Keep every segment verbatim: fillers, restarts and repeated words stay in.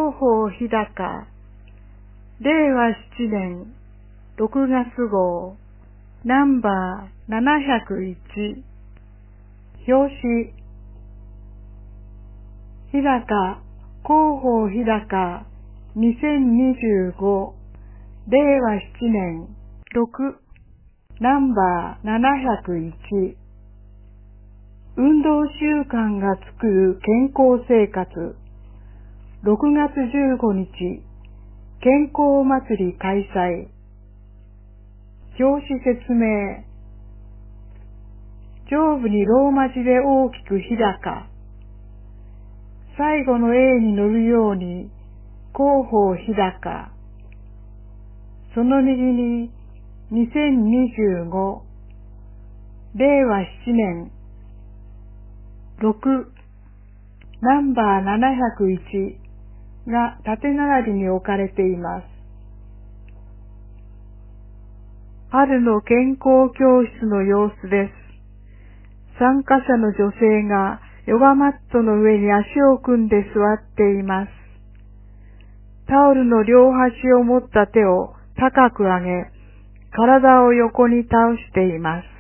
広報日高、れいわしちねんろくがつ号、ナンバーななひゃくいち、表紙、日高、広報日高、にせんにじゅうご、れいわしちねんろく、ナンバーななひゃくいち、運動習慣が作る健康生活、ろくがつじゅうごにち、健康祭り開催。表紙説明。上部にローマ字で大きく日高。最後の A に乗るように、広報日高。その右に、にせんにじゅうご、れいわしちねん、ろく、ナンバーななひゃくいちが縦並びに置かれています。春の健康教室の様子です。参加者の女性がヨガマットの上に足を組んで座っています。タオルの両端を持った手を高く上げ、体を横に倒しています。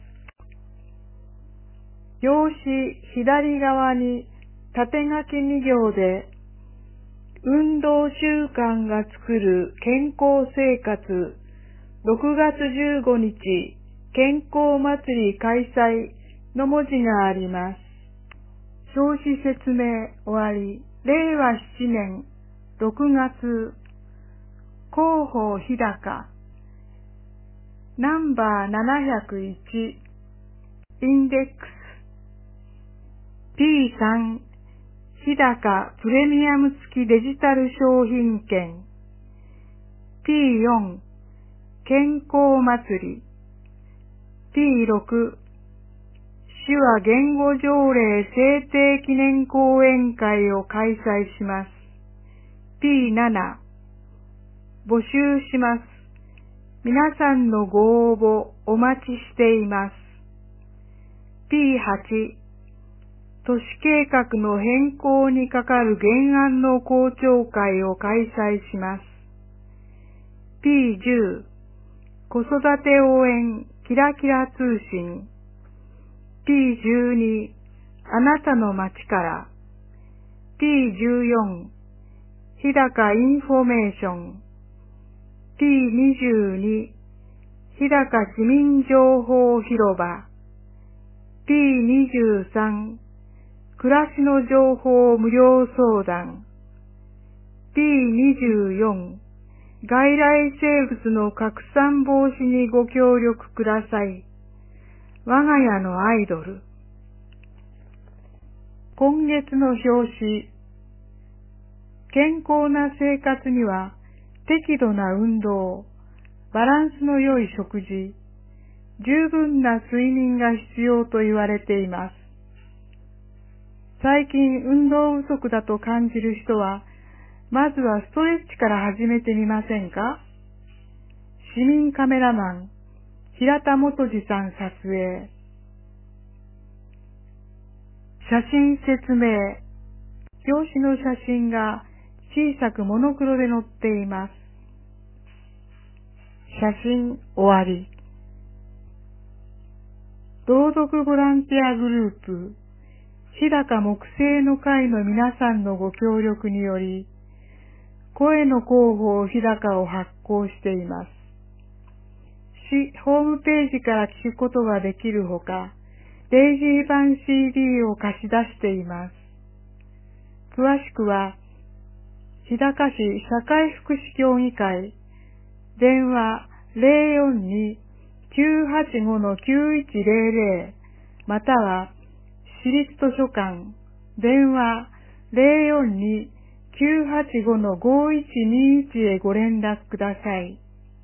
表紙左側に縦書きに行で、運動習慣が作る健康生活、ろくがつじゅうごにち健康祭り開催の文字があります。表紙説明終わり。れいわしちねんろくがつ、広報日高、ナンバーななひゃくいち、インデックス ピーさん、日高プレミアム付きデジタル商品券 ピーよん、健康祭り ピーろく、手話言語条例制定記念講演会を開催します。ピーなな、募集します。皆さんのご応募お待ちしています。ピーはち、都市計画の変更にかかる原案の公聴会を開催します。ピーじゅう、子育て応援キラキラ通信。ピーじゅうに、あなたの街から。ピーじゅうよん、日高インフォメーション。ピーにじゅうに、日高市民情報広場。ピーにじゅうさん、暮らしの情報無料相談。ピーにじゅうよん、外来生物の拡散防止にご協力ください。我が家のアイドル。今月の表紙。健康な生活には適度な運動、バランスの良い食事、十分な睡眠が必要と言われています。最近運動不足だと感じる人は、まずはストレッチから始めてみませんか？市民カメラマン、平田元次さん撮影。写真説明。表紙の写真が小さくモノクロで載っています。写真終わり。朗読ボランティアグループ、日高木星の会の皆さんのご協力により、声の広報日高を発行しています。市ホームページから聞くことができるほか、デイジー版 シーディー を貸し出しています。詳しくは、日高市社会福祉協議会、電話 ゼロよんに きゅうはちご きゅういちゼロゼロ または市立図書館、電話 ゼロよんに きゅうはちご ごいちにいち へご連絡ください。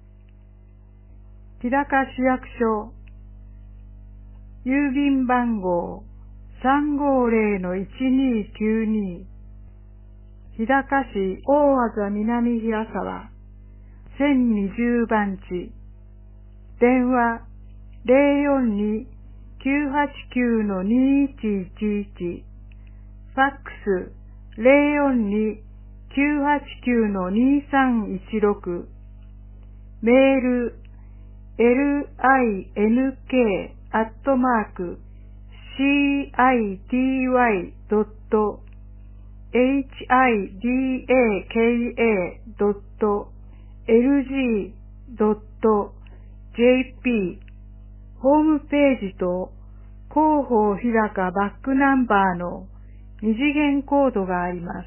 日高市役所、郵便番号 さんごーぜろのいちにーきゅうに、日高市大字南平沢せんにじゅうばんち、電話 ゼロよんに きゅうはちきゅう にいちいちいち、ファックス ゼロよんにきゅうはちきゅうのにさんいちろく、メール エルアイエヌケー アットマーク シーアイティーワイ ドット エイチアイディーエーケーエー ドット エルジー ドット ジェーピー ホームページと広報日高バックナンバーの二次元コードがあります。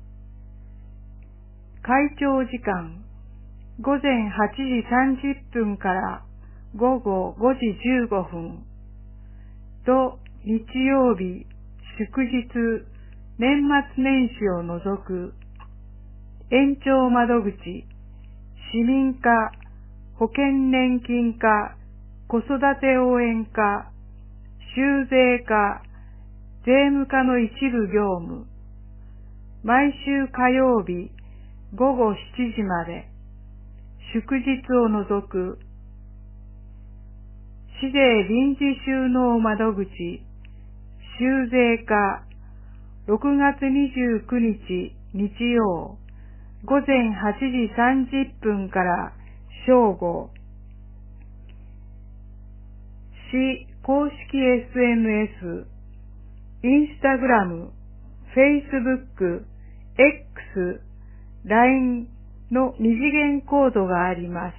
会長時間午前はちじさんじゅっぷんから午後ごじじゅうごふんと日曜日、祝日、年末年始を除く延長窓口、市民課、保険年金課、子育て応援課、修税課、税務課の一部業務、毎週火曜日午後しちじまで、祝日を除く、市税臨時収納窓口、修税課、ろくがつにじゅうくにち日曜、午前はちじさんじゅっぷんから正午、市公式 エスエヌエス、インスタグラム、フェイスブック、X、ライン の二次元コードがあります。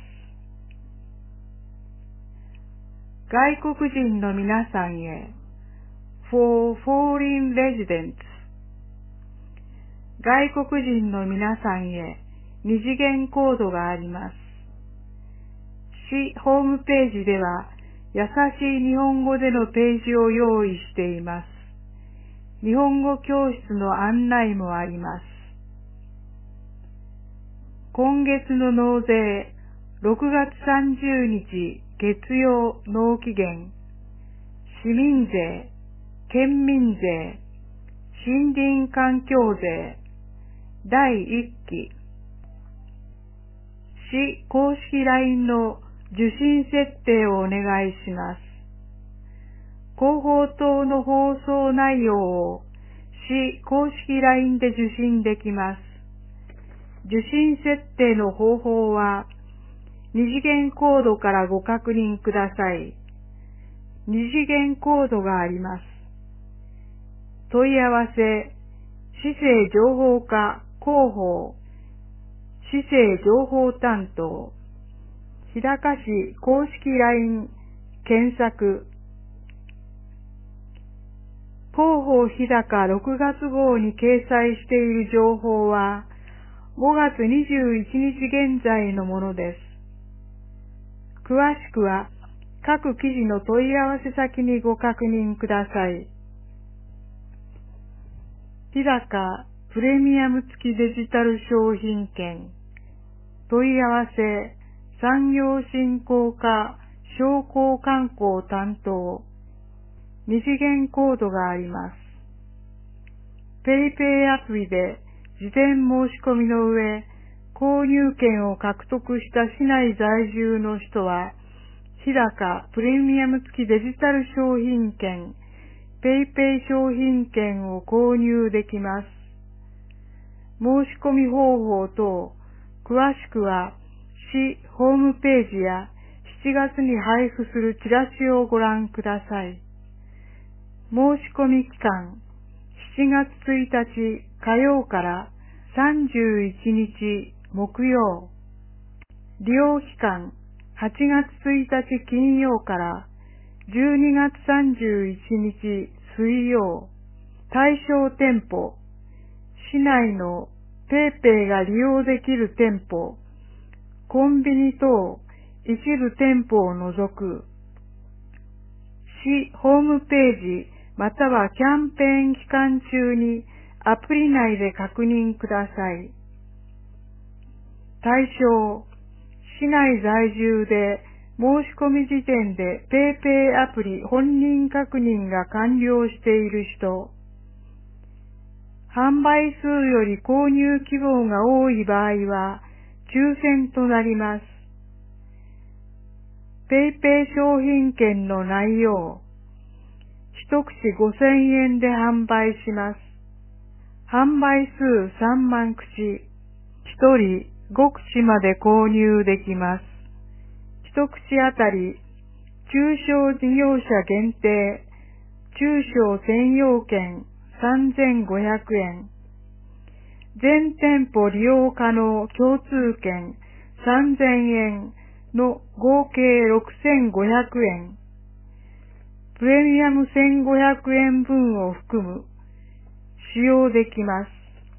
外国人の皆さんへ for foreign residents 外国人の皆さんへ二次元コードがあります。市ホームページでは優しい日本語でのページを用意しています。日本語教室の案内もあります。今月の納税、ろくがつさんじゅうにち月曜納期限、市民税、県民税、森林環境税、だいいっき、市公式 ライン の受信設定をお願いします。広報等の放送内容を市公式 ライン で受信できます。受信設定の方法は、二次元コードからご確認ください。二次元コードがあります。問い合わせ、市政情報課広報、市政情報担当、日高市公式 ライン 検索、広報日高ろくがつ号に掲載している情報は、ごがつにじゅういちにち現在のものです。詳しくは各記事の問い合わせ先にご確認ください。日高プレミアム付きデジタル商品券、問い合わせ産業振興課商工観光担当、二次元コードがあります。ペイペイアプリで事前申し込みの上、購入券を獲得した市内在住の人は、日高プレミアム付きデジタル商品券、ペイペイ商品券を購入できます。申し込み方法等、詳しくは市ホームページやしちがつに配布するチラシをご覧ください。申し込み期間、しちがつついたち火曜からさんじゅういちにち木曜。利用期間、はちがつついたち金曜からじゅうにがつさんじゅういちにち水曜。対象店舗、市内のペイペイが利用できる店舗、コンビニ等一部店舗を除く。市ホームページまたはキャンペーン期間中にアプリ内で確認ください。対象、市内在住で申し込み時点でペイペイアプリ本人確認が完了している人、販売数より購入希望が多い場合は抽選となります。ペイペイ商品券の内容、一口ごせんえんで販売します。 販売数さんまんくち、ひとりごくちまで購入できます。ひとくちあたり中小事業者限定中小専用券さんぜんごひゃくえん、全店舗利用可能共通券さんぜんえんの合計ろくせんごひゃくえん、プレミアムせんごひゃくえんぶんを含む使用できます。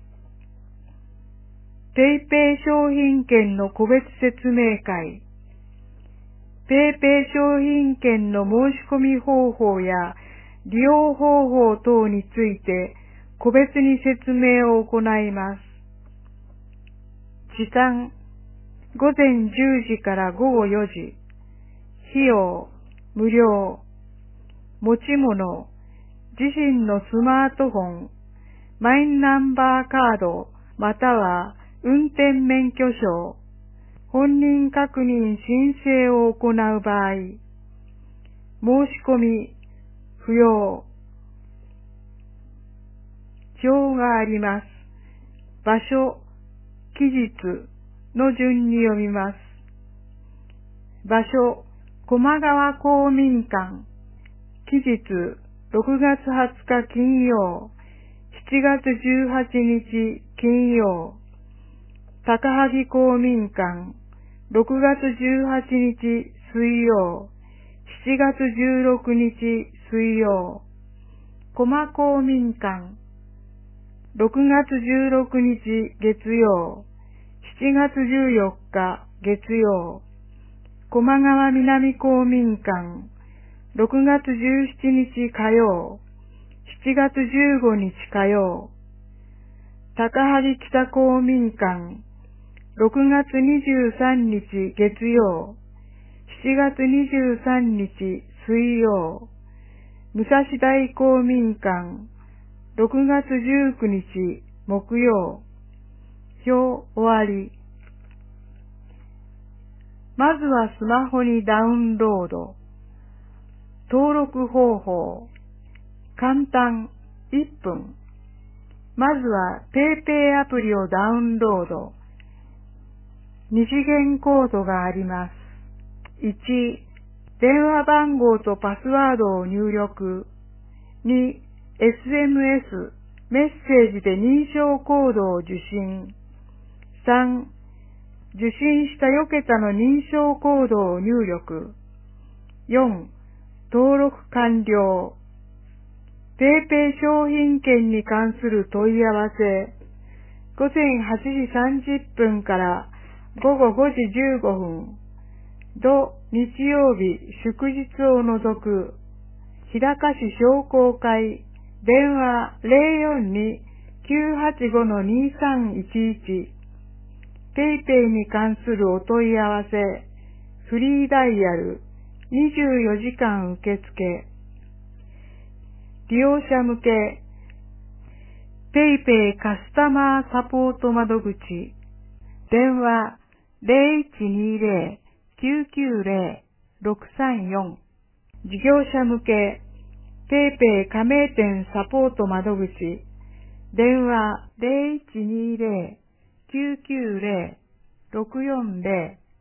ペイペイ商品券の個別説明会。ペイペイ商品券の申し込み方法や利用方法等について個別に説明を行います。時間、ごぜんじゅうじからごごよじ。費用、無料。持ち物、自身のスマートフォン、マイナンバーカード、または運転免許証、本人確認申請を行う場合、申し込み、不要。表があります。場所、期日の順に読みます。場所、駒川公民館。期日、ろくがつはつか金曜、しちがつじゅうはちにち金曜。高萩公民館、ろくがつじゅうはちにち水曜、しちがつじゅうろくにち水曜。駒公民館、ろくがつじゅうろくにち月曜、しちがつじゅうよっか月曜。駒川南公民館、ろくがつじゅうしちにち火曜、しちがつじゅうごにち火曜。高萩北公民館、ろくがつにじゅうさんにち月曜、しちがつにじゅうさんにち水曜。武蔵大公民館、ろくがつじゅうくにち木曜。表終わり。まずはスマホにダウンロード。登録方法。簡単、いっぷん。まずは PayPay アプリをダウンロード。二次元コードがあります。いち、電話番号とパスワードを入力。に、エスエムエス、メッセージで認証コードを受信。さん、受信したよ桁の認証コードを入力。よん、登録完了。PayPay商品券に関する問い合わせ。ごぜんはちじさんじゅっぷんからごごごじじゅうごふん。土日曜日祝日を除く。日高市商工会。電話 ゼロよんに きゅうはちご にさんいちいち。PayPay に関するお問い合わせ。フリーダイヤル。にじゅうよじかん受付。利用者向け。PayPay カスタマーサポート窓口。電話 ゼロいちにゼロ きゅうきゅうゼロ ろくさんよん。事業者向け。PayPay 加盟店サポート窓口。電話 ゼロいちにゼロ きゅうきゅうゼロ ろくよんゼロ。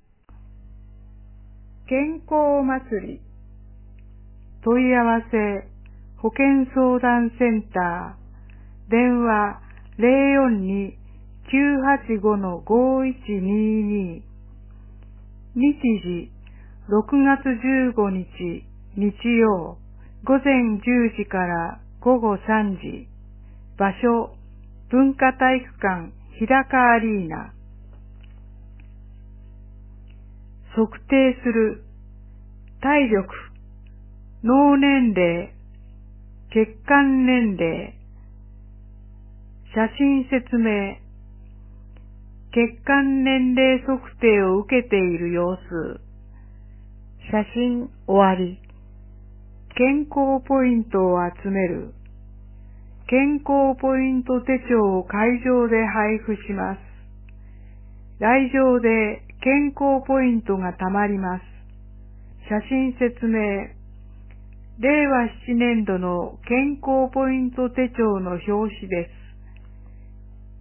健康祭り。問い合わせ。保健相談センター。電話 ゼロよんに きゅうはちご ごいちにに。日時ろくがつじゅうごにち日曜ごぜんじゅうじからごごさんじ。場所文化体育館日高アリーナ。測定する。体力、脳年齢、血管年齢。写真説明。血管年齢測定を受けている様子。写真終わり。健康ポイントを集める。健康ポイント手帳を会場で配布します。来場で健康ポイントがたまります。写真説明。れいわななねんどの健康ポイント手帳の表紙です。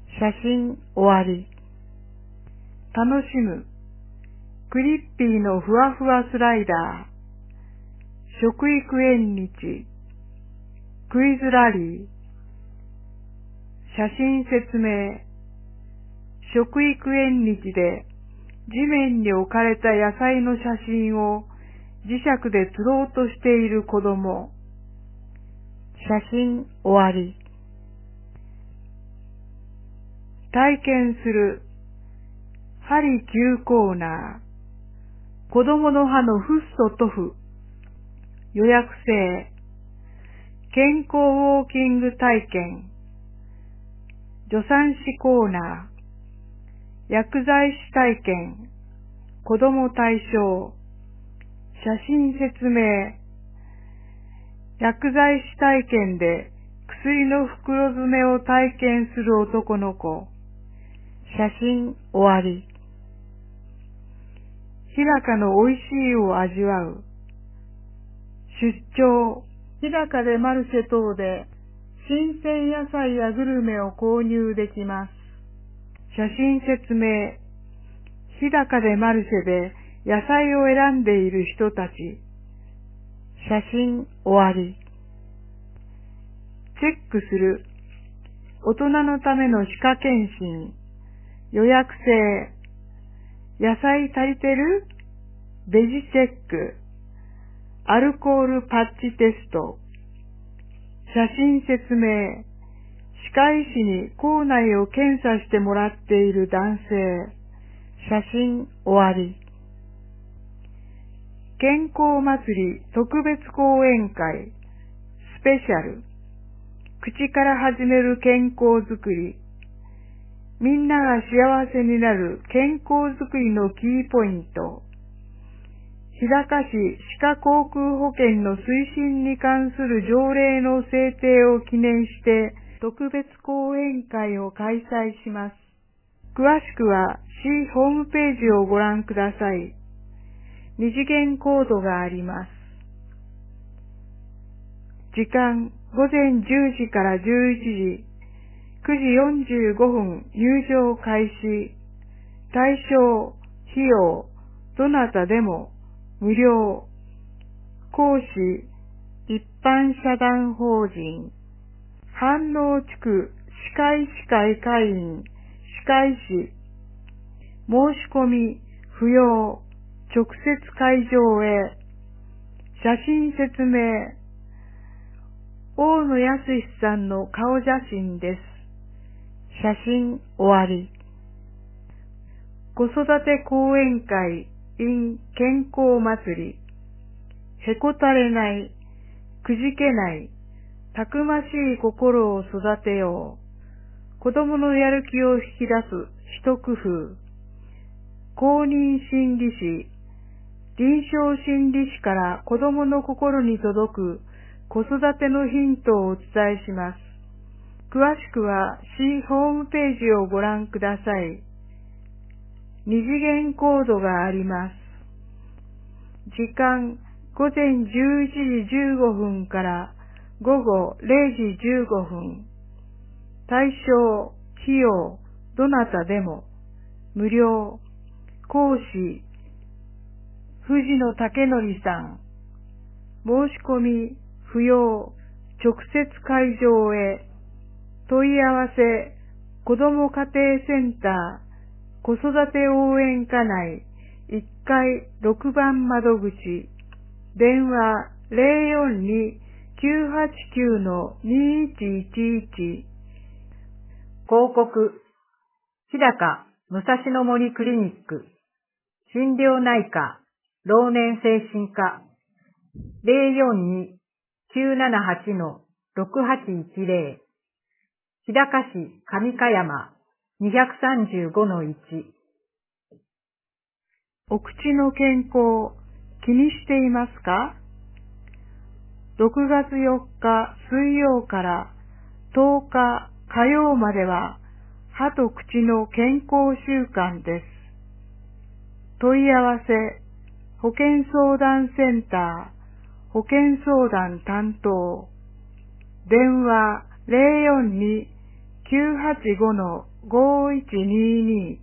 写真終わり。楽しむ。クリッピーのふわふわスライダー。食育縁日。クイズラリー。写真説明。食育縁日で地面に置かれた野菜の写真を磁石で釣ろうとしている子供。写真終わり。体験する。針きゅうコーナー。子供の歯のフッ素塗布。予約制。健康ウォーキング体験。助産師コーナー。薬剤師体験。子供対象。写真説明。薬剤師体験で薬の袋詰めを体験する男の子。写真終わり。日高の美味しいを味わう。出張。日高でマルシェ等で新鮮野菜やグルメを購入できます。写真説明。日高でマルシェで野菜を選んでいる人たち。写真終わり。チェックする。大人のための歯科検診。予約制。野菜足りてる？ベジチェック。アルコールパッチテスト。写真説明。歯科医師に口内を検査してもらっている男性。写真終わり。健康祭り特別講演会。スペシャル。口から始める健康づくり。みんなが幸せになる健康づくりのキーポイント。日高市歯科航空保険の推進に関する条例の制定を記念して特別講演会を開催します。詳しくは市ホームページをご覧ください。二次元コードがあります。時間ごぜんじゅうじからじゅういちじ、くじよんじゅうごふん入場開始。対象、費用、どなたでも無料。講師、一般社団法人。飯能地区歯科医師会会員、歯科医師。申し込み、不要。直接会場へ。写真説明。大野康さんの顔写真です。写真終わり。子育て講演会 in 健康祭り。へこたれない、くじけない、たくましい心を育てよう。子供のやる気を引き出す一工夫。公認心理師、臨床心理師から子供の心に届く子育てのヒントをお伝えします。詳しくは市ホームページをご覧ください。二次元コードがあります。時間ごぜんじゅういちじじゅうごふんからごごれいじじゅうごふん。対象、費用、どなたでも無料。講師、藤野武則さん。申し込み不要。直接会場へ。問い合わせ、子ども家庭センター、子育て応援課内、いっかいろくばん窓口、電話 ゼロよんに きゅうはちきゅう にいちいちいち。広告、日高武蔵野森クリニック、心療内科、老年精神科、ゼロよんに きゅうななはち ろくはちいちゼロ。日高市上香山 にさんごのいち。お口の健康気にしていますか？ろくがつよっか水曜からとおか火曜までは歯と口の健康週間です。問い合わせ、保健相談センター、保健相談担当、電話 ゼロよんに きゅうはちご いごいちにに。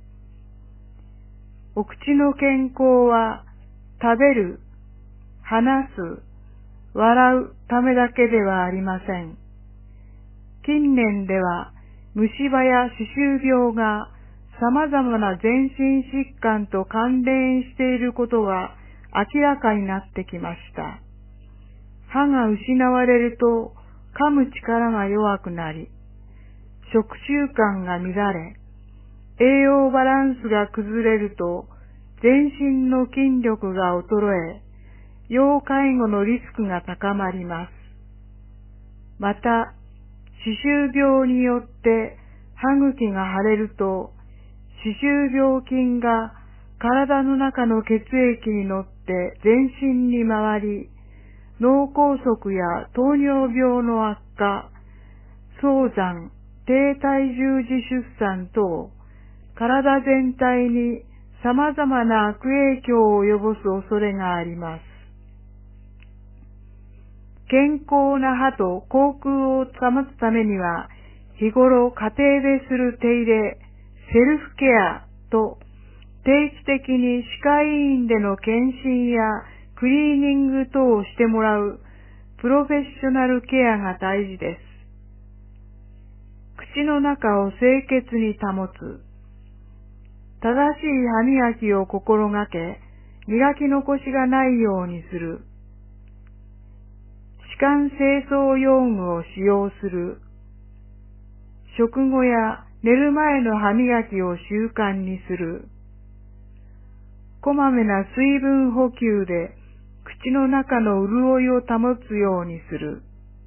お口の健康は食べる、話す、笑うためだけではありません。近年では虫歯や歯周病が様々な全身疾患と関連していることが明らかになってきました。歯が失われると噛む力が弱くなり、食習慣が乱れ、栄養バランスが崩れると全身の筋力が衰え、要介護のリスクが高まります。また、歯周病によって歯茎が腫れると、歯周病菌が体の中の血液に乗って全身に回り、脳梗塞や糖尿病の悪化、早産、低体重児出産等、体全体に様々な悪影響を及ぼす恐れがあります。健康な歯と口腔を保つためには、日頃家庭でする手入れ、セルフケアと定期的に歯科医院での検診やクリーニング等をしてもらうプロフェッショナルケアが大事です。口の中を清潔に保つ。正しい歯磨きを心がけ、磨き残しがないようにする。歯間清掃用具を使用する。食後や寝る前の歯磨きを習慣にする。こまめな水分補給で口の中の潤いを保つようにする。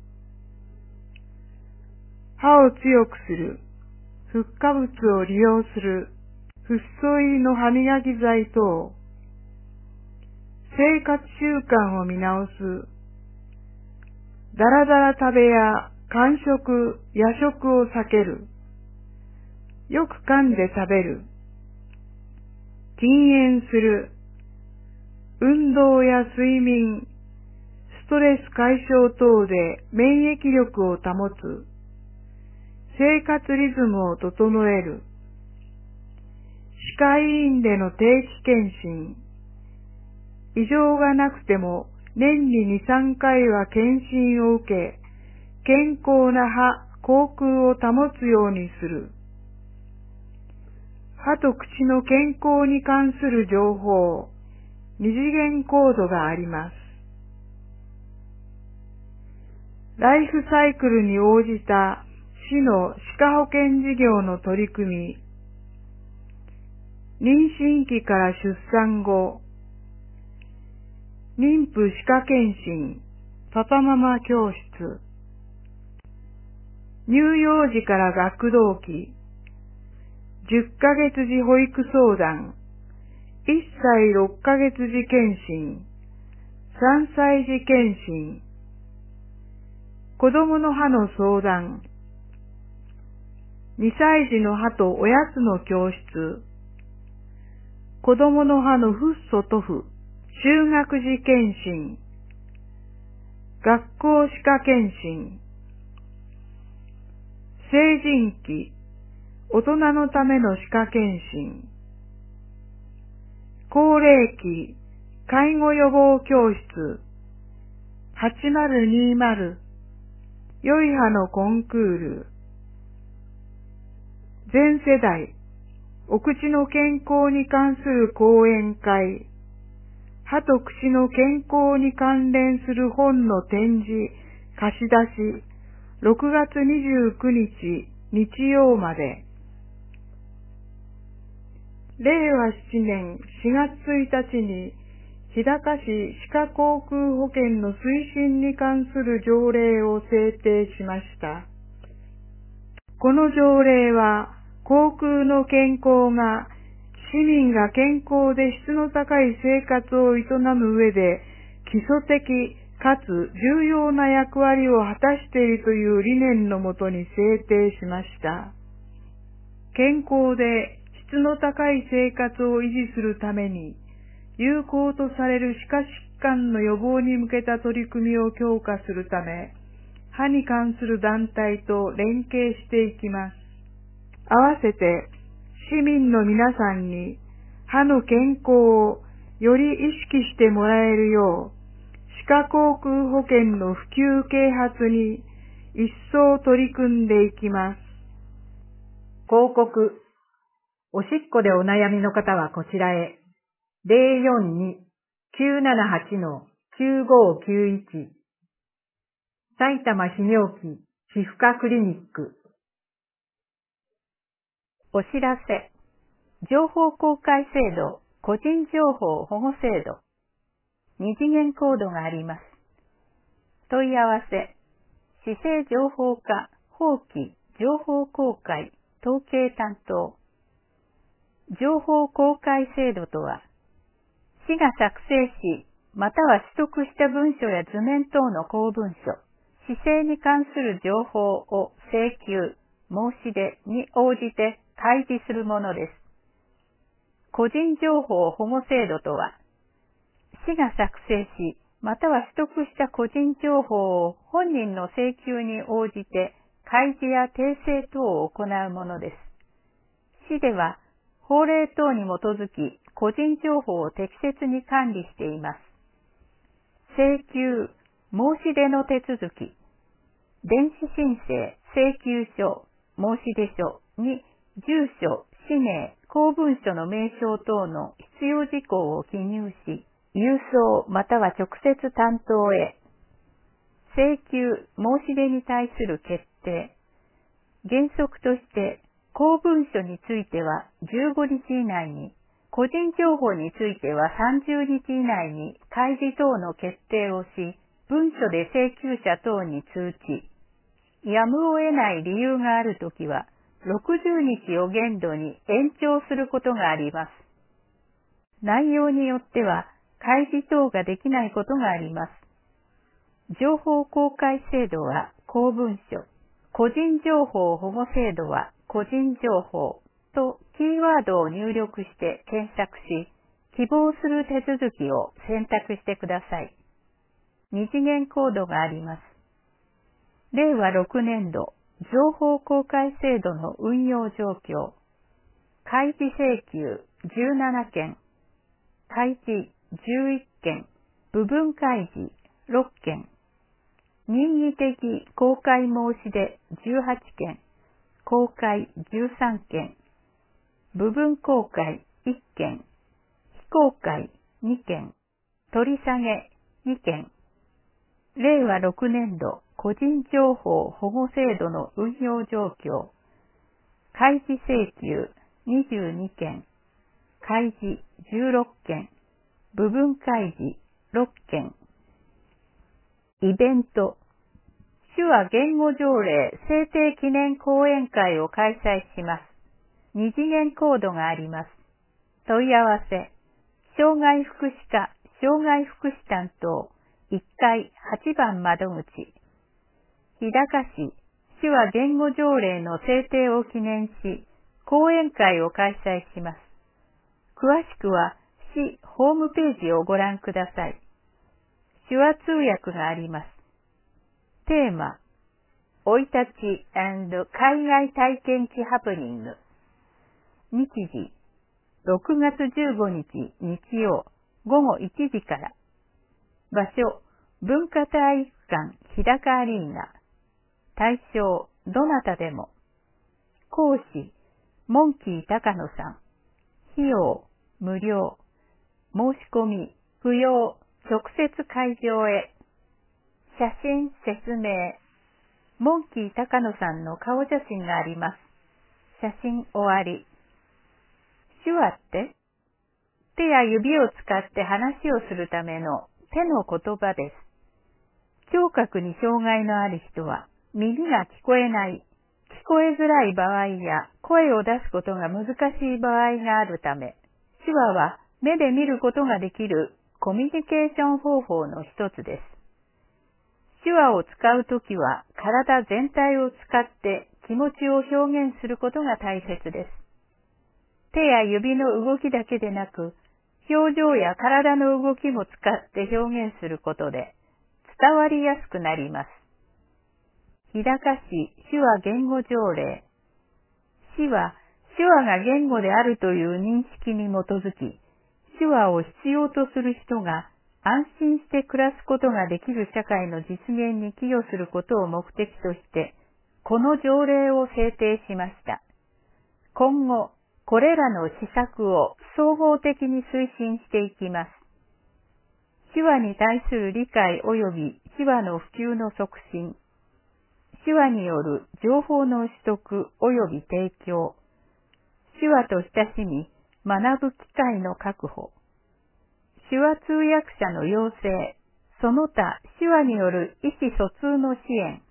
歯を強くする。フッ化物を利用する。フッ素入りの歯磨き剤等。生活習慣を見直す。だらだら食べや間食、夜食を避ける。よく噛んで食べる。禁煙する。運動や睡眠、ストレス解消等で免疫力を保つ。生活リズムを整える。歯科医院での定期検診。異常がなくても年にに、さんかいは検診を受け、健康な歯、口腔を保つようにする。歯と口の健康に関する情報、二次元コードがあります。ライフサイクルに応じた市の歯科保険事業の取り組み、妊娠期から出産後、妊婦歯科検診、パパママ教室、乳幼児から学童期、じゅっかげつ児保育相談、いっさいろっかげつ児検診、さんさい児検診、子供の歯の相談、にさい児の歯とおやつの教室、子供の歯のフッ素塗布、就学時検診、学校歯科検診、成人期、大人のための歯科検診、高齢期、介護予防教室、はちまるにまる、良い歯のコンクール、全世代、お口の健康に関する講演会、歯と口の健康に関連する本の展示、貸し出し、ろくがつにじゅうくにち日曜まで。れいわしちねんしがつついたちに、日高市歯科口腔保険の推進に関する条例を制定しました。この条例は、口腔の健康が市民が健康で質の高い生活を営む上で基礎的かつ重要な役割を果たしているという理念のもとに制定しました。健康で質の高い生活を維持するために有効とされる歯科疾患の予防に向けた取り組みを強化するため、歯に関する団体と連携していきます。 合わせて市民の皆さんに歯の健康をより意識してもらえるよう、歯科口腔保険の普及啓発に一層取り組んでいきます。 広告。おしっこでお悩みの方はこちらへ。ゼロよんに きゅうななはち きゅうごきゅういち 埼玉泌尿器皮膚科クリニック。 お知らせ。情報公開制度、個人情報保護制度。二次元コードがあります。問い合わせ。市政情報課、法規、情報公開、統計担当。情報公開制度とは、市が作成し、または取得した文書や図面等の公文書、市政に関する情報を請求、申し出に応じて開示するものです。個人情報保護制度とは、市が作成し、または取得した個人情報を本人の請求に応じて開示や訂正等を行うものです。市では、法令等に基づき個人情報を適切に管理しています。請求、申し出の手続き、電子申請、請求書、申し出書に住所、氏名、公文書の名称等の必要事項を記入し、郵送または直接担当へ。請求、申し出に対する決定。原則として、公文書についてはじゅうごにち以内に、個人情報についてはさんじゅうにち以内に開示等の決定をし、文書で請求者等に通知。やむを得ない理由があるときは、ろくじゅうにちを限度に延長することがあります。内容によっては、開示等ができないことがあります。情報公開制度は公文書、個人情報保護制度は個人情報とキーワードを入力して検索し、希望する手続きを選択してください。二次元コードがあります。れいわろくねんど情報公開制度の運用状況。開示請求じゅうななけん、開示じゅういっけん、部分開示ろっけん、任意的公開申し出じゅうはちけん、公開じゅうさんけん、部分公開いっけん、非公開にけん、取り下げにけん。れいわろくねんど個人情報保護制度の運用状況。開示請求にじゅうにけん、開示じゅうろっけん、部分開示ろっけん。イベント。手話言語条例制定記念講演会を開催します。二次元コードがあります。問い合わせ。障害福祉課、障害福祉担当、いっかいはちばん窓口。日高市、手話言語条例の制定を記念し、講演会を開催します。詳しくは、市ホームページをご覧ください。手話通訳があります。テーマ、生い立ち&海外体験記ハプニング。日時、ろくがつじゅうごにち日曜ごごいちじから。場所、文化体育館日高アリーナ。対象、どなたでも。講師、モンキー高野さん。費用、無料。申し込み、不要。直接会場へ。写真、説明。モンキー高野さんの顔写真があります。写真終わり。手話って手や指を使って話をするための手の言葉です。聴覚に障害のある人は耳が聞こえない、聞こえづらい場合や声を出すことが難しい場合があるため、手話は目で見ることができるコミュニケーション方法の一つです。手話を使うときは体全体を使って気持ちを表現することが大切です。手や指の動きだけでなく、表情や体の動きも使って表現することで伝わりやすくなります。日高市手話言語条例。 死は手話が言語であるという認識に基づき、手話を必要とする人が安心して暮らすことができる社会の実現に寄与することを目的として、この条例を制定しました。今後、これらの施策を総合的に推進していきます。手話に対する理解及び手話の普及の促進、手話による情報の取得及び提供、手話と親しみ学ぶ機会の確保、手話通訳者の養成、その他手話による意思疎通の支援。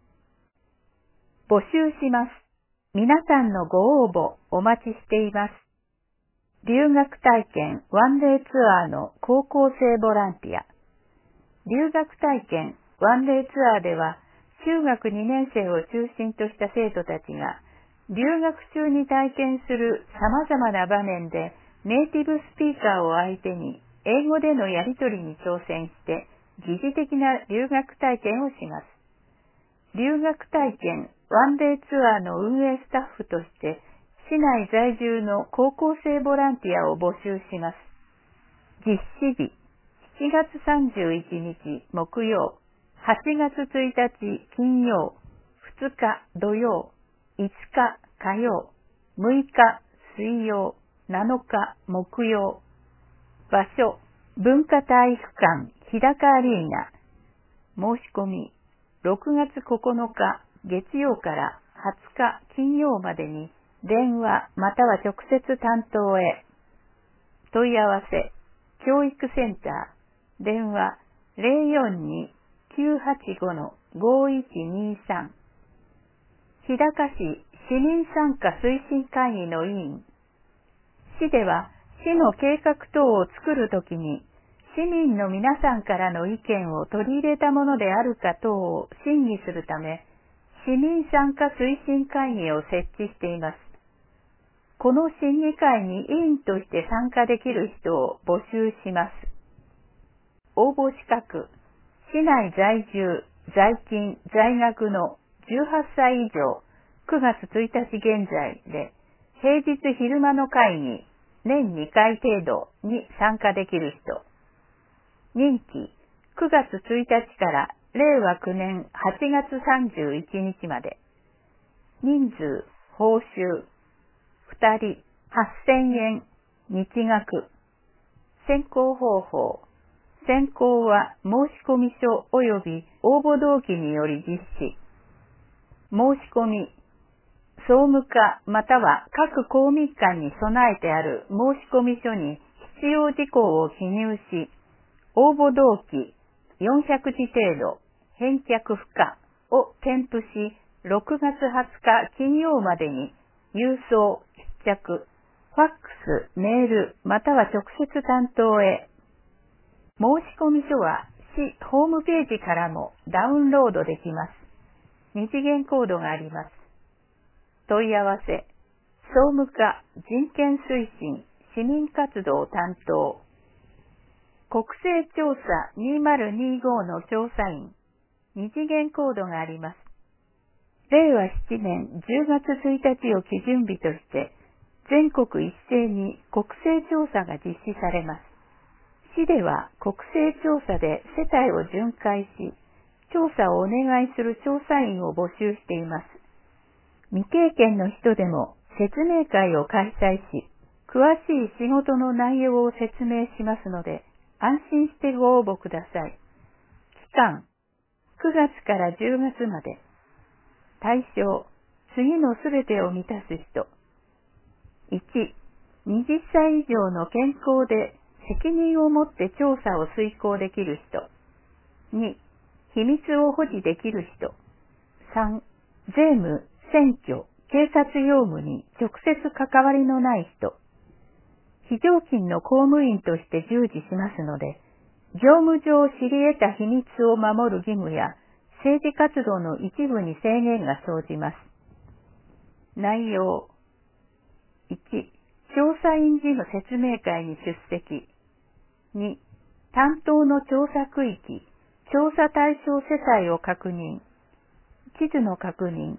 募集します。皆さんのご応募お待ちしています。留学体験ワンデーツアーの高校生ボランティア。留学体験ワンデーツアーでは、中学にねん生を中心とした生徒たちが、留学中に体験する様々な場面でネイティブスピーカーを相手に英語でのやり取りに挑戦して疑似的な留学体験をします。留学体験ワンデーツアーの運営スタッフとして市内在住の高校生ボランティアを募集します。実施日しちがつさんじゅういちにち木曜、はちがつついたち金曜、ふつか土曜、いつか火曜、むいか水曜、なのか木曜。場所、文化体育館日高アリーナ。申し込み、ろくがつここのか月曜からはつか金曜までに電話または直接担当へ。問い合わせ、教育センター、電話 ゼロよんに きゅうはちご ごいちにさん。日高市市民参加推進会議の委員。市では市の計画等を作るときに、市民の皆さんからの意見を取り入れたものであるか等を審議するため、市民参加推進会議を設置しています。この審議会に委員として参加できる人を募集します。応募資格、市内在住、在勤、在学のじゅうはっさい以上、くがつついたち現在で、平日昼間の会に年にかい程度に参加できる人。任期、くがつついたちかられいわきゅうねんはちがつさんじゅういちにちまで。人数、報酬、ふたり、はっせんえん、日額。選考方法。選考は申込書及び応募動機により実施。申し込み。総務課または各公民館に備えてある申込書に必要事項を記入し、応募動機よんひゃくじ程度、返却不可を添付し、ろくがつはつか金曜までに郵送、必着、ファックス、メールまたは直接担当へ。申込書は市ホームページからもダウンロードできます。二次元コードがあります。問い合わせ、総務課人権推進市民活動担当。国勢調査にせんにじゅうごの調査員。二次元コードがあります。れいわしちねんじゅうがつついたちを基準日として、全国一斉に国勢調査が実施されます。市では国勢調査で世帯を巡回し、調査をお願いする調査員を募集しています。未経験の人でも説明会を開催し、詳しい仕事の内容を説明しますので、安心してご応募ください。期間、くがつからじゅうがつまで。対象、次のすべてを満たす人。いち、はたち以上の健康で責任を持って調査を遂行できる人。に、秘密を保持できる人。さん、税務、選挙、警察用務に直接関わりのない人。非常勤の公務員として従事しますので、業務上知り得た秘密を守る義務や政治活動の一部に制限が生じます。内容。いち、調査員時の説明会に出席。に、担当の調査区域、調査対象世帯を確認。地図の確認、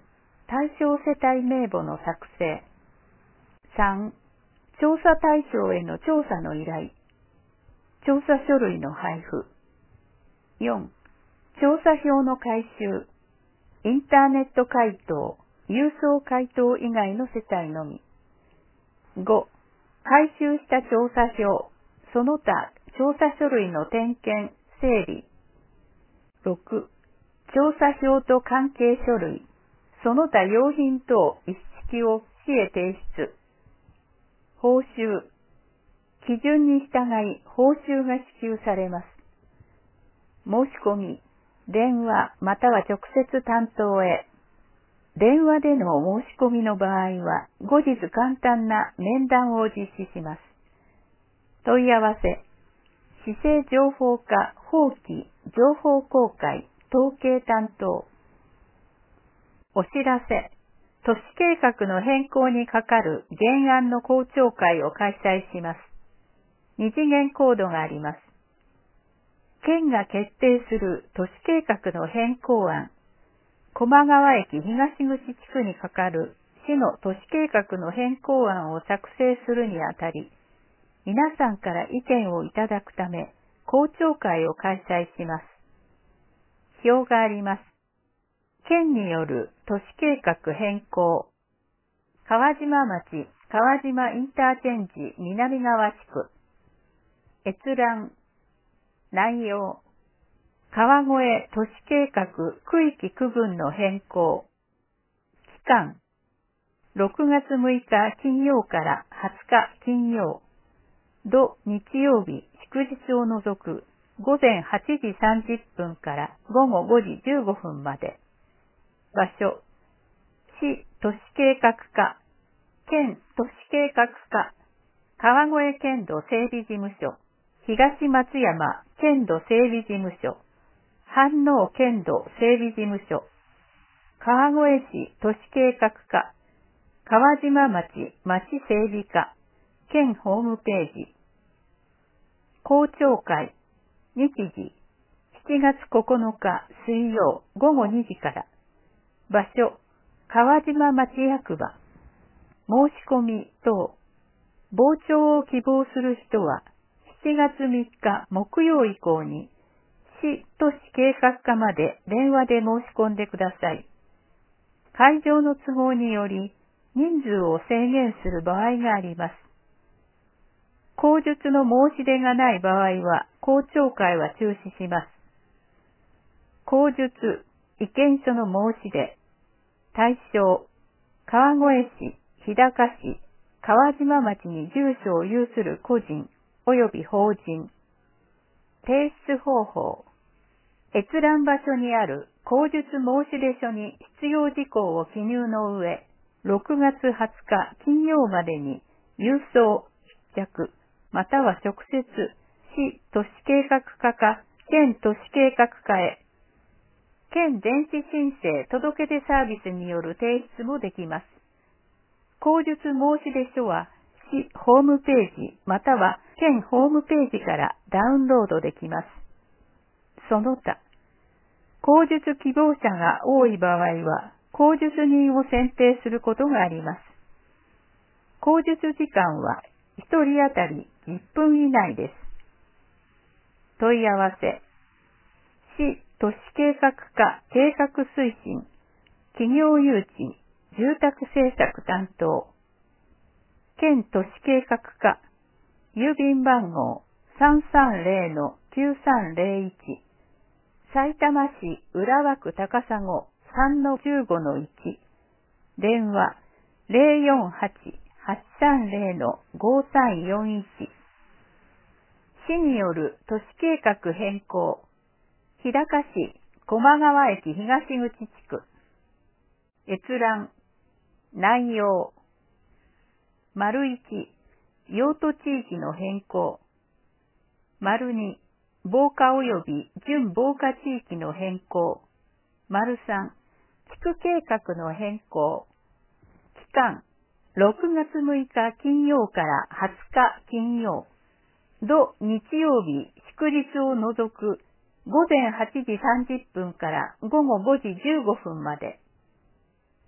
対象世帯名簿の作成。さん、調査対象への調査の依頼。調査書類の配布。よん、調査票の回収。インターネット回答、郵送回答以外の世帯のみ。ご、回収した調査票、その他調査書類の点検、整理。ろく、調査票と関係書類、その他用品等一式を市へ提出。報酬。基準に従い報酬が支給されます。申し込み、電話または直接担当へ。電話での申し込みの場合は、後日簡単な面談を実施します。問い合わせ、市政情報課法規情報公開統計担当。お知らせ、都市計画の変更にかかる原案の公聴会を開催します。二次元コードがあります。県が決定する都市計画の変更案、駒川駅東口地区にかかる市の都市計画の変更案を作成するにあたり、皆さんから意見をいただくため、公聴会を開催します。表があります。県による都市計画変更。川島町川島インターチェンジ南側地区。閲覧。内容。川越都市計画区域区分の変更。期間。ろくがつむいか金曜からはつか金曜。土日曜日祝日を除くごぜんはちじさんじゅっぷんからごごごじじゅうごふんまで。場所。市都市計画課、県都市計画課、川越県土整備事務所、東松山県土整備事務所、飯能県土整備事務所、川越市都市計画課、川島町町整備課、県ホームページ。公聴会、日時、しちがつここのか水曜ごごにじから。場所、川島町役場。申し込み等。傍聴を希望する人は、しちがつみっか木曜以降に、市都市計画課まで電話で申し込んでください。会場の都合により、人数を制限する場合があります。口述の申し出がない場合は、公聴会は中止します。口述、意見書の申し出。対象、川越市、日高市、川島町に住所を有する個人及び法人。提出方法。閲覧場所にある口述申し出書に必要事項を記入の上、ろくがつはつか金曜までに郵送、筆着、または直接、市都市計画課か県都市計画課へ、県電子申請届出サービスによる提出もできます。口述申し出書は、市ホームページまたは県ホームページからダウンロードできます。その他、口述希望者が多い場合は、口述人を選定することがあります。口述時間はひとり当たりじゅっぷん以内です。問い合わせ。市都市計画課計画推進、企業誘致、住宅政策担当。県都市計画課、郵便番号 さんさんぜろのきゅうさんぜろいち、さいたま市浦和区高砂 さんのじゅうごのいち、電話 ゼロよんはち はちさんぜろのごさんよんいち。市による都市計画変更。日高市駒川駅東口地区。閲覧。内容。丸いち、用途地域の変更。丸に、防火及び準防火地域の変更。丸さん、地区計画の変更。期間、ろくがつむいか金曜からはつか金曜。土日曜日祝日を除くごぜんはちじさんじゅっぷんからごごごじじゅうごふんまで。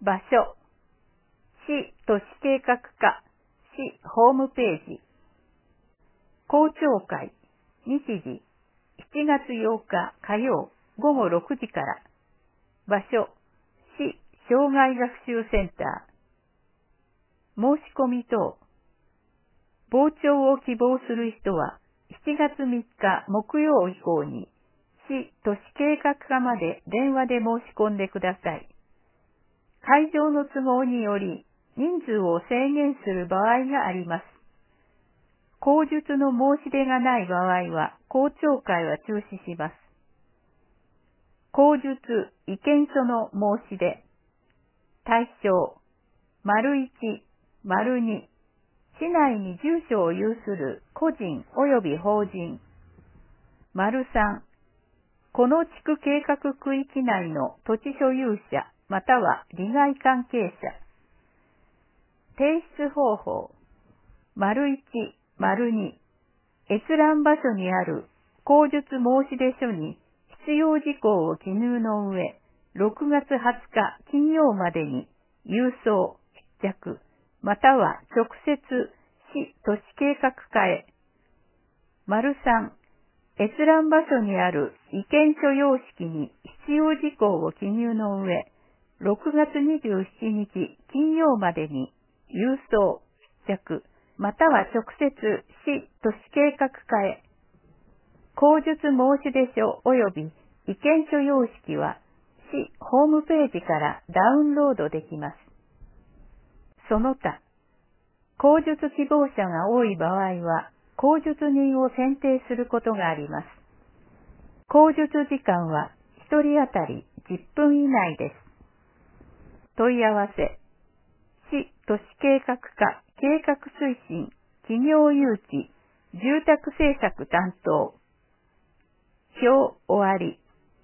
場所、市都市計画課、市ホームページ。公聴会、日時、しちがつようか火曜ごごろくじから。場所、市障害学習センター。申し込み等。傍聴を希望する人は、しちがつみっか木曜以降に、市都市計画課まで電話で申し込んでください。会場の都合により、人数を制限する場合があります。口述の申し出がない場合は、公聴会は中止します。口述意見書の申し出。対象、丸いち、丸に、市内に住所を有する個人及び法人。丸さん、この地区計画区域内の土地所有者または利害関係者。提出方法。丸いち、丸に、閲覧場所にある口述申出書に必要事項を記入の上、ろくがつはつか金曜までに郵送、必着、または直接市都市計画課へ。丸さん、閲覧場所にある意見書様式に必要事項を記入の上、ろくがつにじゅうしちにち金曜までに郵送、必着、または直接市都市計画課へ。口述申出書及び意見書様式は市ホームページからダウンロードできます。その他、口述希望者が多い場合は、口述人を選定することがあります。口述時間はひとり当たりじゅっぷん以内です。問い合わせ、市都市計画課計画推進企業誘致住宅政策担当。表終わり。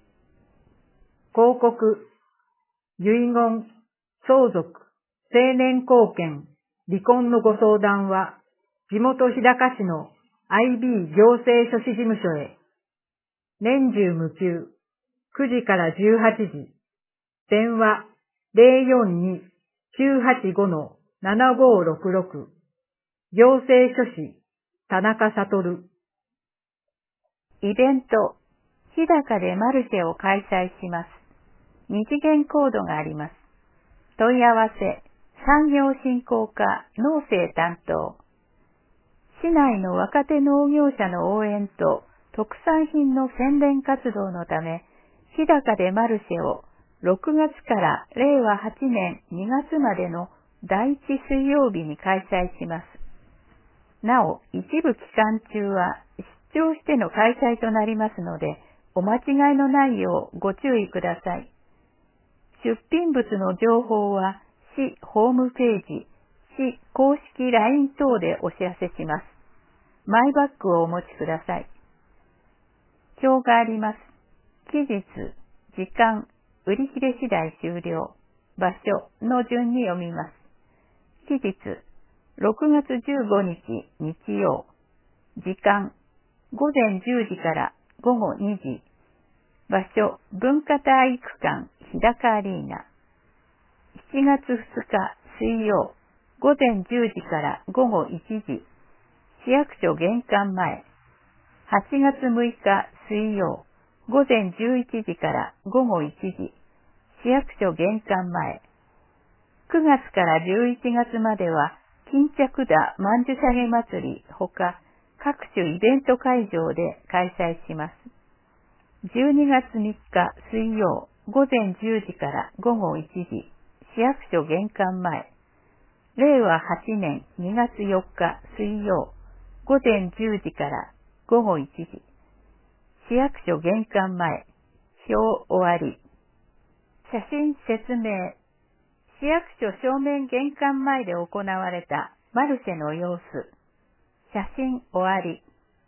広告、遺言、相続、成年後見、離婚のご相談は、地元日高市の アイビー 行政書士事務所へ。年中無休、くじからじゅうはちじ。電話 ゼロよんに きゅうはちご ななごろくろく。行政書士、田中悟。 イベント、日高でマルシェを開催します。二次元コードがあります。問い合わせ、産業振興課農政担当。市内の若手農業者の応援と特産品の宣伝活動のため、日高でマルシェをろくがつかられいわはちねんにがつまでのだいいち水曜日に開催します。なお、一部期間中は出張しての開催となりますので、お間違いのないようご注意ください。出品物の情報は市ホームページ、市公式 ライン 等でお知らせします。マイバッグをお持ちください。表があります。期日、時間、売り切れ次第終了、場所の順に読みます。期日、ろくがつじゅうごにち日曜、時間、ごぜんじゅうじからごごにじ、場所、文化体育館日高アリーナ。しちがつふつか水曜、ごぜんじゅうじからごごいちじ、市役所玄関前。はちがつむいか水曜、ごぜんじゅういちじからごごいちじ、市役所玄関前。くがつからじゅういちがつまでは、巾着田まんじゅしゃげ祭りほか、各種イベント会場で開催します。じゅうにがつみっか水曜、ごぜんじゅうじからごごいちじ、市役所玄関前。れいわはちねんにがつよっか水曜、ごぜんじゅうじからごごいちじ、市役所玄関前。表終わり。写真説明。市役所正面玄関前で行われたマルシェの様子。写真終わり。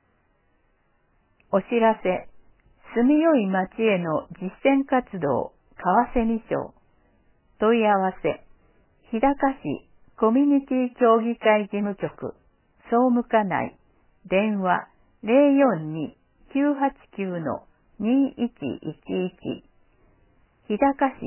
お知らせ。住みよい町への実践活動、川瀬二省。問い合わせ。日高市コミュニティ協議会事務局、総務課内。電話 ゼロよんに きゅうはちきゅう にいちいちいち。日高市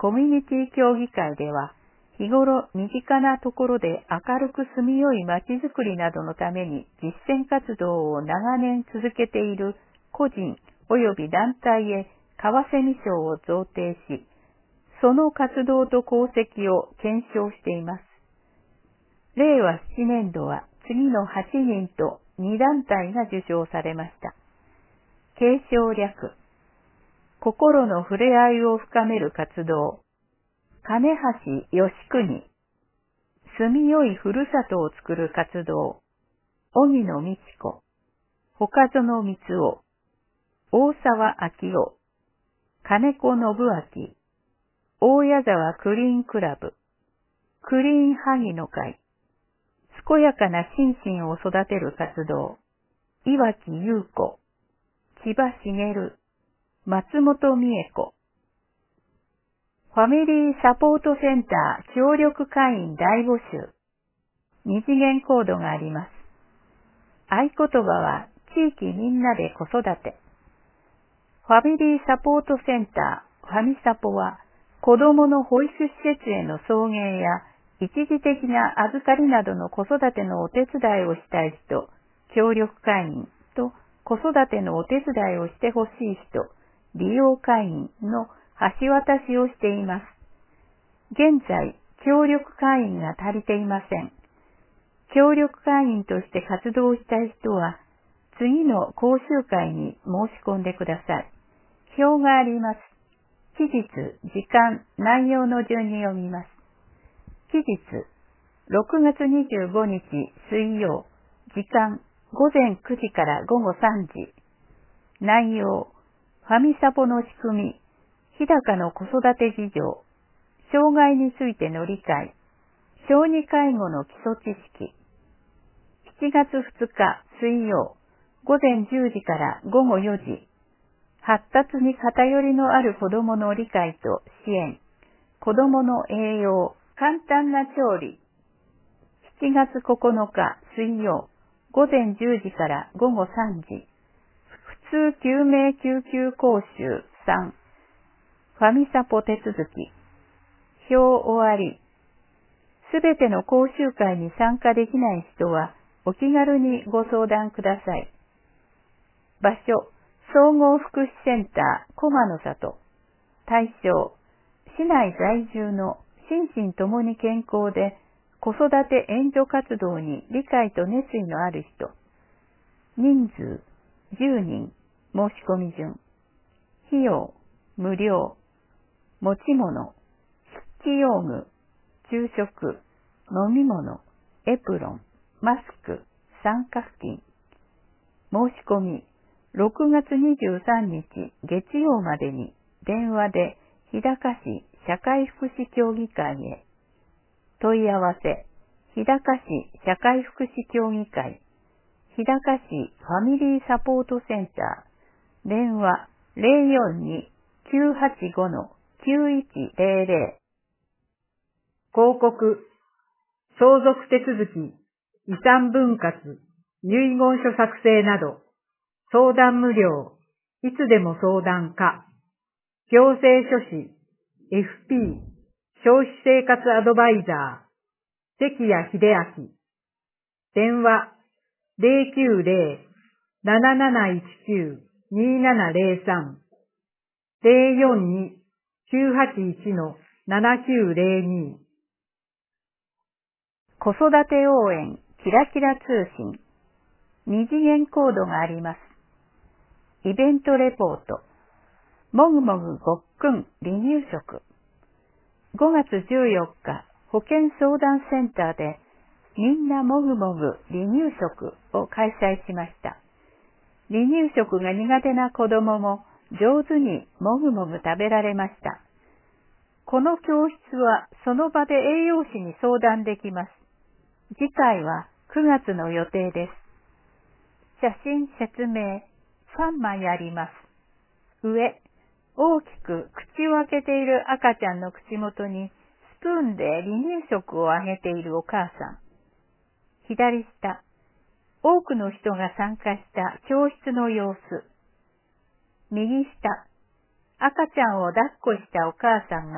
コミュニティ協議会では、日頃身近なところで明るく住みよいまちづくりなどのために実践活動を長年続けている個人及び団体へ為替賞を贈呈し、その活動と功績を検証しています。れいわななねんどは次のはちにんとにだんたいが受賞されました。継承略、心の触れ合いを深める活動、金橋義国、住みよいふるさとを作る活動、荻野美智子、岡園光夫、大沢明夫、金子信明、大谷沢クリーンクラブ、クリーン萩の会、健やかな心身を育てる活動、岩木優子、千葉茂、松本美恵子。ファミリーサポートセンター協力会員大募集。二次元コードがあります。合言葉は地域みんなで子育て。ファミリーサポートセンターファミサポは子どもの保育施設への送迎や一時的な預かりなどの子育てのお手伝いをしたい人、協力会員と子育てのお手伝いをしてほしい人、利用会員の橋渡しをしています。現在、協力会員が足りていません。協力会員として活動したい人は、次の講習会に申し込んでください。表があります。期日、時間、内容の順に読みます。期日、ろくがつにじゅうごにち水曜、時間、ごぜんくじからごごさんじ。内容、ファミサポの仕組み、日高の子育て事情、障害についての理解、小児介護の基礎知識。しちがつふつか水曜、ごぜんじゅうじからごごよじ。発達に偏りのある子どもの理解と支援、子どもの栄養、簡単な調理。しちがつここのか水曜、ごぜんじゅうじからごごさんじ。普通救命救急講習さん。ファミサポ手続き。表終わり。すべての講習会に参加できない人はお気軽にご相談ください。場所、総合福祉センター駒の里。対象、市内在住の心身ともに健康で子育て援助活動に理解と熱意のある人。人数、じゅうにん、申し込み順。費用、無料。持ち物、筆記用具、昼食、飲み物、エプロン、マスク、参加付近。申し込み、ろくがつにじゅうさんにち月曜までに電話で日高市社会福祉協議会へ。問い合わせ、日高市社会福祉協議会、日高市ファミリーサポートセンター、電話 ゼロよんに きゅうはちご きゅういちゼロゼロ。 広告、相続手続き、遺産分割、遺言書作成など、相談無料、いつでも相談可。行政書士、エフピー、消費生活アドバイザー、関谷秀明。電話、ゼロきゅうゼロ なななないちきゅう にななゼロさん、ゼロよんに きゅうはちいち ななきゅうゼロに。 子育て応援キラキラ通信。二次元コードがあります。イベントレポート。もぐもぐごっくん離乳食。ごがつじゅうよっか、保健相談センターでみんなもぐもぐ離乳食を開催しました。離乳食が苦手な子供も上手にもぐもぐ食べられました。この教室はその場で栄養士に相談できます。次回はくがつの予定です。写真説明さんまいあります。上、大きく口を開けている赤ちゃんの口元にスプーンで離乳食をあげているお母さん。左下、多くの人が参加した教室の様子。右下、赤ちゃんを抱っこしたお母さんが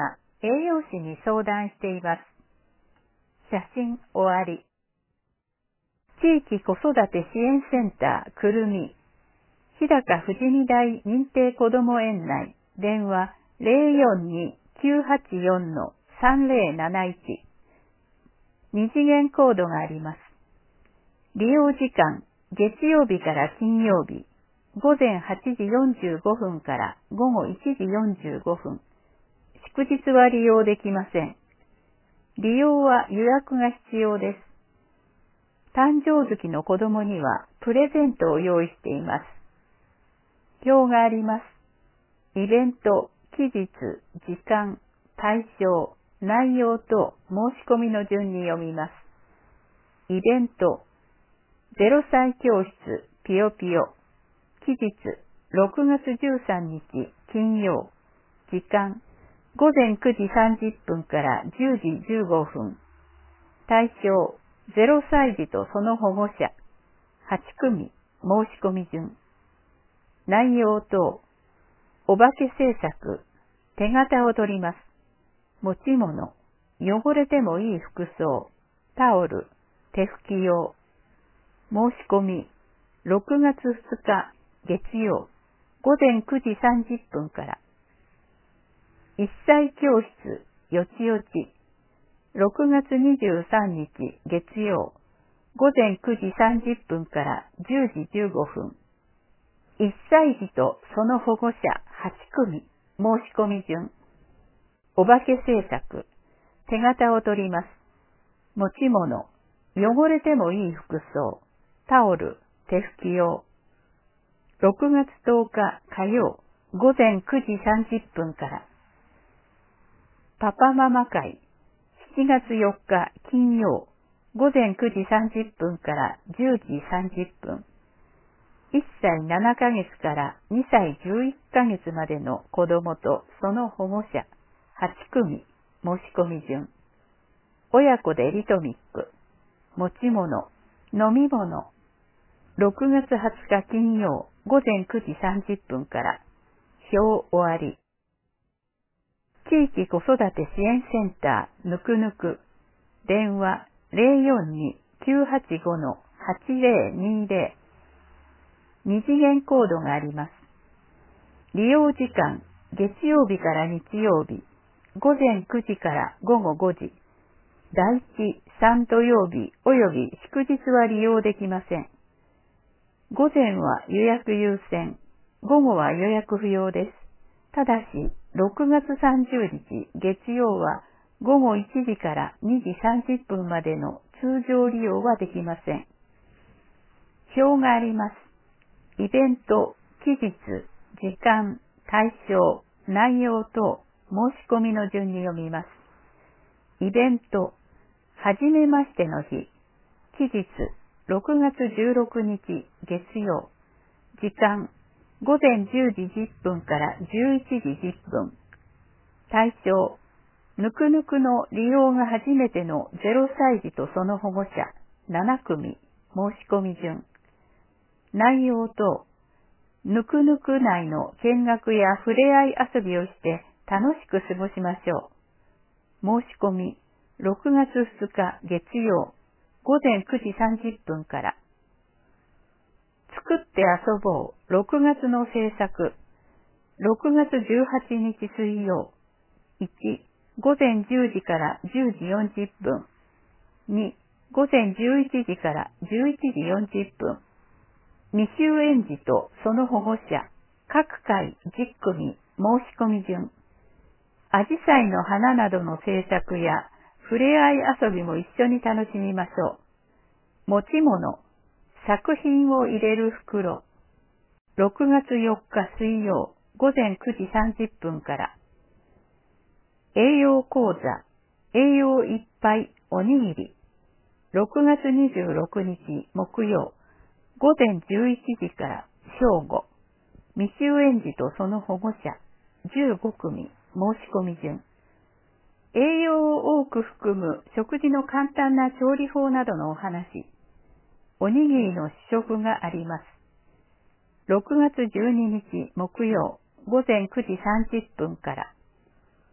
栄養士に相談しています。写真終わり。地域子育て支援センターくるみ、日高富士見台認定こども園内、電話 ゼロよんに きゅうはちよん さんゼロなないち。二次元コードがあります。利用時間、月曜日から金曜日、ごぜんはちじよんじゅうごふんからごごいちじよんじゅうごふん。祝日は利用できません。利用は予約が必要です。誕生月の子供にはプレゼントを用意しています。表があります。イベント、期日、時間、対象、内容と申し込みの順に読みます。イベント、ゼロさい教室ぴよぴよ。期日、ろくがつじゅうさんにち金曜。時間、ごぜんくじさんじゅっぷんからじゅうじじゅうごふん。対象、ゼロさい児とその保護者。はちくみ、申し込み順。内容等、お化け制作、手形を取ります。持ち物、汚れてもいい服装、タオル、手拭き用。申し込み、ろくがつふつか月曜、ごぜんくじさんじゅっぷんから。いっさい教室、よちよち、ろくがつにじゅうさんにち月曜、ごぜんくじさんじゅっぷんからじゅうじじゅうごふん。いっさい児とその保護者はちくみ、申し込み順。お化け制作、手形を取ります。持ち物、汚れてもいい服装、タオル、手拭き用。ろくがつとおか火曜、ごぜんくじさんじゅっぷんから。パパママ会、しちがつよっか金曜、ごぜんくじさんじゅっぷんからじゅうじさんじゅっぷん。いっさいななかげつからにさいじゅういっかげつまでの子供とその保護者、はちくみ、申し込み順。親子でリトミック、持ち物、飲み物。ろくがつはつか金曜、ごぜんくじさんじゅっぷんから。表終わり。地域子育て支援センターぬくぬく。電話 ゼロよんに きゅうはちご はちゼロにゼロ。二次元コードがあります。利用時間、月曜日から日曜日、ごぜんくじからごごごじ。だいいち、さん土曜日および祝日は利用できません。午前は予約優先、午後は予約不要です。ただし、ろくがつさんじゅうにち月曜はごごいちじからにじさんじゅっぷんまでの通常利用はできません。表があります。イベント、期日、時間、対象、内容等、申し込みの順に読みます。イベント、はじめましての日、期日、ろくがつじゅうろくにち月曜、時間、ごぜんじゅうじじゅっぷんからじゅういちじじゅっぷん。対象、ぬくぬくの利用が初めてのゼロさい児とその保護者ななくみ、申し込み順。内容等、ぬくぬく内の見学や触れ合い遊びをして楽しく過ごしましょう。申し込み、ろくがつふつか月曜、ごぜんくじさんじゅっぷんから。作って遊ぼうろくがつの制作。ろくがつじゅうはちにち水曜。いち、ごぜんじゅうじからじゅうじよんじゅっぷん。に、ごぜんじゅういちじからじゅういちじよんじゅっぷん。未就園児とその保護者、各回じゅっくみ、申し込み順。アジサイの花などの制作や触れ合い遊びも一緒に楽しみましょう。持ち物、作品を入れる袋。ろくがつよっか水曜、ごぜんくじさんじゅっぷんから。栄養講座、栄養いっぱいおにぎり。ろくがつにじゅうろくにち木曜、ごぜんじゅういちじから正午。未就園児とその保護者、じゅうごくみ、申し込み順。栄養を多く含む食事の簡単な調理法などのお話。おにぎりの試食があります。ろくがつじゅうににち木曜、ごぜんくじさんじゅっぷんから。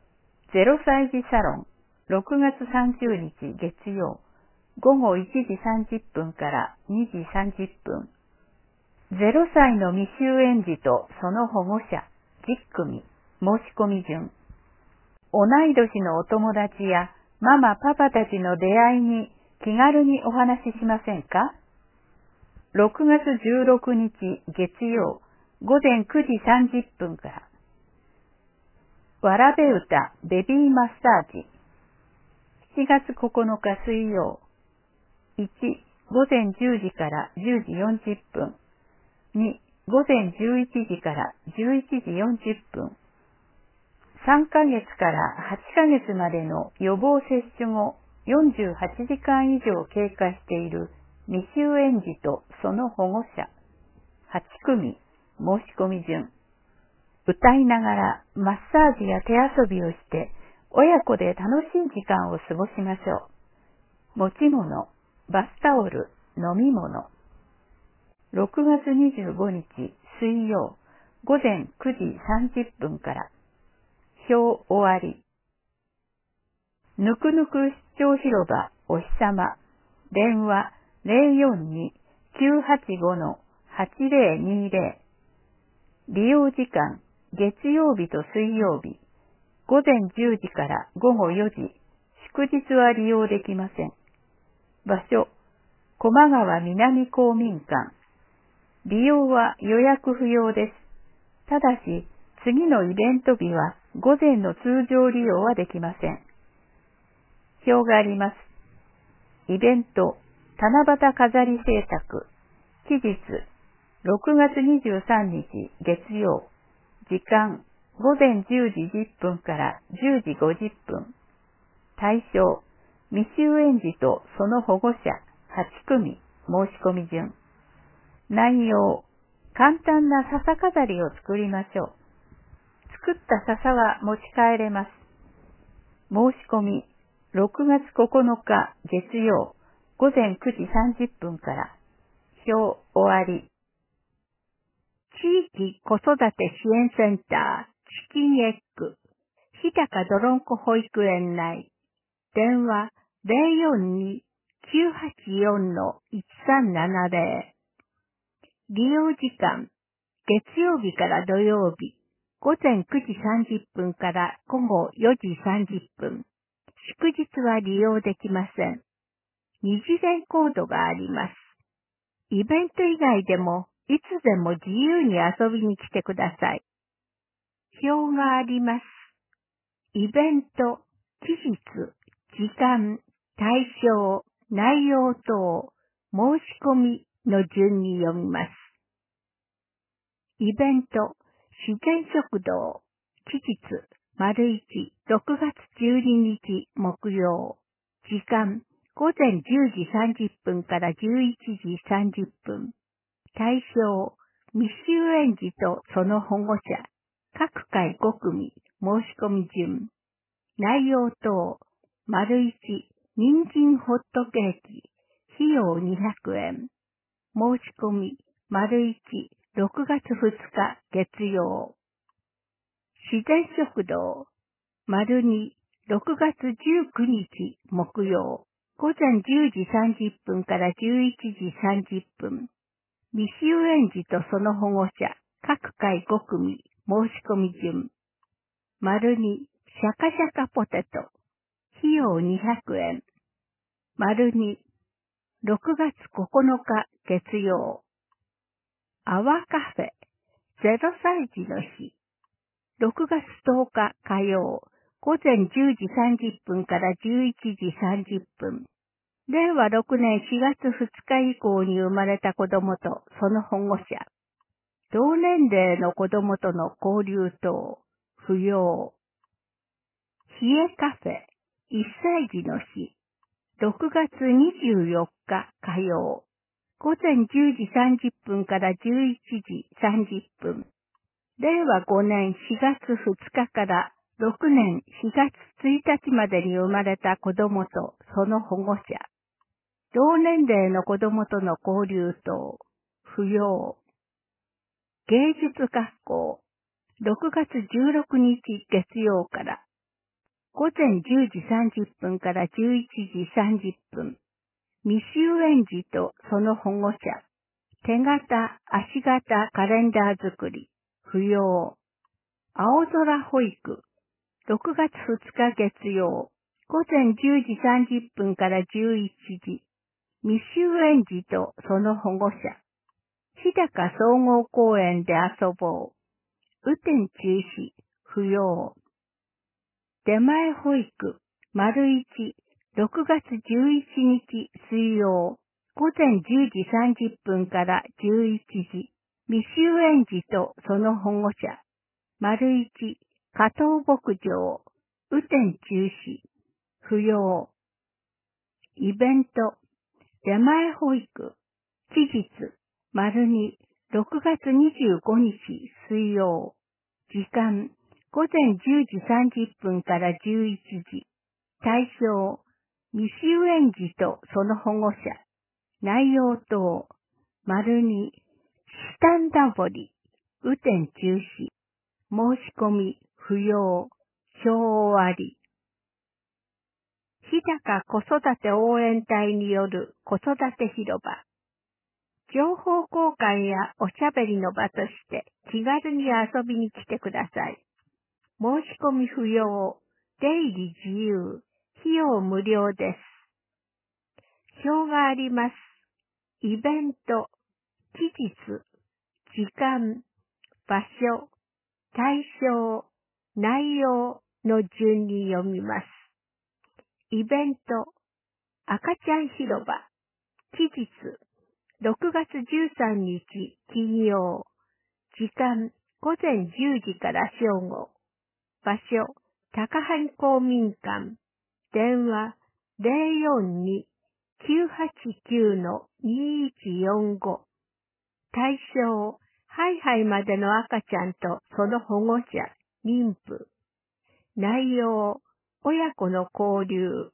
ゼロさい児サロン、ろくがつさんじゅうにち月曜、ごごいちじさんじゅっぷんからにじさんじゅっぷん。ゼロさいの未就園児とその保護者、じゅっくみ、申し込み順。同い年のお友達やママパパたちの出会いに気軽にお話ししませんか？ろくがつじゅうろくにち月曜、ごぜんくじさんじゅっぷんから。わらべ歌ベビーマッサージ。しちがつここのか水曜。いち、ごぜんじゅうじからじゅうじよんじゅっぷん。に、ごぜんじゅういちじからじゅういちじよんじゅっぷん。さんかげつからはちかげつまでの予防接種後よんじゅうはちじかん以上経過している未就園児とその保護者。はちくみ、申し込み順。歌いながらマッサージや手遊びをして親子で楽しい時間を過ごしましょう。持ち物、バスタオル、飲み物。ろくがつにじゅうごにち水曜、ごぜんくじさんじゅっぷんから。表終わり。ぬくぬく出張広場お日様。電話 ゼロよんに きゅうはちご はちゼロにゼロ。利用時間、月曜日と水曜日。ごぜんじゅうじからごごよじ。祝日は利用できません。場所、駒川南公民館。利用は予約不要です。ただし、次のイベント日は午前の通常利用はできません。表があります。イベント、七夕飾り制作。期日、ろくがつにじゅうさんにち月曜。時間、ごぜんじゅうじじゅっぷんからじゅうじごじゅっぷん。対象、未就園児とその保護者はちくみ、申し込み順。内容、簡単な笹飾りを作りましょう。作った笹は持ち帰れます。申し込み、ろくがつここのか月曜、ごぜんくじさんじゅっぷんから。表終わり。 地域子育て支援センター、チキンエッグ、日高どろんこ保育園内。電話 ゼロよんに きゅうはちよん いちさんななゼロ。利用時間、月曜日から土曜日、ごぜんくじさんじゅっぷんからごごよじさんじゅっぷん。祝日は利用できません。二次元コードがあります。イベント以外でもいつでも自由に遊びに来てください。表があります。イベント、期日、時間、対象、内容等、申し込みの順に読みます。イベント、自然食堂、期日、丸いち、ろくがつじゅうににち木曜。時間、ごぜんじゅうじさんじゅっぷんからじゅういちじさんじゅっぷん。対象、未就園児とその保護者、各回ごくみ、申し込み順。内容等、丸いち、人参ホットケーキ、費用にひゃくえん。申し込み、丸いち、ろくがつふつか月曜。自然食堂、丸に、ろくがつじゅうくにち木曜。ごぜんじゅうじさんじゅっぷんからじゅういちじさんじゅっぷん。未就園児とその保護者、各回ごくみ、申し込み順。丸に、シャカシャカポテト、費用にひゃくえん。丸に、ろくがつここのか月曜。アワカフェ、ゼロさい児の日。ろくがつとおか火曜、ごぜんじゅうじさんじゅっぷんからじゅういちじさんじゅっぷん。れいわろくねんしがつふつか以降に生まれた子供とその保護者。同年齢の子供との交流等、不要。冷えカフェ、いっさい児の日。ろくがつにじゅうよっか火曜。ごぜんじゅうじさんじゅっぷんからじゅういちじさんじゅっぷん。れいわごねんしがつふつかからろくねんしがつついたちまでに生まれた子供とその保護者。同年齢の子供との交流等、不要。芸術学校、ろくがつじゅうろくにち月曜から。 午前じゅうじさんじゅっぷんからじゅういちじさんじゅっぷん。未就園児とその保護者。手形、足形カレンダー作り。不要。青空保育。ろくがつふつか月曜。午前じゅうじさんじゅっぷんからじゅういちじ。未就園児とその保護者。日高総合公園で遊ぼう。雨天中止。不要。出前保育。丸一。ろくがつじゅういちにち水曜。午前じゅうじさんじゅっぷんからじゅういちじ。未就園児とその保護者。丸一。加藤牧場。雨天中止。不要。イベント。出前保育。期日。丸二。ろくがつにじゅうごにち水曜。時間。午前じゅうじさんじゅっぷんからじゅういちじ。対象。未就園児とその保護者。内容等。丸二。シタンダボリ。雨天中止。申し込み。不要。表終わり。日高子育て応援隊による子育て広場。情報交換やおしゃべりの場として気軽に遊びに来てください。申し込み不要。出入り自由。費用無料です。表があります。イベント、期日、時間、場所、対象、内容の順に読みます。イベント、赤ちゃん広場、期日、ろくがつじゅうさんにち金曜、時間、午前じゅうじから正午、場所、高萩公民館、電話、ゼロよんに きゅうはちきゅう にいちよんご。対象、ハイハイまでの赤ちゃんとその保護者、妊婦。内容、親子の交流。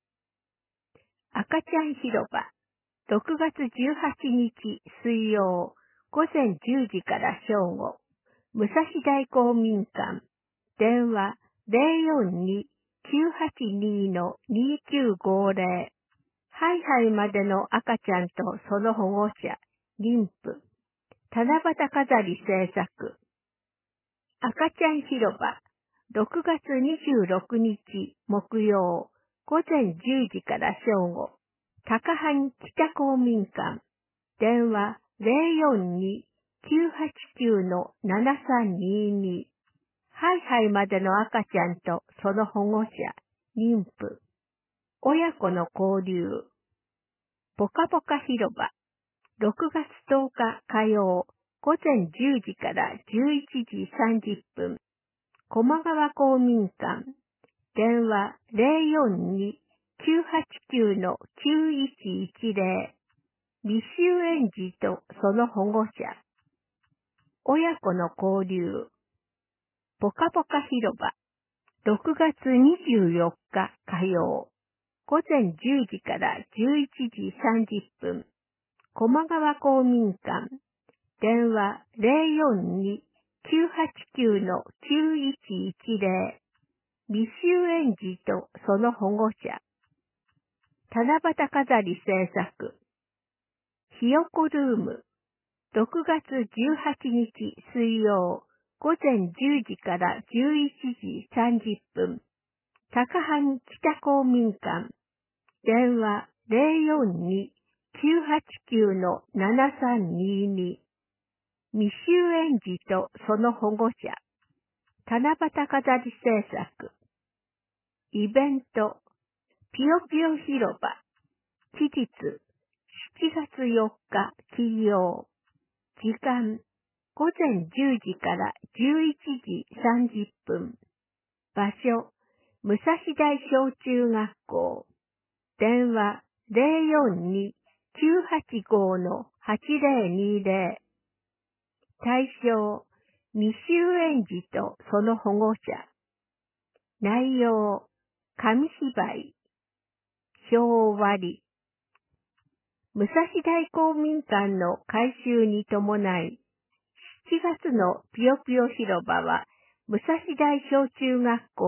赤ちゃん広場、ろくがつじゅうはちにち水曜、午前じゅうじから正午、武蔵大公民館、電話ゼロよんに きゅうはちに にきゅうごゼロ。ハイハイまでの赤ちゃんとその保護者、妊婦。七夕飾り制作。赤ちゃん広場、ろくがつにじゅうろくにち木曜、午前じゅうじから正午、高萩北公民館、電話ゼロよんに きゅうはちきゅう ななさんにに。ハイハイまでの赤ちゃんとその保護者、妊婦。親子の交流。ぽかぽか広場。ろくがつとおか火曜、午前じゅうじからじゅういちじさんじゅっぷん。駒川公民館。電話ゼロよんに きゅうはちきゅう きゅういちいちゼロ。未就園児とその保護者。親子の交流。ぽかぽか広場。ろくがつにじゅうよっか火曜。午前じゅうじからじゅういちじさんじゅっぷん。駒川公民館。電話ゼロよんに きゅうはちきゅう きゅういちいちゼロ。未就園児とその保護者。七夕飾り制作。ひよこルーム。ろくがつじゅうはちにち水曜。午前じゅうじからじゅういちじさんじゅっぷん。高萩北公民館。電話ゼロよんに きゅうはちきゅう ななさんにに。未就園児とその保護者。七夕飾り制作。イベント。ぴよぴよ広場。期日。しちがつよっか金曜。時間。午前じゅうじからじゅういちじさんじゅっぷん。場所。武蔵大小中学校。電話ゼロよんに きゅうはちご はちゼロにゼロ。対象。未就園児とその保護者。内容。紙芝居。表終わり。武蔵大公民館の改修に伴い、しちがつのぴよぴよ広場は、武蔵大小中学校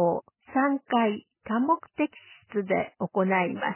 さんかい多目的室で行います。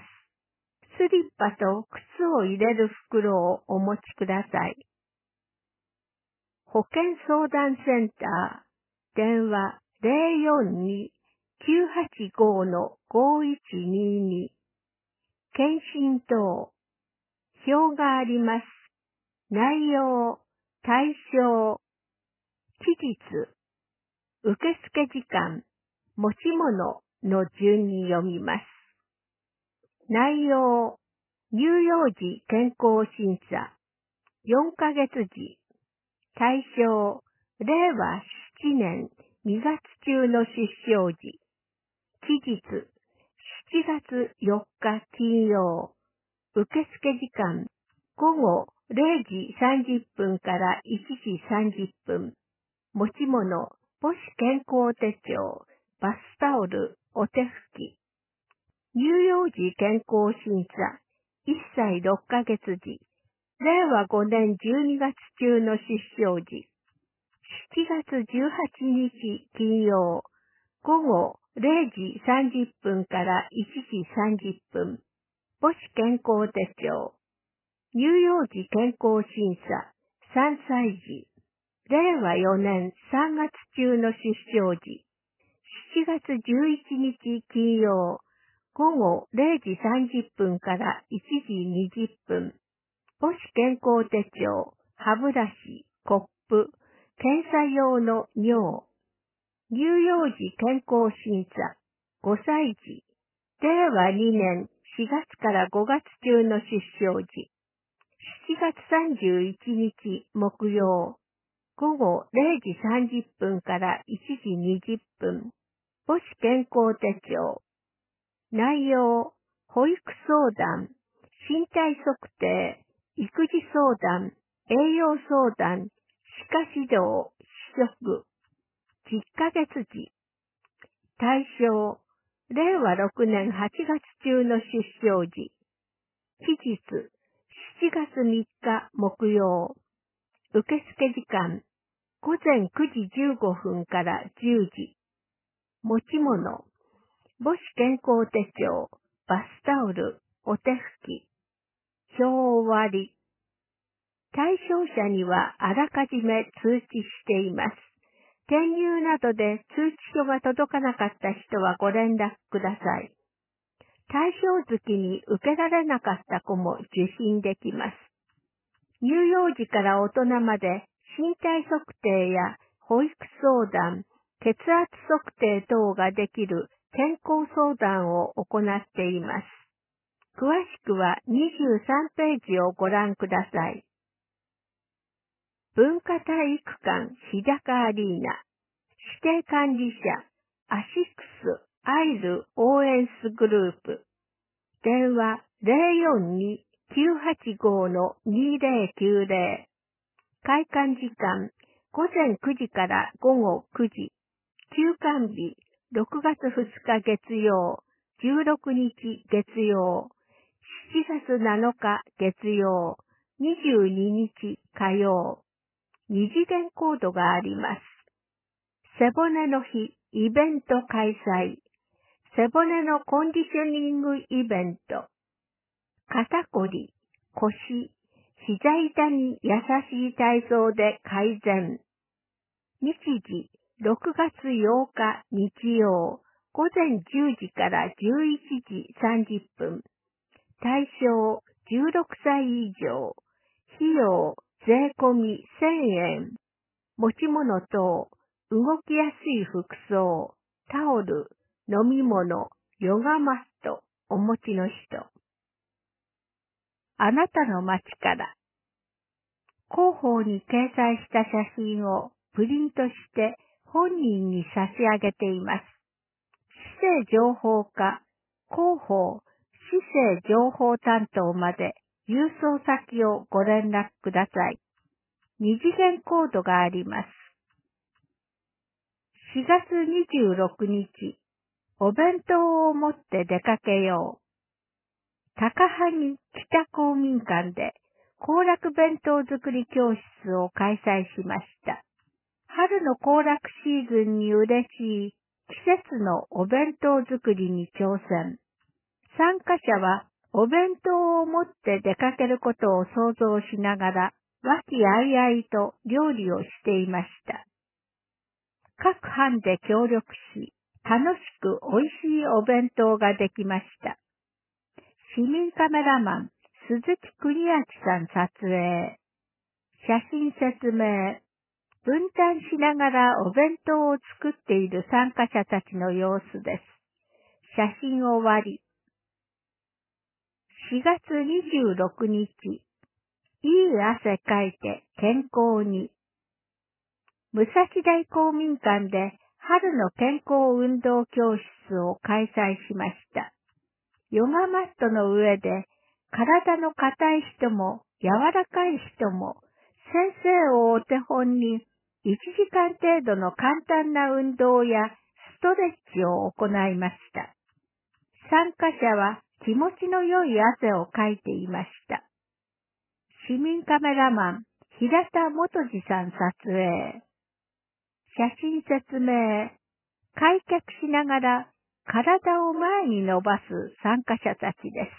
スリッパと靴を入れる袋をお持ちください。保健相談センター、電話 ゼロよんに きゅうはちご ごいちにに。検診等、表があります。内容、対象、期日、受付時間、持ち物の順に読みます。内容、乳幼児健康審査、よんかげつじ、対象、れいわななねんにがつ中の出生時、期日、しちがつよっか金曜、受付時間、ごごれいじさんじゅっぷんからいちじさんじゅっぷん、持ち物、母子健康手帳、バスタオル、お手拭き。乳幼児健康審査、いっさいろっかげつ時、れいわごねんじゅうにがつ中の出生時、しちがつじゅうはちにち金曜、ごごれいじさんじゅっぷんからいちじさんじゅっぷん、母子健康手帳。乳幼児健康審査、さんさいじ、れいわよねんさんがつ中の出生時、しちがつじゅういちにち金曜、ごごれいじさんじゅっぷんからいちじにじゅっぷん、母子健康手帳、歯ブラシ、コップ、検査用の尿。乳幼児健康審査、ごさいじ、れいわにねんしがつからごがつ中の出生時、しちがつさんじゅういちにち木曜、ごごれいじさんじゅっぷんからいちじにじゅっぷん、母子健康手帳。内容、保育相談、身体測定、育児相談、栄養相談、歯科指導、試食、じゅっかげつじ。対象、れいわろくねんはちがつ中の出生時。期日、しちがつみっか木曜。受付時間、ごぜんくじじゅうごふんからじゅうじ。持ち物、母子健康手帳、バスタオル、お手拭き。表終わり。対象者にはあらかじめ通知しています。転入などで通知書が届かなかった人はご連絡ください。対象月に受けられなかった子も受診できます。乳幼児から大人まで身体測定や保育相談、血圧測定等ができる健康相談を行っています。詳しくはにじゅうさんページをご覧ください。文化体育館日高アリーナ指定管理者アシックスアイル応援スグループ電話 ゼロよんに きゅうはちご にぜろきゅうぜろ開館時間ごぜんくじからごごくじ休館日ろくがつふつか月曜じゅうろくにち月曜しちがつなのか月曜にじゅうににち火曜二次元コードがあります。背骨の日イベント開催。背骨のコンディショニングイベント。肩こり、腰、膝痛に優しい体操で改善。日時、ろくがつようか日曜、ごぜんじゅうじからじゅういちじさんじゅっぷん。対象、じゅうろくさい以上。費用、税込みせんえん。持ち物等、動きやすい服装、タオル、飲み物、ヨガマット、お持ちの人。あなたの街から。広報に掲載した写真をプリントして本人に差し上げています。市政情報課、広報、市政情報担当まで郵送先をご連絡ください。二次元コードがあります。しがつにじゅうろくにち、お弁当を持って出かけよう。高萩北公民館で行楽弁当作り教室を開催しました。春の行楽シーズンに嬉しい季節のお弁当作りに挑戦。参加者はお弁当を持って出かけることを想像しながら、和気あいあいと料理をしていました。各班で協力し、楽しく美味しいお弁当ができました。市民カメラマン、鈴木邦明さん撮影。写真説明。分担しながらお弁当を作っている参加者たちの様子です。写真終わり。しがつにじゅうろくにち。いい汗かいて健康に。武蔵大公民館で春の健康運動教室を開催しました。ヨガマットの上で体の硬い人も柔らかい人も先生をお手本にいちじかん程度の簡単な運動やストレッチを行いました。参加者は気持ちの良い汗をかいていました。市民カメラマン、平田元次さん撮影。写真説明。開脚しながら体を前に伸ばす参加者たちです。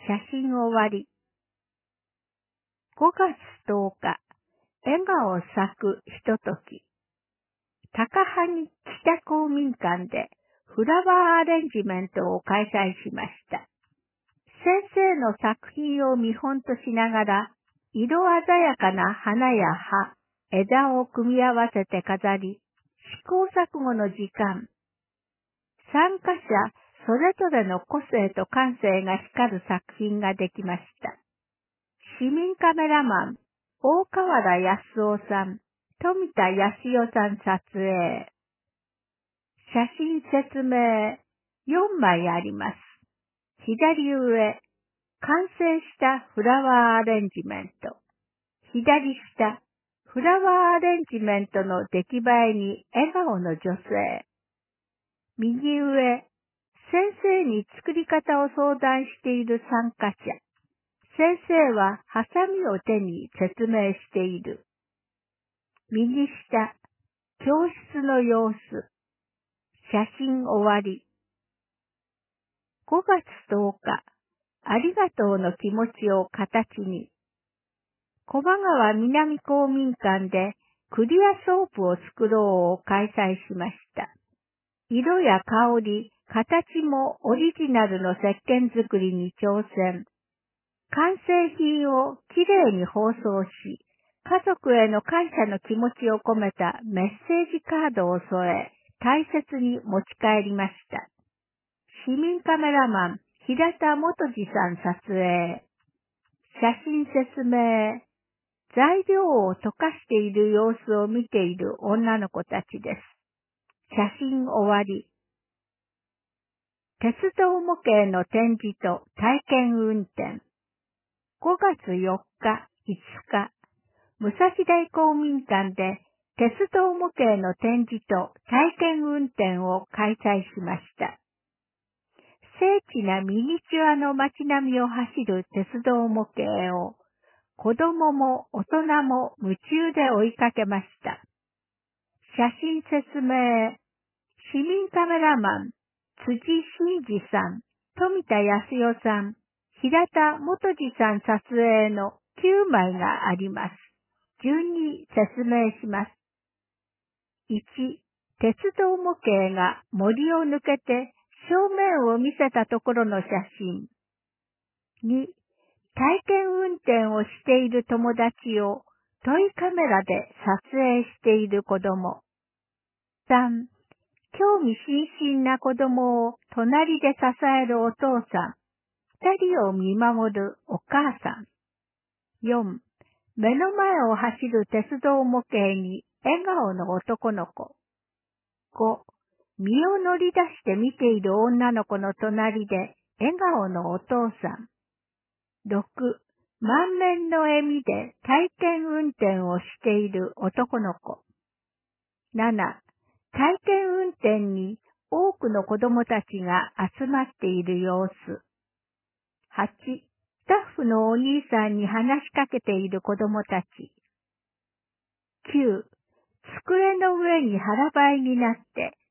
写真終わり。ごがつとおか、笑顔咲くひととき。高萩北公民館でフラワーアレンジメントを開催しました。先生の作品を見本としながら、色鮮やかな花や葉、枝を組み合わせて飾り、試行錯誤の時間。参加者それぞれの個性と感性が光る作品ができました。市民カメラマン、大河原康夫さん、富田康代さん撮影。写真説明、よんまいあります。左上、完成したフラワーアレンジメント。左下、フラワーアレンジメントの出来栄えに笑顔の女性。右上、先生に作り方を相談している参加者。先生はハサミを手に説明している。右下、教室の様子。写真終わり。ごがつとおか、ありがとうの気持ちを形に。駒川南公民館でクリアソープを作ろうを開催しました。色や香り、形もオリジナルの石鹸作りに挑戦。完成品をきれいに包装し、家族への感謝の気持ちを込めたメッセージカードを添え、大切に持ち帰りました。市民カメラマン、平田元次さん撮影。写真説明。材料を溶かしている様子を見ている女の子たちです。写真終わり。鉄道模型の展示と体験運転。ごがつよっか、いつか、武蔵大公民館で鉄道模型の展示と体験運転を開催しました。精緻なミニチュアの街並みを走る鉄道模型を子供も大人も夢中で追いかけました。写真説明。市民カメラマン、辻真二さん、富田康代さん、平田元次さん撮影のきゅうまいがあります。順に説明します。いち、鉄道模型が森を抜けて正面を見せたところの写真。に、体験運転をしている友達をトイカメラで撮影している子供。さん、興味津々な子供を隣で支えるお父さん。二人を見守るお母さん。よん、目の前を走る鉄道模型に笑顔の男の子。ご、身を乗り出して見ている女の子の隣で笑顔のお父さん。ろく、満面の笑みで体験運転をしている男の子。なな、体験運転に多くの子供たちが集まっている様子。はち、スタッフのお兄さんに話しかけている子供たち。きゅう、机の上に腹ばいになって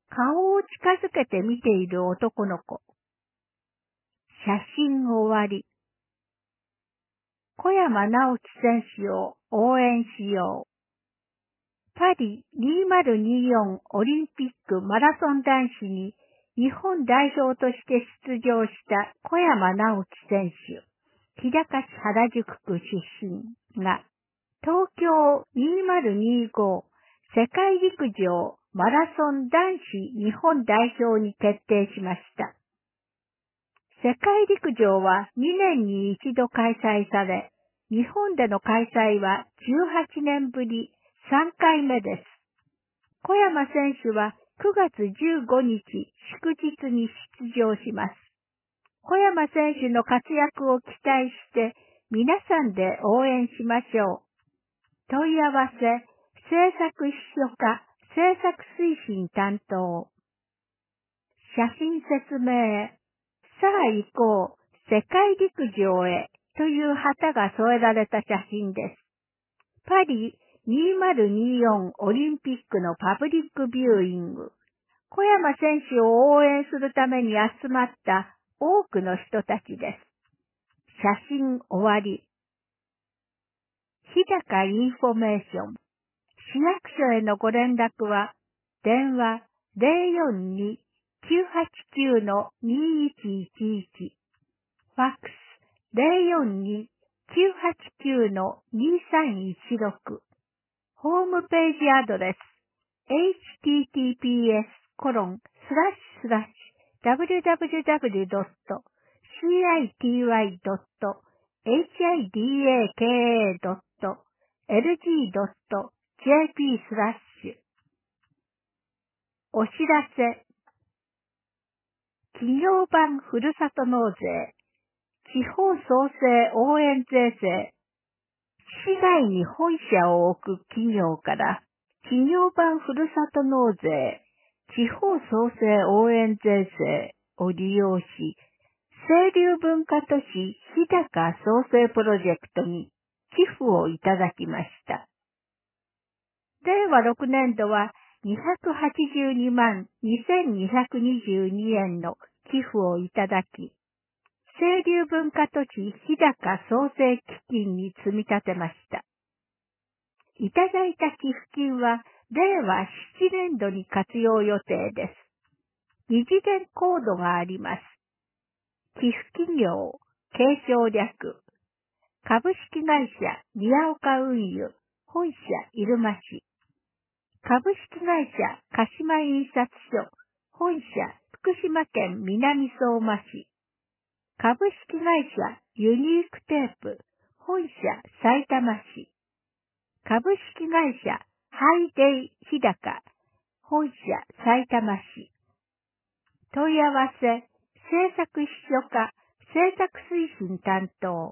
顔を近づけて見ている男の子。写真終わり。小山直樹選手を応援しよう。パリにせんにじゅうよんオリンピックマラソン男子に日本代表として出場した小山直樹選手、日高市原宿区出身が、東京にせんにじゅうご世界陸上マラソン男子日本代表に決定しました。世界陸上はにねんに一度開催され、日本での開催はじゅうはちねんぶりさんかいめです。小山選手はくがつじゅうごにち祝日に出場します。小山選手の活躍を期待して皆さんで応援しましょう。問い合わせ、制作秘書課、制作推進担当。写真説明。さあ行こう、世界陸上へという旗が添えられた写真です。パリにせんにじゅうよんオリンピックのパブリックビューイング。小山選手を応援するために集まった多くの人たちです。写真終わり。日高インフォメーション。市役所へのご連絡は、電話 ゼロよんに きゅうはちきゅう にいちいちいち、ファックス ゼロよんに きゅうはちきゅう にさんいちろく、ホームページアドレス エイチティーティーピーエスコロンスラッシュスラッシュダブリューダブリューダブリュードットシーアイティーワイドットエイチアイディーエーケーエードットエルジードットジェーピースラッシュ。お知らせ。企業版ふるさと納税、地方創生応援税制、市外に本社を置く企業から企業版ふるさと納税、地方創生応援税制を利用し、清流文化都市日高創生プロジェクトに寄付をいただきました。れいわろくねんどはにひゃくはちじゅうにまんにせんにひゃくにじゅうにえんの寄付をいただき、清流文化都市日高創生基金に積み立てました。いただいた寄付金はれいわななねんどに活用予定です。二次元コードがあります。寄付企業、継承略、株式会社宮岡運輸、本社入間市。株式会社鹿島印刷所、本社福島県南相馬市。株式会社ユニークテープ、本社埼玉市。株式会社ハイデイ日高、本社埼玉市。問い合わせ、制作秘書課、制作推進担当。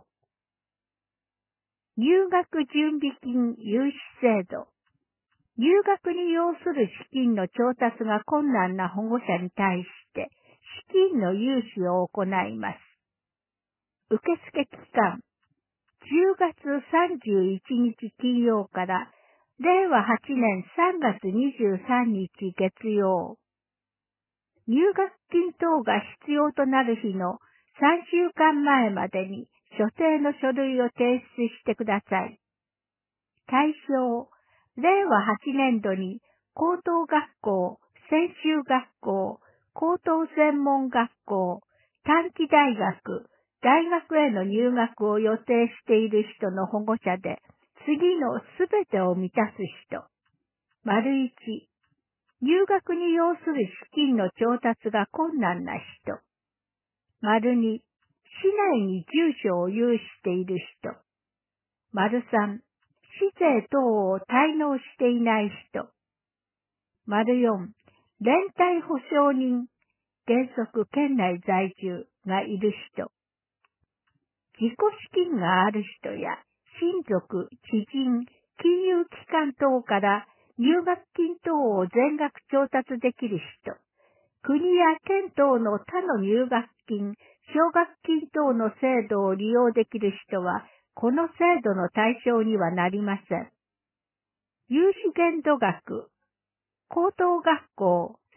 入学準備金融資制度。入学に要する資金の調達が困難な保護者に対して資金の融資を行います。受付期間、じゅうがつさんじゅういちにち金曜かられいわはちねんさんがつにじゅうさんにち月曜。入学金等が必要となる日のさんしゅうかんまえまでに所定の書類を提出してください。対象、れいわはちねんどに高等学校、専修学校、高等専門学校、短期大学、大学への入学を予定している人の保護者で、次のすべてを満たす人。丸一、入学に要する資金の調達が困難な人。丸二、市内に住所を有している人。丸三、市税等を滞納していない人。丸四、連帯保証人、原則県内在住がいる人。自己資金がある人や親族、知人、金融機関等から入学金等を全額調達できる人。国や県等の他の入学金、奨学金等の制度を利用できる人は、この制度の対象にはなりません。融資限度額、高等学校、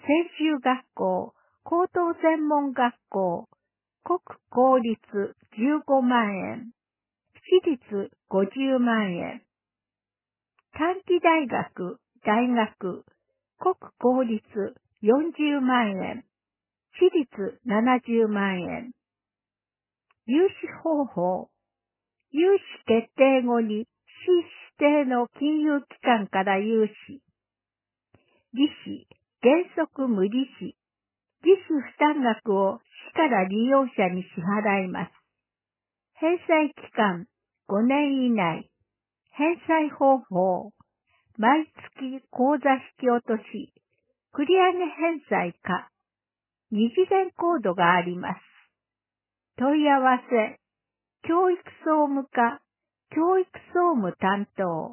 専修学校、高等専門学校、国公立じゅうごまんえん、私立ごじゅうまんえん、短期大学、大学、国公立よんじゅうまんえん、私立ななじゅうまんえん。融資方法。融資決定後に市指定の金融機関から融資。利子、原則無利子。利子負担額を市から利用者に支払います。返済期間ごねん以内。返済方法。毎月口座引き落とし。繰り上げ返済か。二次元コードがあります。問い合わせ。教育総務課、教育総務担当。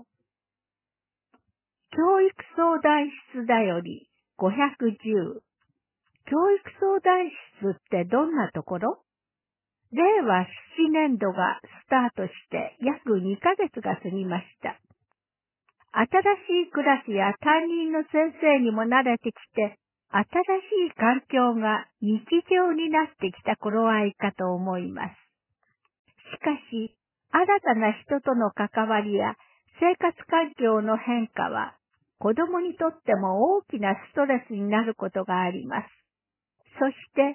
教育相談室だよりごひゃくじゅう。教育相談室ってどんなところ？れいわななねんどがスタートして約にかげつが過ぎました。新しいクラスや担任の先生にも慣れてきて、新しい環境が日常になってきた頃合いかと思います。しかし、新たな人との関わりや生活環境の変化は、子供にとっても大きなストレスになることがあります。そして、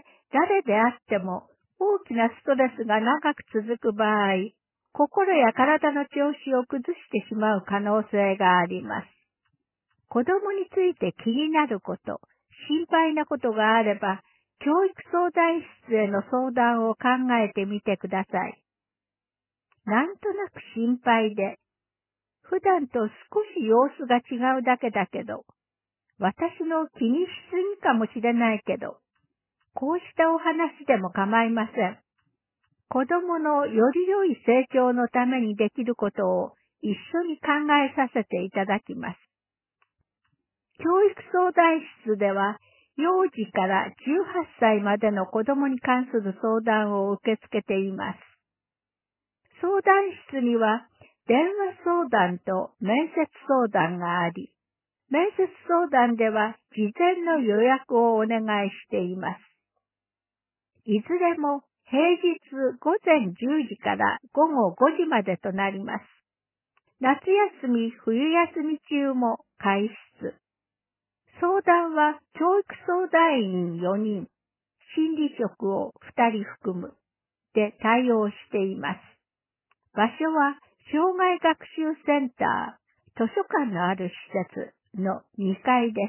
誰であっても大きなストレスが長く続く場合、心や体の調子を崩してしまう可能性があります。子供について気になること、心配なことがあれば、教育相談室への相談を考えてみてください。なんとなく心配で、普段と少し様子が違うだけだけど、私の気にしすぎかもしれないけど、こうしたお話でも構いません。子供のより良い成長のためにできることを一緒に考えさせていただきます。教育相談室では、幼児からじゅうはっさいまでの子供に関する相談を受け付けています。相談室には電話相談と面接相談があり、面接相談では事前の予約をお願いしています。いずれも平日ごぜんじゅうじからごごごじまでとなります。夏休み、冬休み中も開室。相談は教育相談員よにん、心理職をふたり含むで対応しています。場所は障害学習センター、図書館のある施設のにかいです。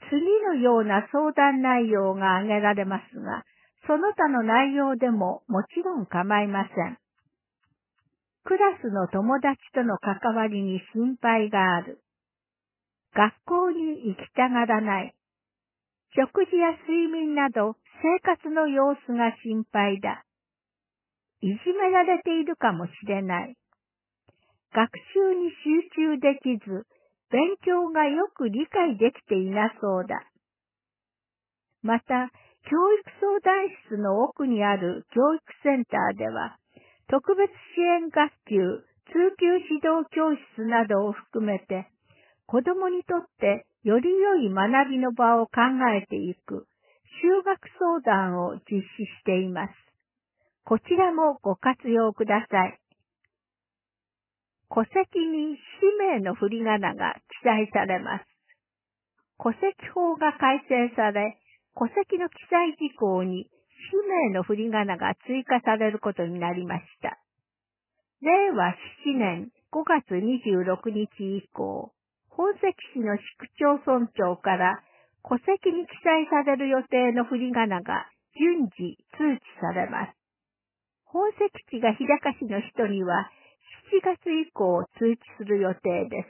次のような相談内容が挙げられますが、その他の内容でももちろん構いません。クラスの友達との関わりに心配がある。学校に行きたがらない。食事や睡眠など生活の様子が心配だ。いじめられているかもしれない。学習に集中できず、勉強がよく理解できていなそうだ。また、教育相談室の奥にある教育センターでは、特別支援学級、通級指導教室などを含めて、子供にとってより良い学びの場を考えていく、就学相談を実施しています。こちらもご活用ください。戸籍に氏名の振り仮名が記載されます。戸籍法が改正され、戸籍の記載事項に氏名の振り仮名が追加されることになりました。れいわななねんごがつにじゅうろくにち以降、本籍市の市区町村長から戸籍に記載される予定の振り仮名が順次通知されます。本籍地が日高市の人にはしちがつ以降通知する予定です。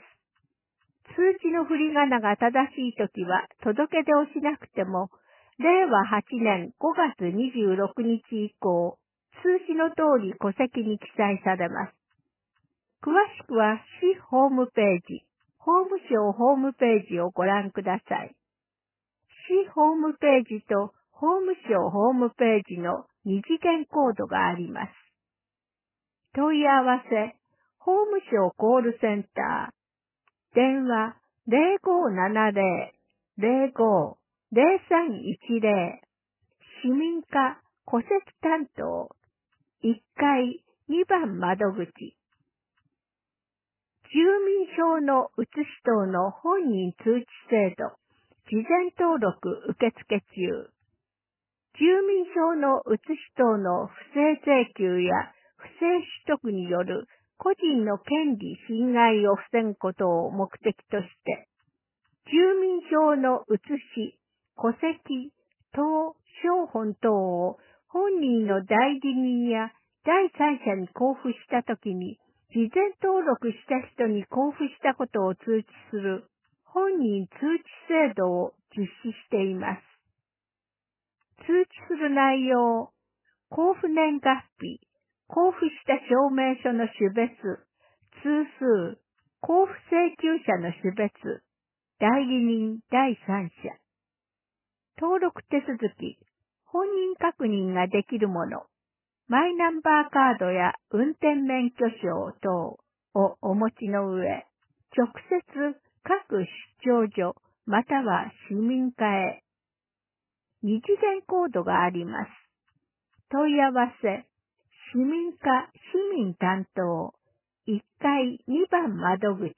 通知の振り仮名が正しいときは届け出をしなくても、れいわはちねんごがつにじゅうろくにち以降、通知の通り戸籍に記載されます。詳しくは市ホームページ、法務省ホームページをご覧ください。市ホームページと法務省ホームページの二次元コードがあります。問い合わせ、法務省コールセンター、電話ゼロごーななゼロゼロごーゼロさんいちゼロ市民課戸籍担当いっかいにばん窓口住民票の写し等の本人通知制度事前登録受付中住民票の写し等の不正請求や不正取得による個人の権利侵害を防ぐことを目的として、住民票の写し、戸籍、等、証本等を本人の代理人や第三者に交付したときに、事前登録した人に交付したことを通知する本人通知制度を実施しています。通知する内容、交付年月日、交付した証明書の種別、通数、交付請求者の種別、代理人第三者、登録手続き、本人確認ができるもの、マイナンバーカードや運転免許証等をお持ちの上、直接各出張所または市民課へ、二次元コードがあります。問い合わせ、市民課市民担当、いっかいにばん窓口。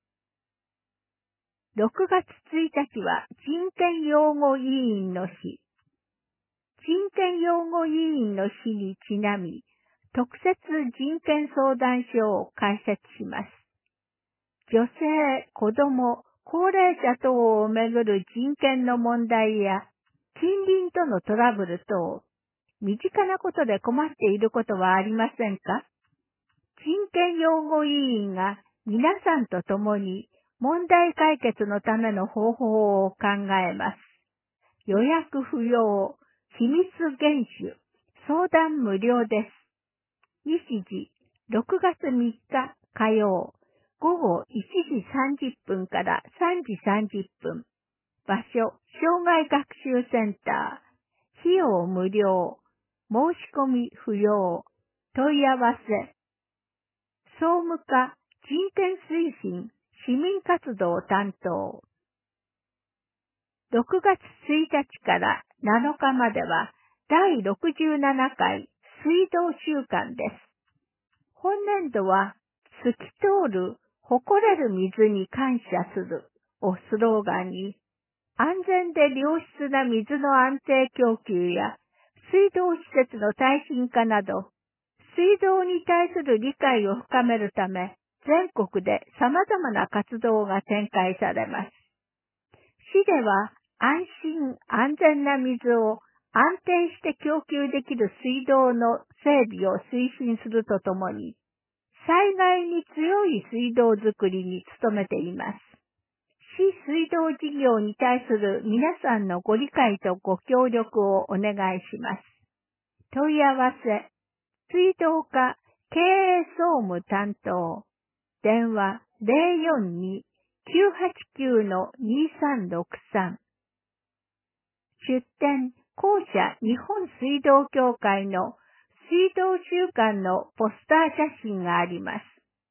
ろくがつついたちは人権擁護委員の日。人権擁護委員の日にちなみ、特設人権相談所を開設します。女性、子供、高齢者等をめぐる人権の問題や、近隣とのトラブル等、身近なことで困っていることはありませんか？人権擁護委員が皆さんと共に問題解決のための方法を考えます。予約不要、秘密厳守、相談無料です。日時、ろくがつみっか火曜、ごごいちじさんじゅっぷんからさんじさんじゅっぷん。場所、障害学習センター。費用無料。申し込み不要。問い合わせ。総務課人権推進市民活動担当。ろくがつついたちからなのかまではだいろくじゅうななかい水道週間です。本年度は透き通る誇れる水に感謝するをスローガンに安全で良質な水の安定供給や水道施設の耐震化など水道に対する理解を深めるため全国で様々な活動が展開されます。市では安心安全な水を安定して供給できる水道の整備を推進するとともに災害に強い水道づくりに努めています。市水道事業に対する皆さんのご理解とご協力をお願いします。問い合わせ、水道課経営総務担当、電話 ゼロよんに きゅうはちきゅう にさんろくさん。出店、公社日本水道協会の水道週間のポスター写真があります。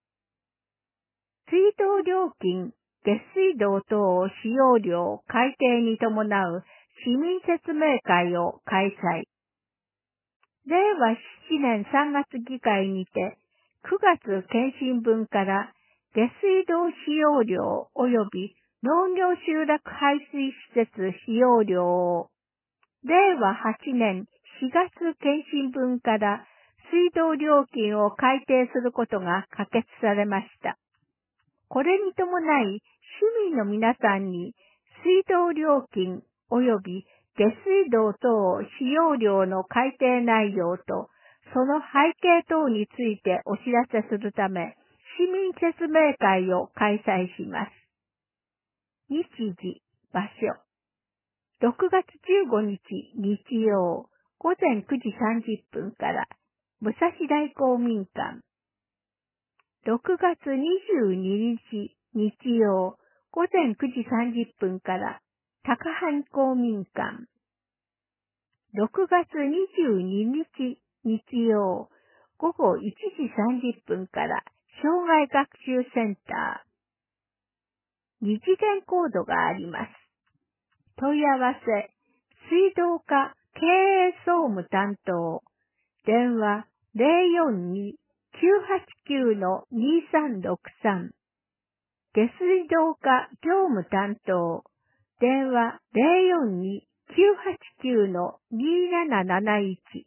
水道料金、下水道等使用料改定に伴う市民説明会を開催。れいわしちねんさんがつ議会にてくがつ検針分から下水道使用料及び農業集落排水施設使用料をれいわはちねんしがつ検針分から水道料金を改定することが可決されました。これに伴い市民の皆さんに水道料金及び下水道等使用料の改定内容とその背景等についてお知らせするため市民説明会を開催します。日時、場所。ろくがつじゅうごにち日曜ごぜんくじさんじゅっぷんから武蔵大公民館。ろくがつにじゅうににち日曜ごぜんくじさんじゅっぷんから高萩公民館。ろくがつにじゅうににち日曜ごごいちじさんじゅっぷんから障害学習センター。二次元コードがあります。 問い合わせ、水道課経営総務担当、電話 ゼロよんに きゅうはちきゅう にさんろくさん、下水道課業務担当、電話 ゼロよんに きゅうはちきゅう になななないち。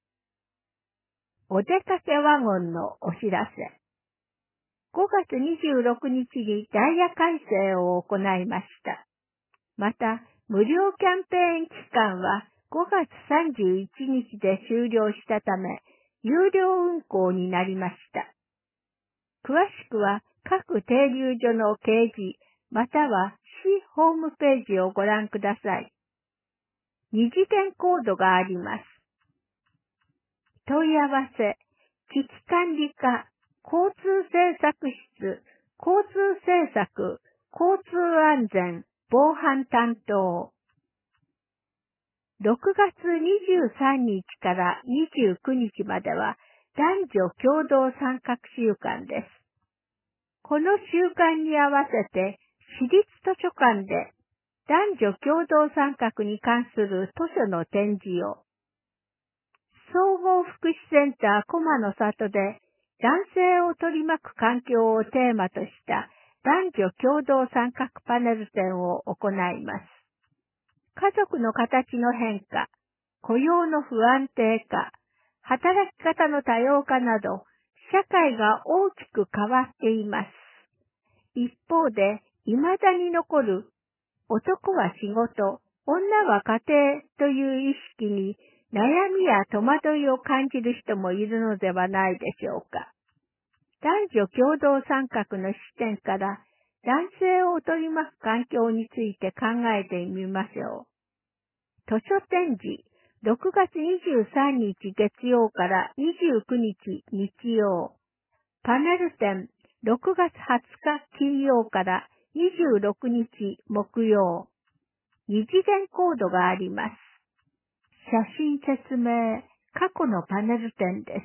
お出かけワゴンのお知らせ。ごがつにじゅうろくにちにダイヤ改正を行いました。また、無料キャンペーン期間はごがつさんじゅういちにちで終了したため、有料運行になりました。詳しくは各停留所の掲示、または市ホームページをご覧ください。二次元コードがあります。問い合わせ、危機管理課、交通政策室、交通政策、交通安全、防犯担当。ろくがつにじゅうさんにちからにじゅうくにちまでは男女共同参画週間です。この週間に合わせて市立図書館で男女共同参画に関する図書の展示を、総合福祉センター駒の里で男性を取り巻く環境をテーマとした男女共同参画パネル展を行います。家族の形の変化、雇用の不安定化、働き方の多様化など、社会が大きく変わっています。一方で、未だに残る、男は仕事、女は家庭という意識に悩みや戸惑いを感じる人もいるのではないでしょうか。男女共同参画の視点から男性を取り巻く環境について考えてみましょう。図書展示、ろくがつにじゅうさんにち月曜からにじゅうくにち日曜。パネル展、ろくがつはつか金曜からにじゅうろくにち木曜。二次元コードがあります。写真説明、過去のパネル展です。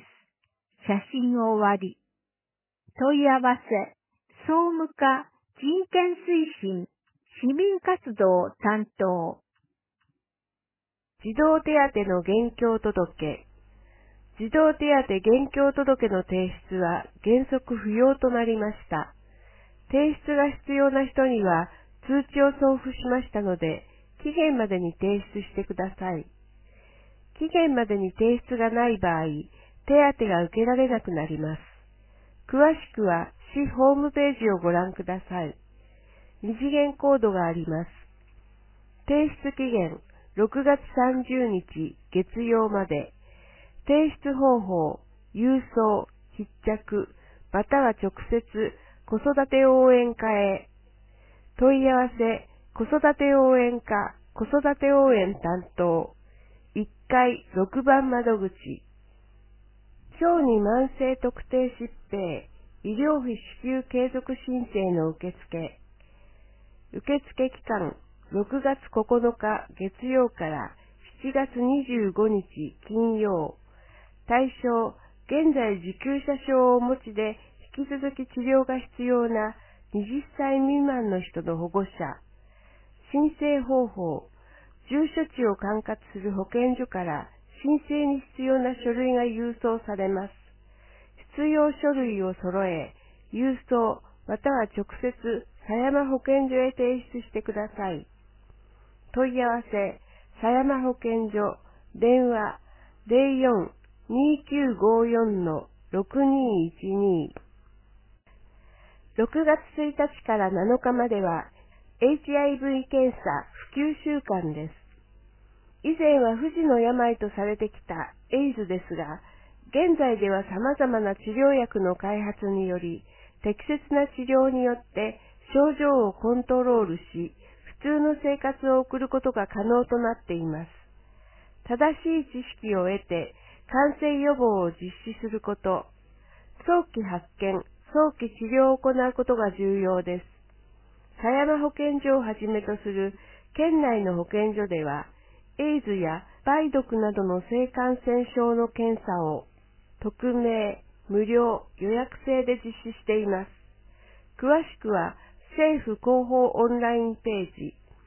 写真終わり。問い合わせ、総務課人権推進、市民活動担当。 児童手当の現況届。児童手当現況届の提出は原則不要となりました。提出が必要な人には通知を送付しましたので、期限までに提出してください。期限までに提出がない場合、手当が受けられなくなります。詳しくは市ホームページをご覧ください。二次元コードがあります。提出期限ろくがつさんじゅうにち月曜まで。提出方法、郵送、必着、または直接子育て応援課へ。問い合わせ、子育て応援課、子育て応援担当。いっかいろくばん窓口。小児慢性特定疾病、医療費支給継続申請の受付。受付期間、ろくがつここのか月曜からしちがつにじゅうごにち金曜。対象、現在受給者証をお持ちで引き続き治療が必要なはたち未満の人の保護者。申請方法、住所地を管轄する保健所から申請に必要な書類が郵送されます。必要書類を揃え、郵送または直接狭山保健所へ提出してください。問い合わせ、狭山保健所、電話ゼロよん にきゅうごよん ろくにいちに。ろくがつついたちからなのかまでは エイチアイブイ 検査普及週間です。以前は不治の病とされてきたエイズですが、現在では様々な治療薬の開発により、適切な治療によって症状をコントロールし、普通の生活を送ることが可能となっています。正しい知識を得て、感染予防を実施すること、早期発見、早期治療を行うことが重要です。狭山保健所をはじめとする県内の保健所では、エイズや梅毒などの性感染症の検査を匿名、無料、予約制で実施しています。詳しくは政府広報オンラインページ、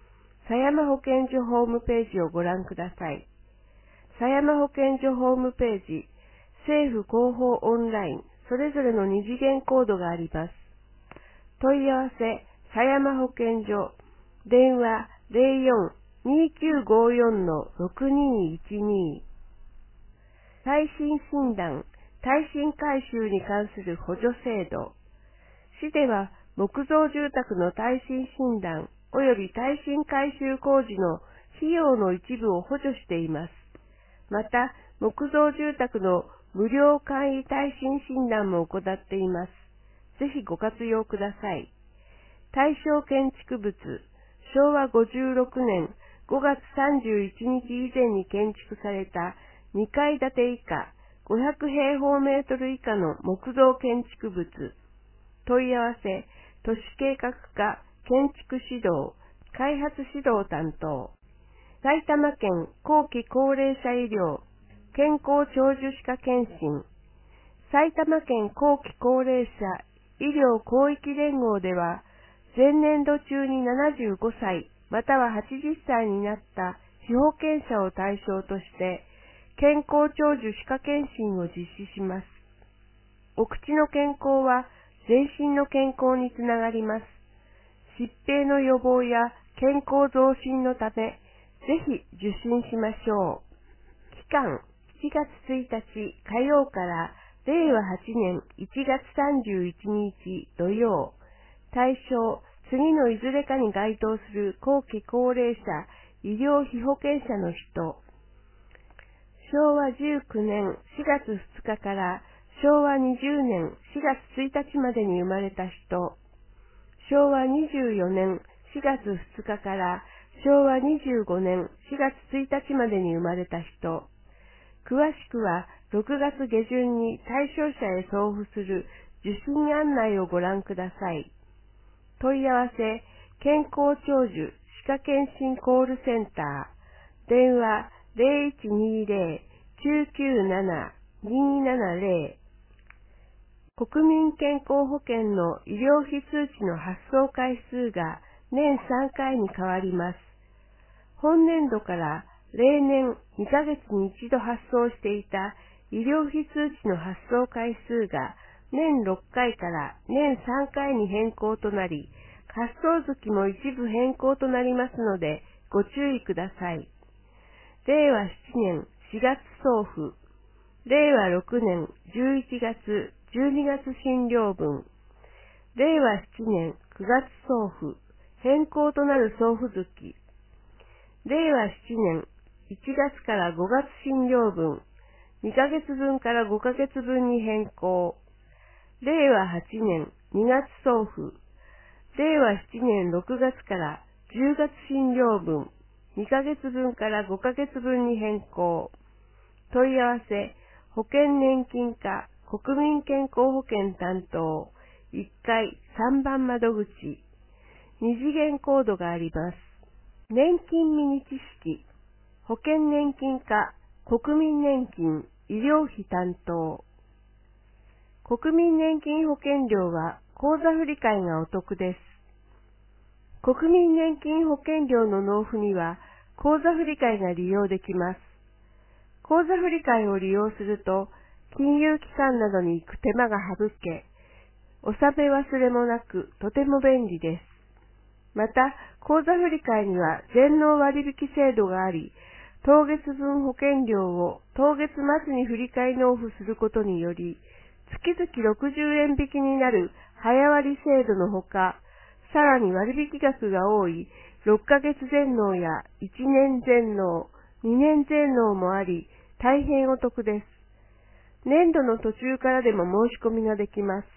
狭山保健所ホームページをご覧ください。狭山保健所ホームページ、政府広報オンライン、それぞれの二次元コードがあります。問い合わせ、狭山保健所、電話 ゼロよん にきゅうごよん ろくにいちに。耐震診断、耐震改修に関する補助制度。市では木造住宅の耐震診断及び耐震改修工事の費用の一部を補助しています。また、木造住宅の無料簡易耐震診断も行っています。ぜひご活用ください。対象建築物、しょうわごじゅうろくねんごがつさんじゅういちにち以前に建築されたにかい建て以下ごひゃくへいほうメートル以下の木造建築物。問い合わせ、都市計画課建築指導、開発指導担当。埼玉県後期高齢者医療健康長寿歯科検診。埼玉県後期高齢者医療広域連合では、前年度中にななじゅうごさいまたははちじゅっさいになった被保険者を対象として、健康長寿歯科検診を実施します。お口の健康は全身の健康につながります。疾病の予防や健康増進のため、ぜひ受診しましょう。期間、しちがつついたち火曜かられいわはちねんいちがつさんじゅういちにち土曜。対象、次のいずれかに該当する後期高齢者医療被保険者の人。しょうわじゅうきゅうねんしがつふつかからしょうわにじゅうねんしがつついたちまでに生まれた人。しょうわにじゅうよねんしがつふつかからしょうわにじゅうごねんしがつついたちまでに生まれた人。詳しくはろくがつげじゅんに対象者へ送付する受診案内をご覧ください。問い合わせ、健康長寿歯科検診コールセンター、電話ゼロいちにゼロ きゅうきゅうなな にななゼロ。国民健康保険の医療費通知の発送回数が年さんかいに変わります。本年度から例年にかげつに一度発送していた医療費通知の発送回数が年ろっかいから年さんかいに変更となり、発送月も一部変更となりますのでご注意ください。れいわななねんしがつ送付、れいわろくねんじゅういちがつじゅうにがつ診療分、れいわななねんくがつ送付、変更となる送付月、れいわななねんいちがつからごがつ診療分、にかげつぶんからごかげつぶんに変更、れいわはちねんにがつ送付、れいわななねんろくがつからじゅうがつ診療分、にかげつぶんからごかげつぶんに変更。問い合わせ、保険年金課国民健康保険担当いっかいさんばん窓口。二次元コードがあります。年金ミニ知識、保険年金課国民年金医療費担当。国民年金保険料は口座振替がお得です。国民年金保険料の納付には口座振替が利用できます。口座振替を利用すると金融機関などに行く手間が省け、納め忘れもなくとても便利です。また、口座振替には全納割引制度があり、当月分保険料を当月末に振り替え納付することにより、月々ろくじゅうえん引きになる早割制度のほか、さらに割引額が多いろっかげつ全納やいちねん全納、にねん全納もあり、大変お得です。年度の途中からでも申し込みができます。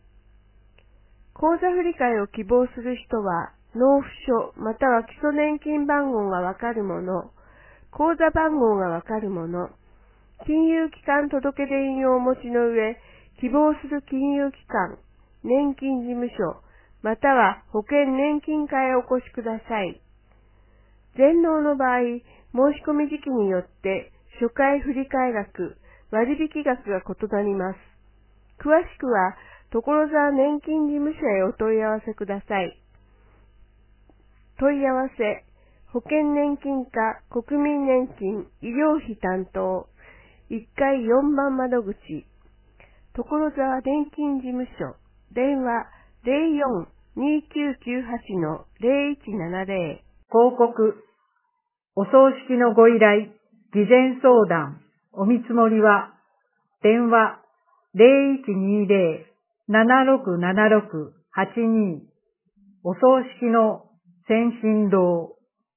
口座振替を希望する人は、納付書または基礎年金番号がわかるもの、口座番号がわかるもの、金融機関届出印をお持ちの上、希望する金融機関、年金事務所、または保険年金課へお越しください。全納の場合、申し込み時期によって初回振替額、割引額が異なります。詳しくは、所沢年金事務所へお問い合わせください。問い合わせ、 保険年金課国民年金医療費担当いっかいよんばん窓口所沢年金事務所電話 ゼロよん にきゅうきゅうはち ゼロいちななゼロ広告。お葬式のご依頼、事前相談、お見積もりは、電話 ゼロいちにゼロ ななろくななろく はちに お葬式の先進堂。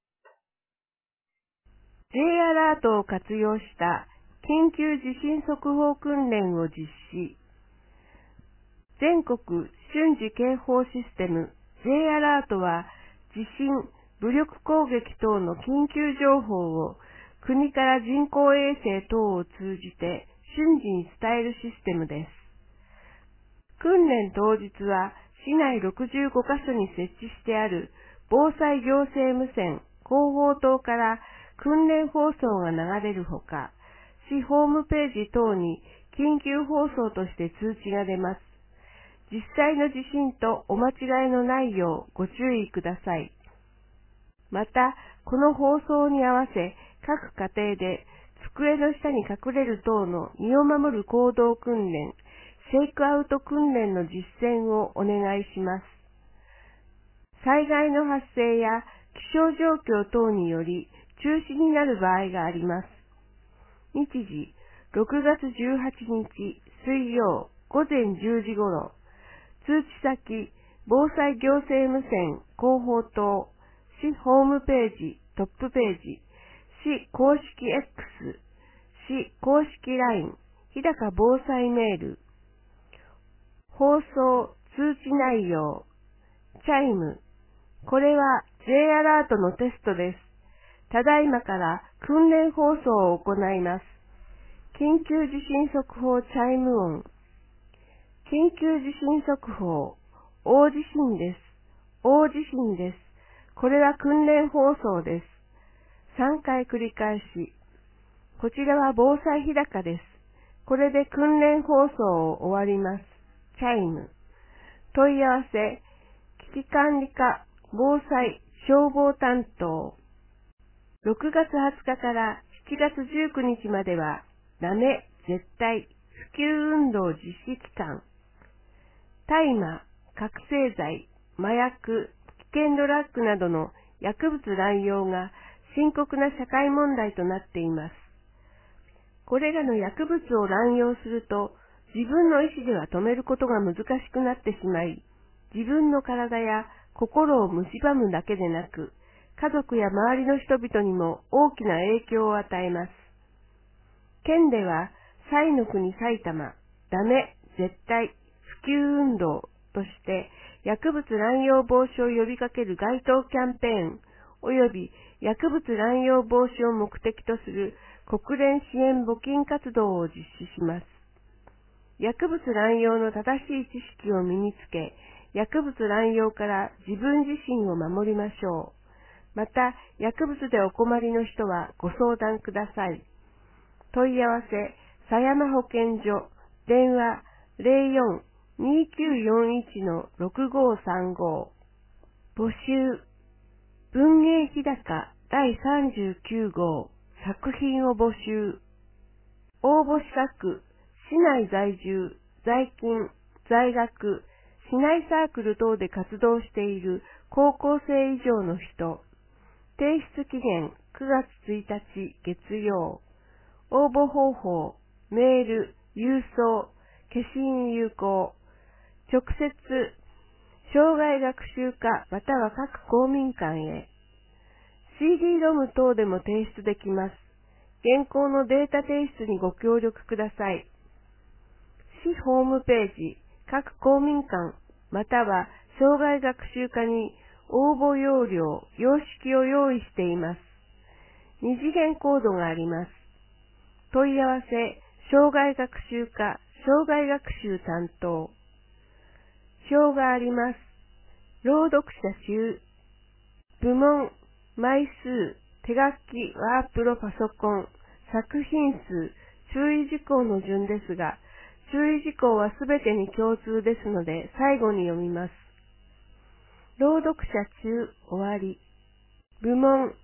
J アラートを活用した緊急地震速報訓練を実施。全国瞬時警報システム J アラートは地震、武力攻撃等の緊急情報を国から人工衛星等を通じて瞬時に伝えるシステムです。訓練当日は市内ろくじゅうごカ所に設置してある防災行政無線広報塔から訓練放送が流れるほか、市ホームページ等に緊急放送として通知が出ます。実際の地震とお間違いのないようご注意ください。また、この放送に合わせ各家庭で机の下に隠れる等の身を守る行動訓練、シェイクアウト訓練の実践をお願いします。災害の発生や気象状況等により中止になる場合があります。日時、ろくがつじゅうはちにち水曜午前じゅうじ頃、通知先、防災行政無線広報塔、市ホームページ、トップページ、市公式 X、市公式 ライン、日高防災メール、放送、通知内容、チャイム、これは J アラートのテストです。ただいまから訓練放送を行います。緊急地震速報チャイム音。緊急地震速報。大地震です。大地震です。これは訓練放送です。さんかい繰り返し。こちらは防災日高です。これで訓練放送を終わります。チャイム。問い合わせ。危機管理課防災消防担当。ろくがつはつかからしちがつじゅうくにちまでは、ダメ、絶対、普及運動実施期間。大麻、覚醒剤、麻薬、危険ドラッグなどの薬物乱用が深刻な社会問題となっています。これらの薬物を乱用すると、自分の意思では止めることが難しくなってしまい、自分の体や心を蝕むだけでなく、家族や周りの人々にも大きな影響を与えます。県では、彩の国埼玉、ダメ、絶対、普及運動として、薬物乱用防止を呼びかける街頭キャンペーン、及び薬物乱用防止を目的とする国連支援募金活動を実施します。薬物乱用の正しい知識を身につけ、薬物乱用から自分自身を守りましょう。また、薬物でお困りの人はご相談ください。問い合わせ、狭山保健所、電話 ゼロよん にきゅうよんいち ろくごさんご。募集、文芸日高だいさんじゅうきゅうごう作品を募集。応募資格、市内在住、在勤、在学、市内サークル等で活動している高校生以上の人。提出期限くがつついたち月曜。応募方法、メール、郵送、消印有効。直接、障害学習課または各公民館へ。シーディー ロム等でも提出できます。現行のデータ提出にご協力ください。市ホームページ、各公民館または障害学習課に応募要領、様式を用意しています。二次元コードがあります。問い合わせ、障害学習課、障害学習担当。表があります。朗読者中。部門、枚数、手書き、ワープロパソコン、作品数、注意事項の順ですが、注意事項はすべてに共通ですので、最後に読みます。朗読者中終わり。部門、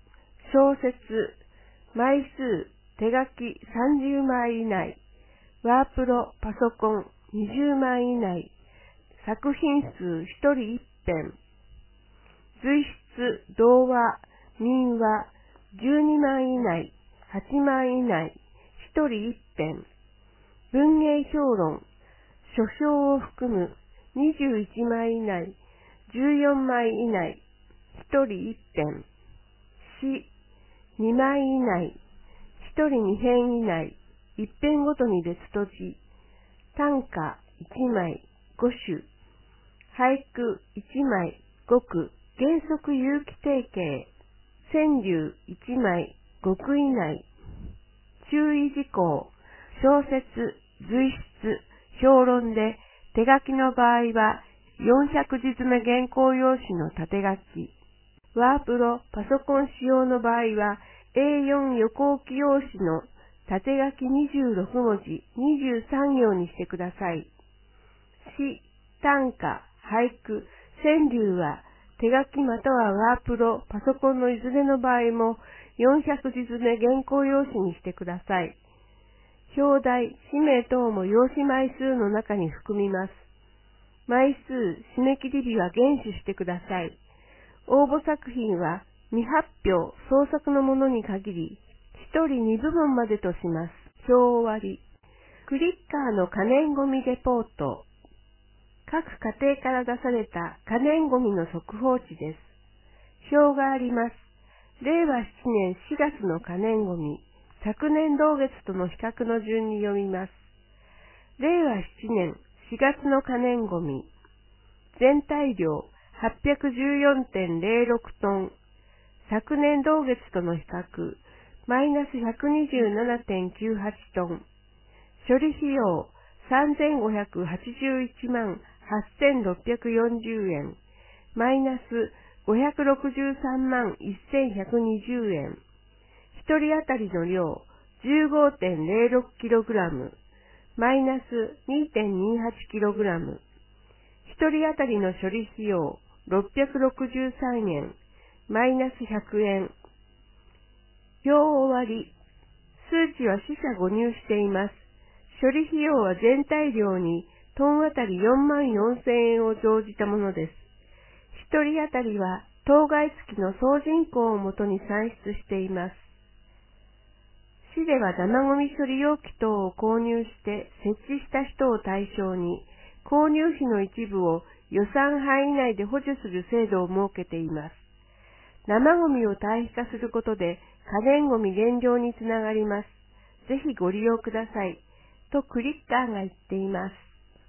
小説、枚数、手書きさんじゅうまい以内、ワープロ、パソコンにじゅうまい以内、作品数ひとりいっぺん、随筆、童話、民話じゅうにまい以内、はちまい以内、ひとりいっぺん、文芸評論、書評を含むにじゅういちまい以内、じゅうよんまい以内、ひとりいっぺん、詩、にまい以内、ひとりにへん以内、いっぺんごとに別途字、短歌いちまい、ご種、俳句いちまい、ご句、原則有機定型、川柳いちまい、ご句以内、注意事項、小説、随筆、評論で、手書きの場合はよんひゃくじつめ原稿用紙の縦書き、ワープロ、パソコン使用の場合は エーよん 横置き用紙の縦書きにじゅうろくもじ、にじゅうさん行にしてください。詩、短歌、俳句、川柳は手書きまたはワープロ、パソコンのいずれの場合もよんひゃくじつめ原稿用紙にしてください。表題、氏名等も用紙枚数の中に含みます。枚数、締め切り日は厳守してください。応募作品は未発表、創作のものに限り、ひとりにぶもんまでとします。表終わり。クリッカーの可燃ごみレポート。各家庭から出された可燃ごみの速報値です。表があります。れいわななねんしがつの可燃ごみ、昨年同月との比較の順に読みます。れいわななねんしがつの可燃ごみ、全体量 はっぴゃくじゅうよんてんぜろろく トン、昨年同月との比較、マイナス ひゃくにじゅうななてんきゅうはち トン、処理費用さんぜんごひゃくはちじゅういちまんはっせんろっぴゃくよんじゅうえん、マイナスごひゃくろくじゅうさんまんせんひゃくにじゅうえん、ひとり当たりの量 じゅうごてんぜろろくキログラム、マイナス にてんにはちキログラム、ひとり当たりの処理費用ろっぴゃくろくじゅうさんえん、マイナスひゃくえん。表終わり。数値は四捨五入しています。処理費用は全体量にトンあたりよんまんよんせんえんを乗じたものです。ひとり当たりは当該月の総人口をもとに算出しています。市では生ゴミ処理容器等を購入して設置した人を対象に、購入費の一部を予算範囲内で補助する制度を設けています。生ゴミを堆肥化することで可燃ゴミ減量につながります。ぜひご利用ください。とクリッカーが言っています。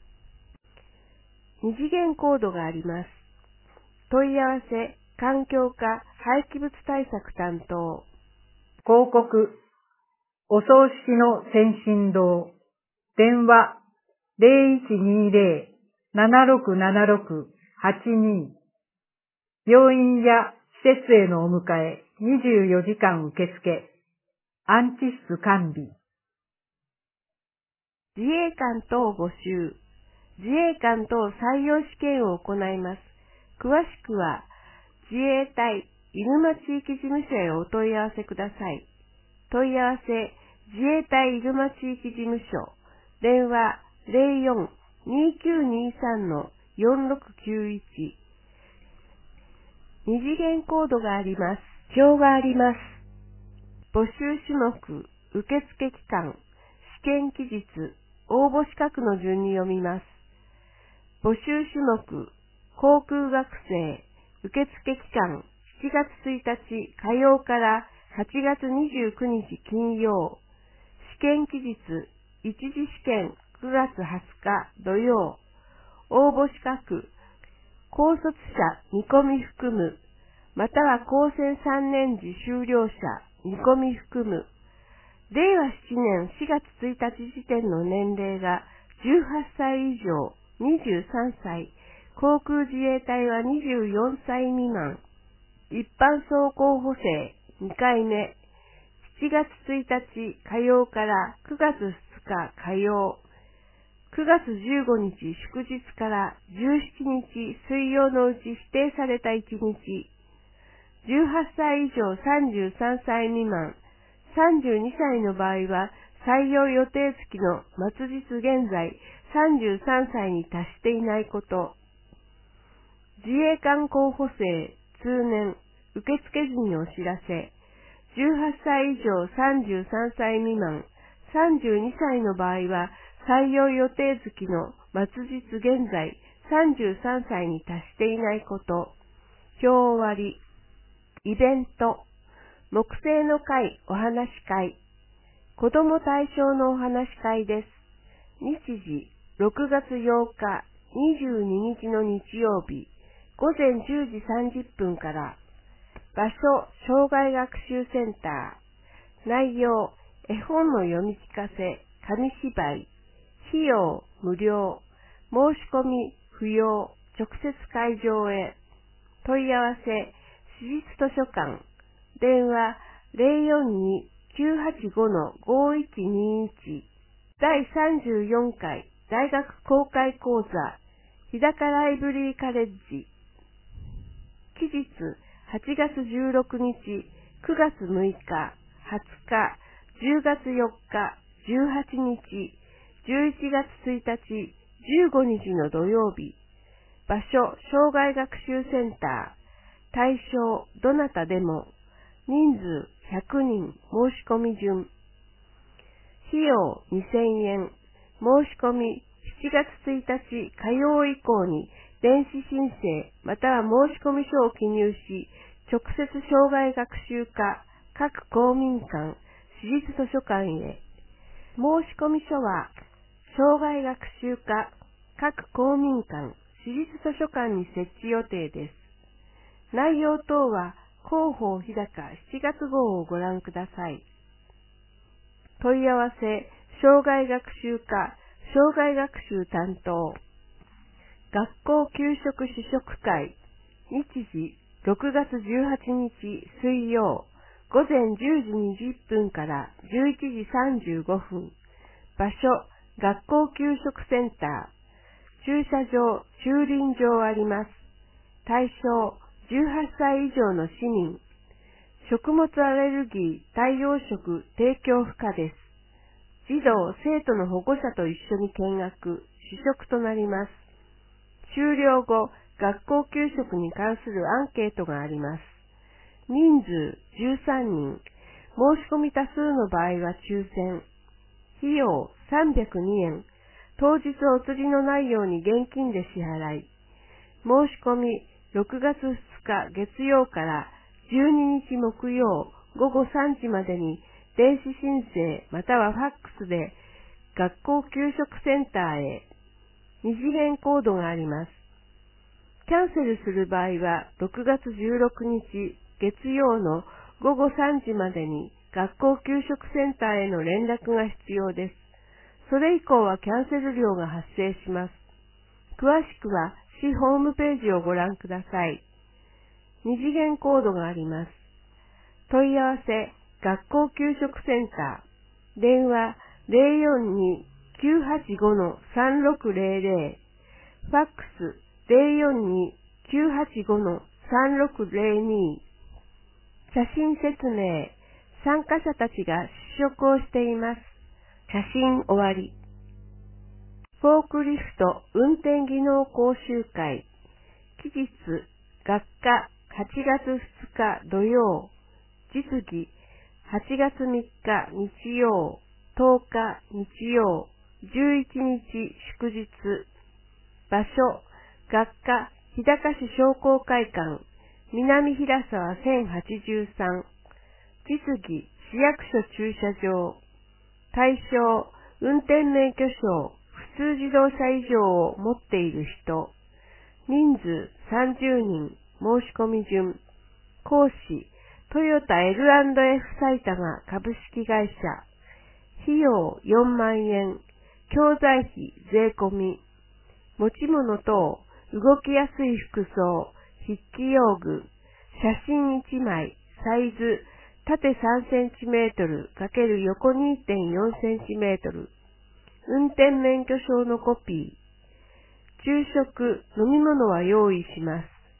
二次元コードがあります。問い合わせ、環境課、廃棄物対策担当。 広告、お葬式の先進堂。電話、ゼロいちにゼロ ななろくななろく はちに。病院や施設へのお迎え、にじゅうよじかん受付。安置室完備。 自衛官等募集。自衛官等採用試験を行います。詳しくは、自衛隊入間地域事務所へお問い合わせください。問い合わせ、自衛隊入間地域事務所。電話 ゼロよん にきゅうにさん よんろくきゅういち。二次元コードがあります。表があります。募集種目、受付期間、試験期日、応募資格の順に読みます。募集種目、航空学生、受付期間、しちがつついたち火曜からはちがつにじゅうくにち金曜。試験期日、一次試験くがつはつか土曜。応募資格、高卒者見込み含む、または高専さんねん時修了者見込み含む。れいわななねんしがつついたち時点の年齢がじゅうはっさい以上、にじゅうさんさい、航空自衛隊はにじゅうよんさい未満。一般装甲補正にかいめ、しちがつついたち火曜からくがつふつか火曜、くがつじゅうごにち祝日からじゅうしちにち水曜のうち指定されたいちにち、 じゅうはっさい以上さんじゅうさんさい未満、さんじゅうにさいの場合は採用予定月の末日現在さんじゅうさんさいに達していないこと。自衛官候補生通年受付時にお知らせ。じゅうはっさい以上さんじゅうさんさい未満、さんじゅうにさいの場合は採用予定月の末日現在さんじゅうさんさいに達していないこと。表終わり。イベント。木星の会お話し会。子ども対象のお話し会です。日時、ろくがつようか、にじゅうににちの日曜日、ごぜんじゅうじさんじゅっぷんから。場所、障害学習センター。内容、絵本の読み聞かせ、紙芝居。費用、無料。申し込み、不要。直接会場へ。問い合わせ、私立図書館。電話、ゼロよんに きゅうはちご ごいちにいち。だいさんじゅうよんかい大学公開講座、日高ライブリーカレッジ。期日、はちがつじゅうろくにち、くがつむいか、はつか、じゅうがつよっか、じゅうはちにち、じゅういちがつついたち、じゅうごにちの土曜日。場所、障害学習センター。対象、どなたでも。人数、ひゃくにん。申し込み順。費用、にせんえん。申し込み、しちがつついたち火曜以降に電子申請または申し込み書を記入し、直接障害学習課各公民館、私立図書館へ。申し込み書は、障害学習課各公民館、私立図書館に設置予定です。内容等は、広報日高しちがつ号をご覧ください。問い合わせ、障害学習課、障害学習担当。学校給食試食会。日時、ろくがつじゅうはちにち水曜、ごぜんじゅうじにじゅっぷんからじゅういちじさんじゅうごふん。場所、学校給食センター。駐車場、駐輪場あります。対象、じゅうはっさい以上の市民。食物アレルギー対応食提供不可です。児童、生徒の保護者と一緒に見学、試食となります。終了後、学校給食に関するアンケートがあります。人数じゅうさんにん。申し込み多数の場合は抽選。費用さんびゃくにえん。当日お釣りのないように現金で支払い。申し込みろくがつふつか月曜からじゅうににち木曜ごごさんじまでに電子申請またはファックスで学校給食センターへ。二次元コードがあります。キャンセルする場合はろくがつじゅうろくにち月曜のごごさんじまでに学校給食センターへの連絡が必要です。それ以降はキャンセル料が発生します。詳しくは市ホームページをご覧ください。二次元コードがあります。問い合わせ、学校給食センター。電話ゼロよんに きゅうはちご さんろくゼロゼロ。ファックスゼロよんに きゅうはちご さんろくゼロに。写真説明。参加者たちが試食をしています。写真終わり。フォークリフト運転技能講習会。期日、学科はちがつふつか土曜。実技、はちがつみっか日曜、とおか日曜、じゅういちにち祝日。場所、学科日高市商工会館、南平沢せんはちじゅうさん。実技、市役所駐車場。対象、運転免許証、普通自動車以上を持っている人。人数さんじゅうにん。申し込み順。講師、トヨタ エルアンドエフ 埼玉株式会社。費用よんまんえん。教材費税込み。持ち物等、動きやすい服装、筆記用具、写真いちまい、サイズ、縦さんセンチメートル×横 にてんよんセンチメートル。運転免許証のコピー。昼食、飲み物は用意します。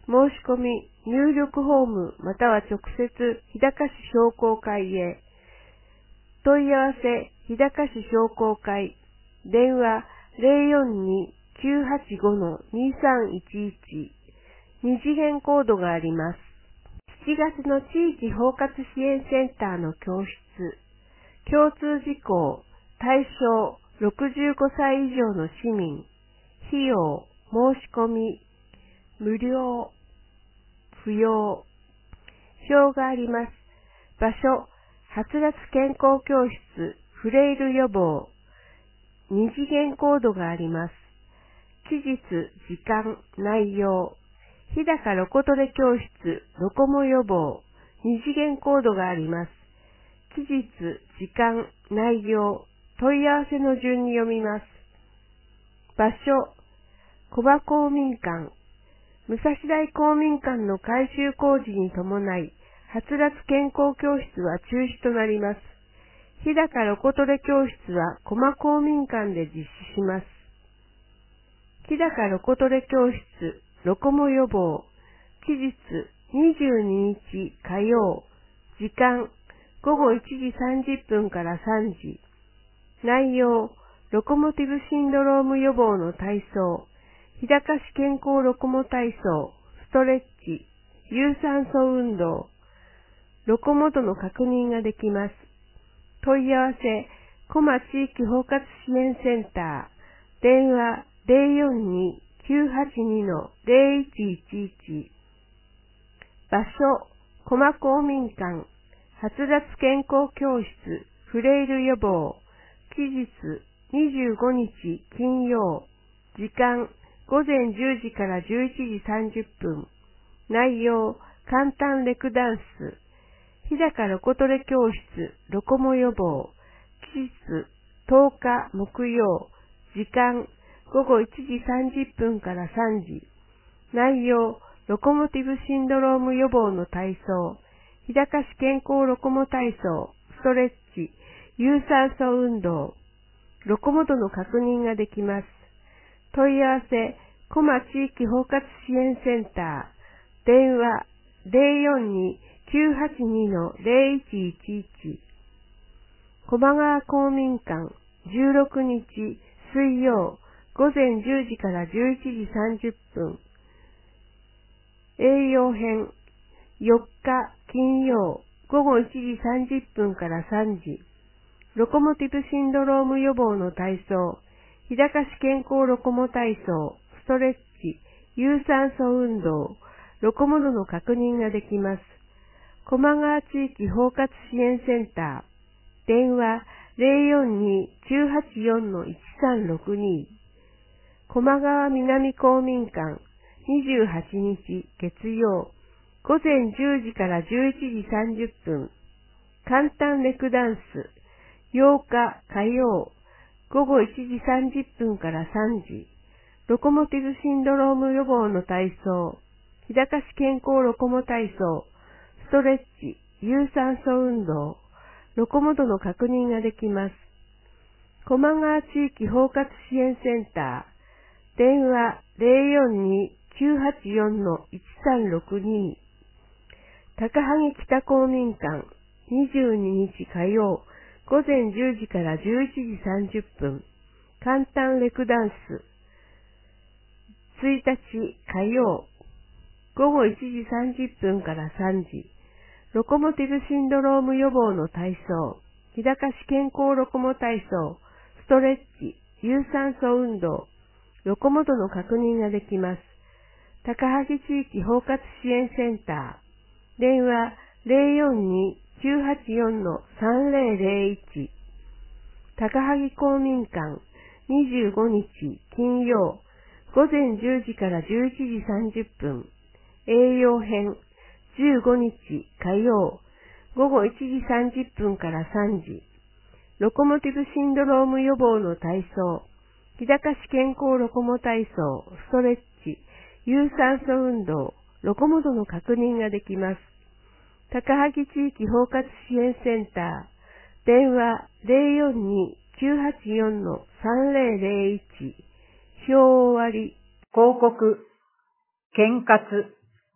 申し込み、入力フォームまたは直接日高市商工会へ。問い合わせ、日高市商工会。電話 ゼロよんに きゅうはちご にさんいちいち。二次元コードがあります。しちがつの地域包括支援センターの教室。共通事項、対象ろくじゅうごさい以上の市民。費用、申し込み、無料、不要。表があります。場所、はつらつ健康教室、フレイル予防。二次元コードがあります。期日、時間、内容。日高ロコトレ教室、ロコモ予防。二次元コードがあります。期日、時間、内容。問い合わせの順に読みます。場所、小葉公民館。武蔵大公民館の改修工事に伴い、はつらつ健康教室は中止となります。日高ロコトレ教室は駒公民館で実施します。日高ロコトレ教室、ロコモ予防。期日、にじゅうににち火曜。時間、ごごいちじさんじゅっぷんからさんじ。内容、ロコモティブシンドローム予防の体操。日高市健康ロコモ体操、ストレッチ、有酸素運動。ロコモ度の確認ができます。問い合わせ、コマ地域包括支援センター。電話 ゼロよんに きゅうはちに ゼロいちいちいち。場所、コマ公民館。はつらつ健康教室、フレイル予防。期日、にじゅうごにち金曜。時間、ごぜんじゅうじからじゅういちじさんじゅっぷん。内容、簡単レクダンス。日高ロコトレ教室、ロコモ予防。期日、とおか木曜。時間、ごごいちじさんじゅっぷんからさんじ。内容、ロコモティブシンドローム予防の体操。日高市健康ロコモ体操、ストレッチ、有酸素運動。ロコモ度の確認ができます。問い合わせ、コマ地域包括支援センター。電話、ゼロよんに きゅうはちに ゼロいちいちいち。駒川公民館、じゅうろくにち水曜、ごぜんじゅうじからじゅういちじさんじゅっぷん。栄養編、よっか金曜、ごごいちじさんじゅっぷんからさんじ。ロコモティブシンドローム予防の体操。日高市健康ロコモ体操、ストレッチ、有酸素運動。ロコモ度の確認ができます。駒川地域包括支援センター。電話 ゼロよんに きゅうはちよん いちさんろくに。駒川南公民館、にじゅうはちにち月曜。ごぜんじゅうじからじゅういちじさんじゅっぷん。簡単レクダンス。ようか火曜。ごごいちじさんじゅっぷんからさんじ。ロコモティブシンドローム予防の体操。日高市健康ロコモ体操。ストレッチ、有酸素運動。ロコモ度の確認ができます。駒川地域包括支援センター。電話 ゼロよんに きゅうはちよん いちさんろくに。高萩北公民館、にじゅうににち火曜。ごぜんじゅうじからじゅういちじさんじゅっぷん。簡単レクダンス。ついたち火曜。ごごいちじさんじゅっぷんからさんじ。ロコモティブシンドローム予防の体操。日高市健康ロコモ体操。ストレッチ。有酸素運動。ロコモ度の確認ができます。高萩地域包括支援センター。電話ゼロよんに きゅうはちよん さんぜろぜろいち。高萩公民館、にじゅうごにち金曜。ごぜんじゅうじからじゅういちじさんじゅっぷん。栄養編、じゅうごにち火曜。ごごいちじさんじゅっぷんからさんじ。ロコモティブシンドローム予防の体操。日高市健康ロコモ体操、ストレッチ、有酸素運動、ロコモ度の確認ができます。高萩地域包括支援センター。電話ゼロよんに きゅうはちよん さんぜろぜろいち。表終わり。 広告、兼活、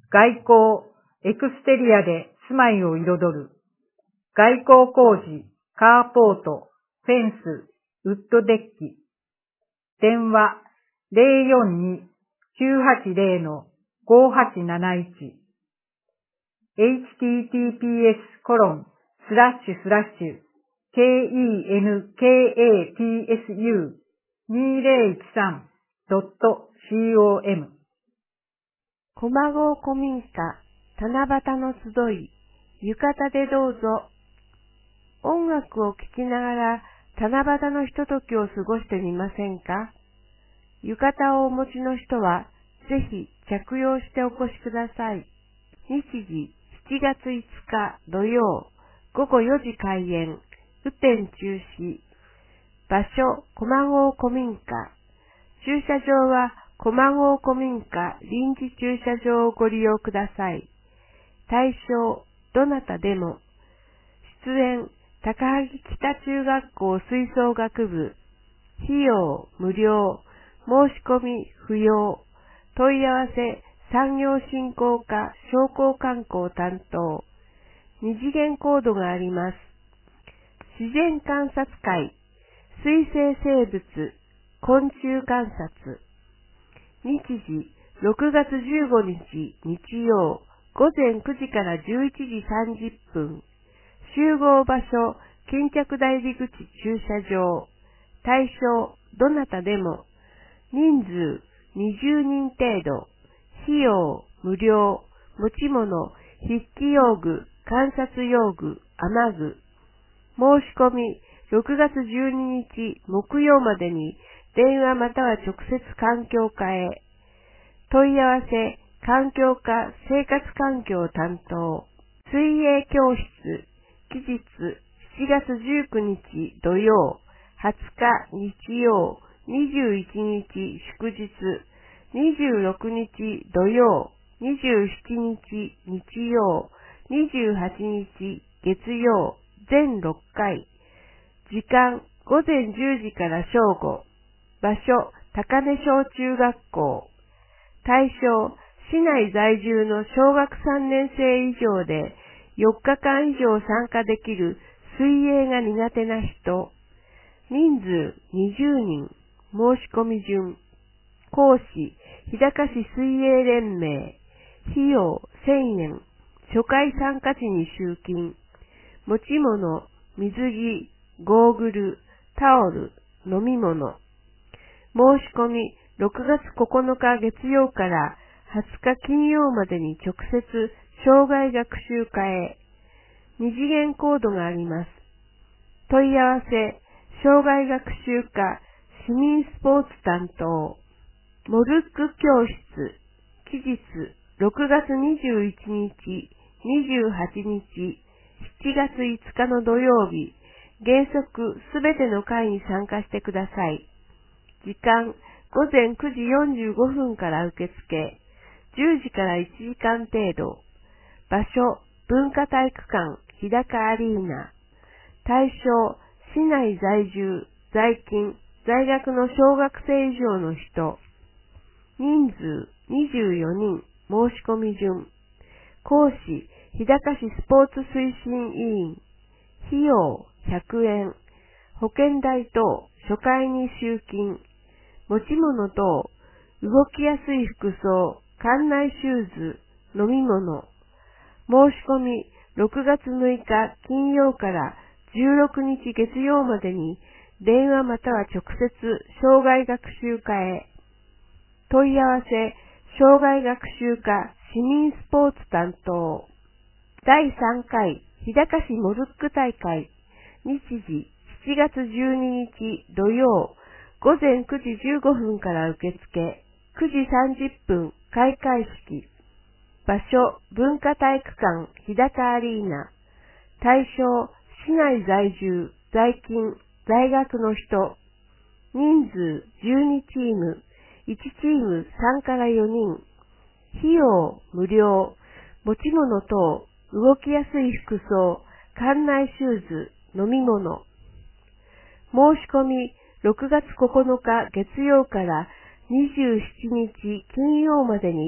外交、エクステリアで住まいを彩る。外交工事、カーポート、フェンス、ウッドデッキ。電話 ゼロよんに きゅうはちゼロ ごはちなないち。エイチティーティーピーエス コロンスラッシュスラッシュ ケーイーエヌケーエーティーエスユーにゼロいちさんドットコム。 駒郷古民家、七夕の集い、浴衣でどうぞ。音楽を聴きながら七夕のひとときを過ごしてみませんか？浴衣をお持ちの人は、ぜひ着用してお越しください。日時、しちがついつか土曜、ごごよじ開演、雨天中止。場所、駒郷古民家。駐車場は、駒郷古民家臨時駐車場をご利用ください。対象、どなたでも。出演、高萩北中学校吹奏楽部。費用、無料。申し込み、不要。問い合わせ、産業振興課商工観光担当。二次元コードがあります。自然観察会、水生生物、昆虫観察。日時、ろくがつじゅうごにち日曜、ごぜんくじからじゅういちじさんじゅっぷん。集合場所、巾着台入口駐車場。対象、どなたでも。人数、にじゅうにん程度。費用、無料。持ち物、筆記用具、観察用具、雨具。申し込み、ろくがつじゅうににち木曜までに、電話または直接環境課へ。問い合わせ、環境課生活環境担当。水泳教室、期日、しちがつじゅうくにち土曜、はつか日曜、にじゅういちにち祝日、にじゅうろくにち土曜、にじゅうしちにち日曜、にじゅうはちにち月曜、全ろっかい。時間、ごぜんじゅうじから正午。場所、高根小中学校。対象、市内在住の小学さんねん生以上でよっかかん以上参加できる水泳が苦手な人。人数にじゅうにん。申し込み順。講師、日高市水泳連盟。費用せんえん。初回参加時に集金。持ち物、水着、ゴーグル、タオル、飲み物。申し込み、ろくがつここのか月曜からはつか金曜までに直接障害学習課へ。二次元コードがあります。問い合わせ、障害学習課市民スポーツ担当。モルック教室、期日、ろくがつにじゅういちにち、にじゅうはちにち、しちがついつかの土曜日、原則すべての会に参加してください。時間、ごぜんくじよんじゅうごふんから受付、じゅうじからいちじかん程度。場所、文化体育館、日高アリーナ。対象、市内在住、在勤、在学の小学生以上の人。人数、にじゅうよにん、申し込み順。講師、日高市スポーツ推進委員。費用、ひゃくえん。保険代等、初回に集金。持ち物等、動きやすい服装、館内シューズ、飲み物。申し込み、ろくがつむいか金曜からじゅうろくにち月曜までに、電話または直接、障害学習課へ。問い合わせ、障害学習課市民スポーツ担当。だいさんかい、日高市モルック大会。日時、しちがつじゅうににち土曜、ごぜんくじじゅうごふんから受付、くじさんじゅっぷん開会式。場所、文化体育館、日高アリーナ。対象、市内在住、在勤、在学の人。人数、じゅうにチーム、いちチームさんからよにん。費用、無料。持ち物等、動きやすい服装、館内シューズ、飲み物。申し込み、ろくがつここのか月曜からにじゅうしちにち金曜までに、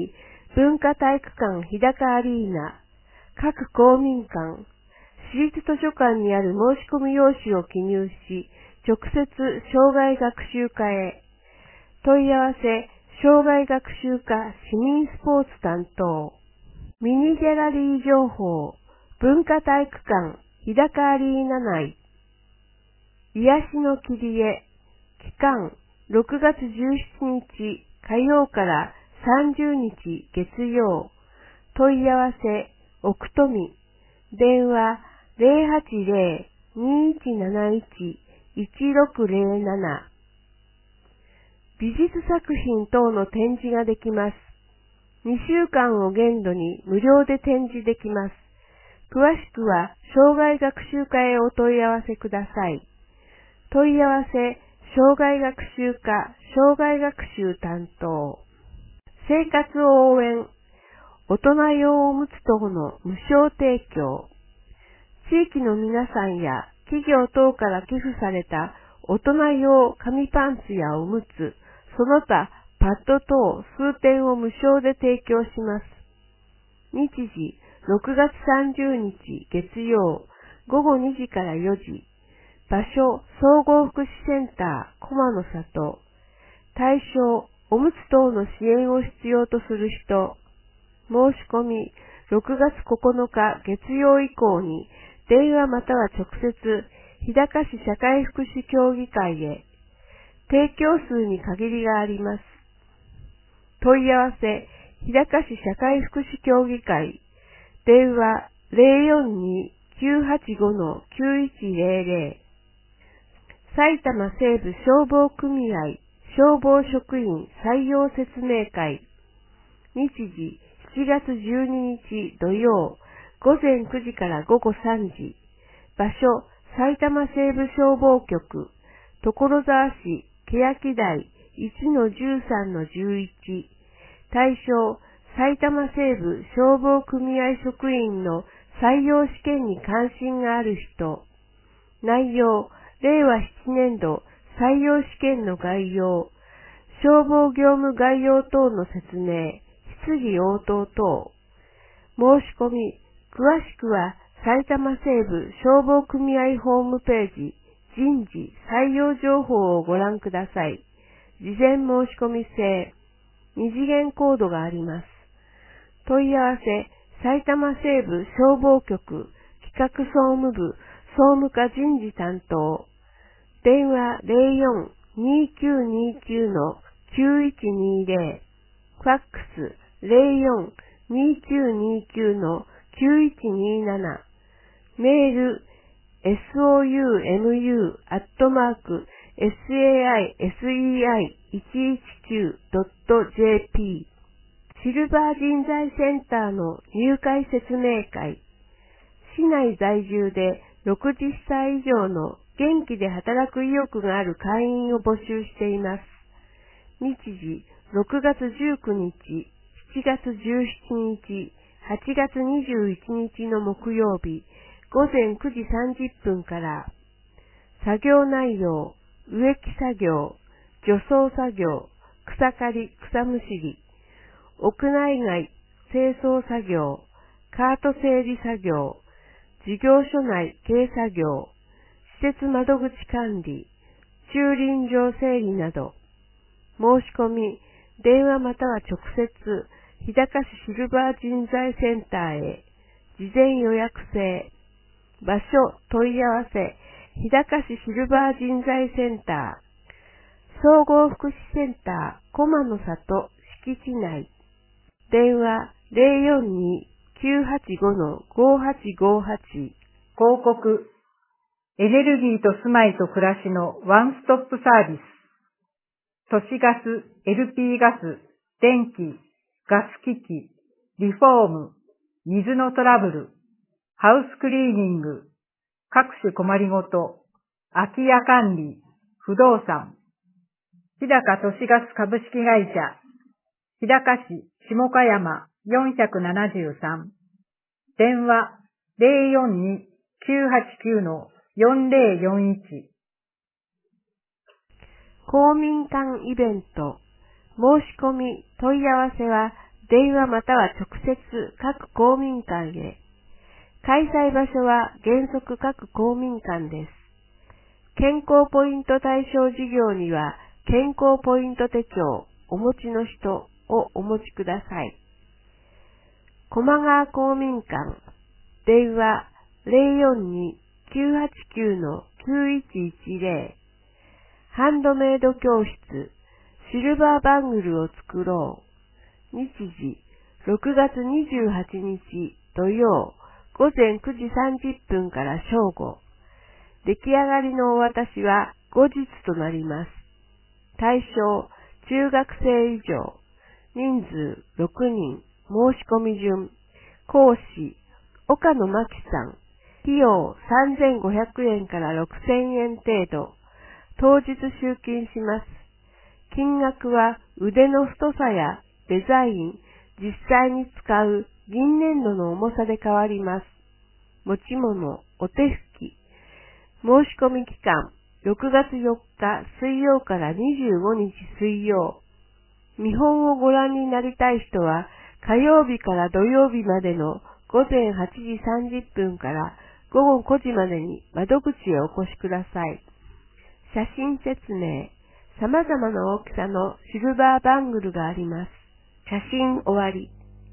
文化体育館日高アリーナ、各公民館、私立図書館にある申し込み用紙を記入し、直接障害学習課へ。問い合わせ、障害学習課市民スポーツ担当。ミニギャラリー情報、文化体育館日高アリーナ内。癒しの切り絵、期間ろくがつじゅうしちにち火曜からさんじゅうにち月曜。問い合わせ、奥富。電話ゼロはちゼロ にいちなないち いちろくゼロなな。美術作品等の展示ができます。にしゅうかんを限度に無料で展示できます。詳しくは障害学習課へお問い合わせください。問い合わせ、障害学習課障害学習担当。生活応援、大人用おむつ等の無償提供。地域の皆さんや企業等から寄付された大人用紙パンツやおむつ、その他パッド等数点を無償で提供します。日時ろくがつさんじゅうにち月曜ごごにじからよじ。場所総合福祉センター駒の里。対象おむつ等の支援を必要とする人。申し込みろくがつここのか月曜以降に電話または直接日高市社会福祉協議会へ。提供数に限りがあります。問い合わせ、日高市社会福祉協議会。電話ゼロよんに きゅうはちご きゅういちゼロゼロ。埼玉西部消防組合消防職員採用説明会。日時しちがつじゅうににち土曜ごぜんくじからごごさんじ。場所埼玉西部消防局所沢市欅台 いちのじゅうさんのじゅういち。対象埼玉西部消防組合職員の採用試験に関心がある人。内容れいわななねんど採用試験の概要、消防業務概要等の説明、質疑応答等。申し込み、詳しくは埼玉西部消防組合ホームページ、人事採用情報をご覧ください。事前申し込み制。二次元コードがあります。問い合わせ、埼玉西部消防局企画総務部総務課人事担当。電話ゼロよん にきゅうにきゅう きゅういちにゼロ。ファックスゼロよん にきゅうにきゅう きゅういちになな。メール ソム アットマーク サイセイいちいちきゅう ドット ジェーピー。シルバー人材センターの入会説明会。市内在住でろくじゅっさい以上の元気で働く意欲がある会員を募集しています。日時ろくがつじゅうくにち、しちがつじゅうしちにち、はちがつにじゅういちにちの木曜日、ごぜんくじさんじゅっぷんから。作業内容、植木作業、除草作業、草刈り、草むしり、屋内外、清掃作業、カート整理作業、事業所内軽作業、施設窓口管理、駐輪場整理など。申し込み、電話または直接、日高市シルバー人材センターへ。事前予約制。場所、問い合わせ、日高市シルバー人材センター。総合福祉センター、駒の里、敷地内。電話ゼロよんに きゅうはちご ごはちごはち。 広告。エネルギーと住まいと暮らしのワンストップサービス。都市ガス、エルピー ガス、電気、ガス機器、リフォーム、水のトラブル、ハウスクリーニング、各種困りごと、空き家管理、不動産。日高都市ガス株式会社、日高市下鹿山よんななさん。電話ゼロよんに きゅうはちきゅう よんゼロよんいち。 公民館イベント。申し込み、問い合わせは電話または直接各公民館へ。開催場所は原則各公民館です。健康ポイント対象事業には健康ポイント手帳お持ちの人をお持ちください。駒川公民館、電話 ゼロよんに きゅうはちきゅう きゅういちいちゼロ、ハンドメイド教室、シルバーバングルを作ろう。日時、ろくがつにじゅうはちにち土曜、ごぜんくじさんじゅっぷんから正午。出来上がりのお渡しは後日となります。対象、中学生以上。人数ろくにん。申し込み順。講師、岡野真紀さん。費用さんぜんごひゃくえんからろくせんえん程度。当日集金します。金額は腕の太さやデザイン、実際に使う銀粘土の重さで変わります。持ち物、お手拭き。申し込み期間、ろくがつよっか水曜からにじゅうごにち水曜。見本をご覧になりたい人は、火曜日から土曜日までのごぜんはちじさんじゅっぷんからごごごじまでに窓口へお越しください。写真説明。様々な大きさのシルバーバングルがあります。写真終わり。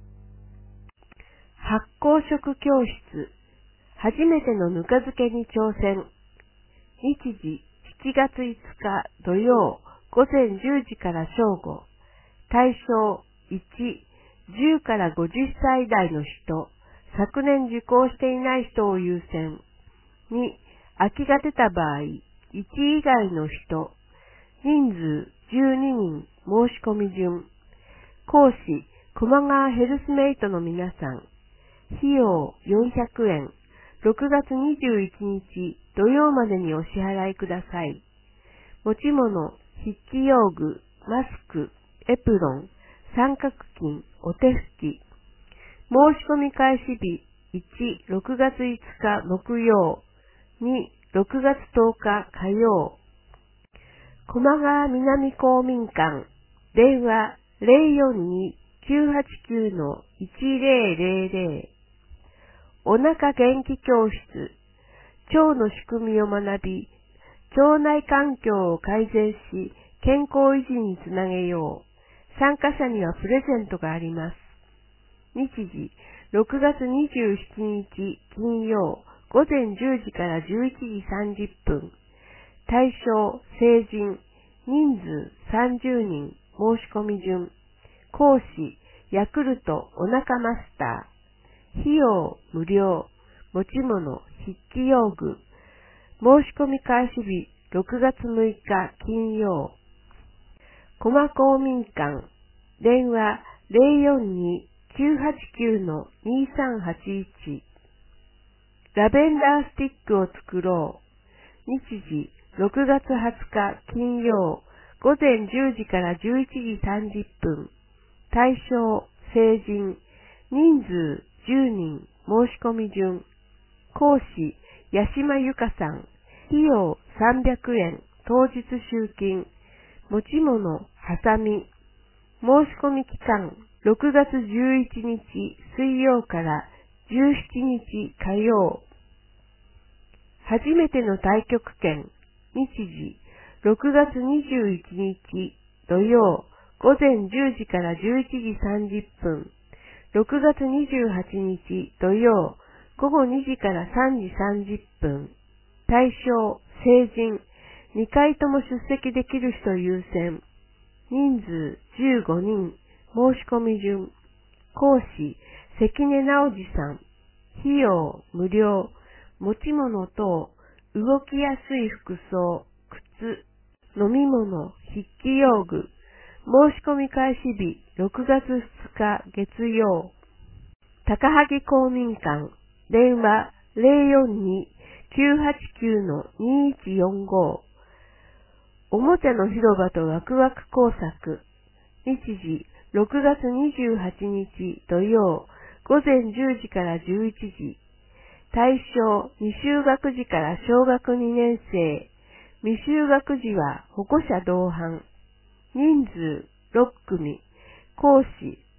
発酵食教室。初めてのぬか漬けに挑戦。日時、しちがついつか土曜、ごぜんじゅうじから正午。対象、いち、じゅうからごじゅっさい代の人、昨年受講していない人を優先。に、空きが出た場合、いち以外の人、人数じゅうににん、申し込み順。講師、駒川ヘルスメイトの皆さん。費用よんひゃくえん。ろくがつにじゅういちにち土曜までにお支払いください。持ち物、筆記用具、マスク、エプロン、三角巾、お手拭き。申し込み開始日、いち、ろくがついつか木曜、に、ろくがつとおか火曜。駒川南公民館、電話 ゼロよんに きゅうはちきゅう いちゼロゼロゼロ。お腹元気教室、腸の仕組みを学び、腸内環境を改善し、健康維持につなげよう。参加者にはプレゼントがあります。日時、ろくがつにじゅうしちにち金曜、ごぜんじゅうじからじゅういちじさんじゅっぷん。対象、成人、人数さんじゅうにん、申し込み順。講師、ヤクルトお腹マスター。費用無料。持ち物、筆記用具。申し込み開始日、ろくがつむいか金曜。駒公民館、電話 ゼロよんに きゅうはちきゅう にさんはちいち。ラベンダースティックを作ろう。日時、ろくがつはつか金曜、ごぜんじゅうじからじゅういちじさんじゅっぷん。対象、成人、人数じゅうにん、申し込み順。講師、八島由香さん。費用さんびゃくえん、当日集金。持ち物、ハサミ。申し込み期間、ろくがつじゅういちにち水曜からじゅうしちにち火曜。初めての太極拳。日時、ろくがつにじゅういちにち土曜、ごぜんじゅうじからじゅういちじさんじゅっぷん。ろくがつにじゅうはちにち土曜、ごごにじからさんじさんじゅっぷん。対象、成人、にかいとも出席できる人優先。人数じゅうごにん、申し込み順。講師、関根直司さん。費用無料。持ち物等、動きやすい服装、靴、飲み物、筆記用具。申し込み開始日、ろくがつふつか月曜。高萩公民館、電話 ゼロよんに きゅうはちきゅう にいちよんご。おもちゃの広場とワクワク工作。日時、ろくがつにじゅうはちにち土曜、ごぜんじゅうじからじゅういちじ。対象、未就学児から小学にねん生。未就学児は保護者同伴。人数ろっくみ。講師、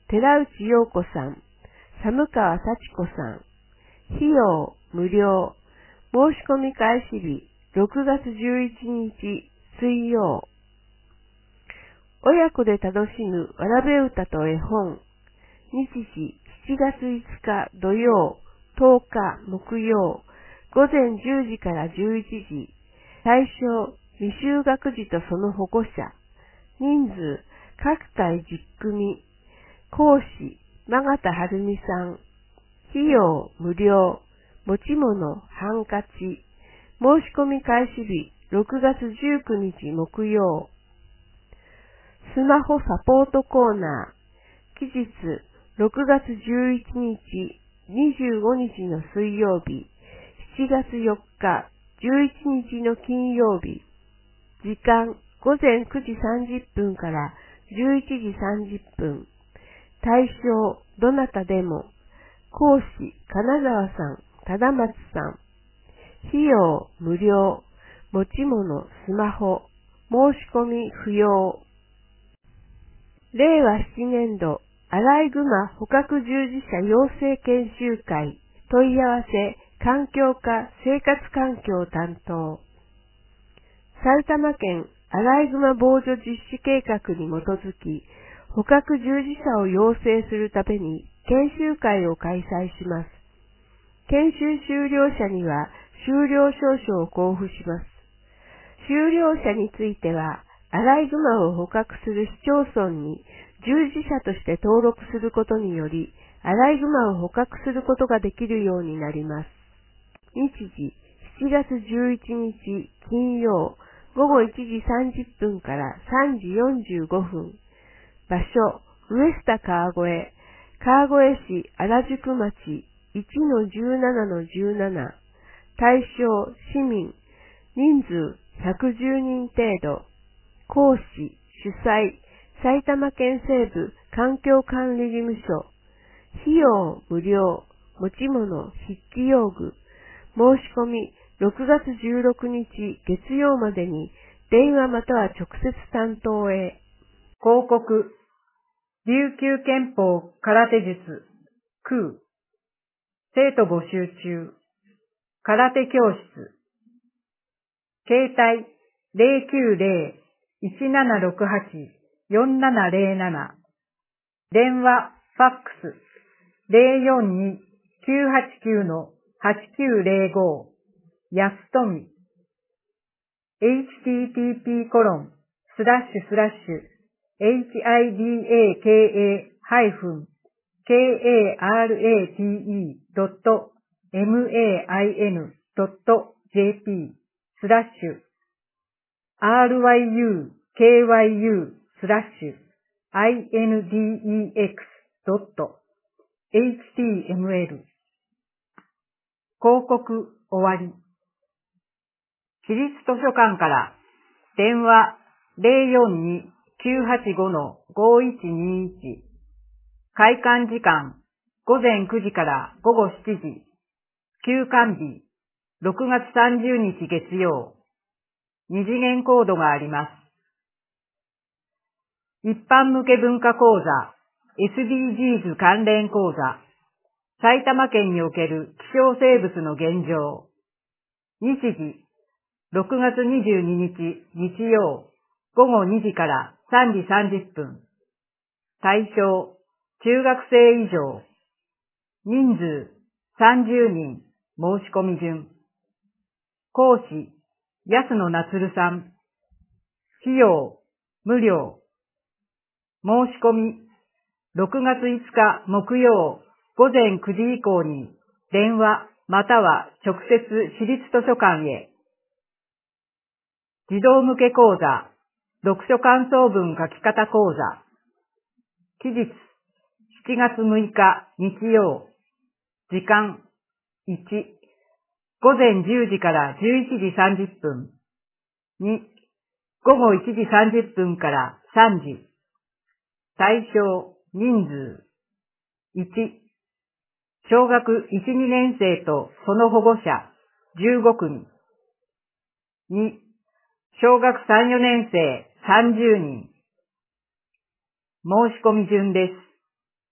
寺内陽子さん、寒川幸子さん。費用無料。申し込み開始日ろくがつじゅういちにち水曜。親子で楽しむわらべ歌と絵本。日時しちがついつか土曜、とおか木曜、ごぜんじゅうじからじゅういちじ。対象未就学児とその保護者。人数各回じゅっくみ。講師真形はるみさん。費用無料。持ち物ハンカチ。申し込み開始日ろくがつじゅうくにち木曜。スマホサポートコーナー。期日ろくがつじゅういちにち、にじゅうごにちの水曜日、しちがつよっか、じゅういちにちの金曜日。時間ごぜんくじさんじゅっぷんからじゅういちじさんじゅっぷん。対象どなたでも。講師金沢さん、忠松さん。費用無料。持ち物スマホ。申し込み不要。れいわななねんどアライグマ捕獲従事者養成研修会。問い合わせ環境課生活環境担当。埼玉県アライグマ防除実施計画に基づき、捕獲従事者を養成するために研修会を開催します。研修修了者には修了証書を交付します。修了者については、アライグマを捕獲する市町村に従事者として登録することにより、アライグマを捕獲することができるようになります。日時しちがつじゅういちにち金曜ごごいちじさんじゅっぷんからさんじよんじゅうごふん。場所、上下川越、川越市原宿町 いちのじゅうななのじゅうなな。対象、市民。人数ひゃくじゅうにん程度。講師、主催、埼玉県西部環境管理事務所。費用無料。持ち物、筆記用具。申し込みろくがつじゅうろくにち月曜までに電話または直接担当へ。 広告。琉球憲法空手術空。生徒募集中。空手教室。携帯 ゼロきゅうゼロ いちななろくはち よんななゼロなな。電話、ファックス ゼロよんに きゅうはちきゅう はちきゅうゼロご。安富。エイチティーティーピーコロンスラッシュスラッシュエイチアイディーエーケーエーハイフンケーエーアールエーティーイードットエムエーアイエヌドットジェーピースラッシュ アールワイユーケーワイユー スラッシュ アイエヌディーイーエックス ドット エイチティーエムエル。 広告終わり。私立図書館から電話 ゼロよんに きゅうはちご ごいちにいち。開館時間ごぜんくじからごごしちじ。休館日ろくがつさんじゅうにち月曜。二次元コードがあります。一般向け文化講座 エスディージーズ 関連講座。埼玉県における希少生物の現状。日時ろくがつにじゅうににち日曜ごごにじからさんじさんじゅっぷん。対象中学生以上。人数さんじゅうにん。申し込み順。講師安野なつるさん。費用無料。申し込みろくがついつか木曜ごぜんくじ以降に電話または直接私立図書館へ。児童向け講座読書感想文書き方講座。期日しちがつむいか日曜。時間いちごぜんじゅうじからじゅういちじさんじゅっぷん。にごごいちじさんじゅっぷんからさんじ。対象人数いち小学いち、にねん生とその保護者じゅうごくみ。に小学さん、よねん生さんじゅうにん。申し込み順です。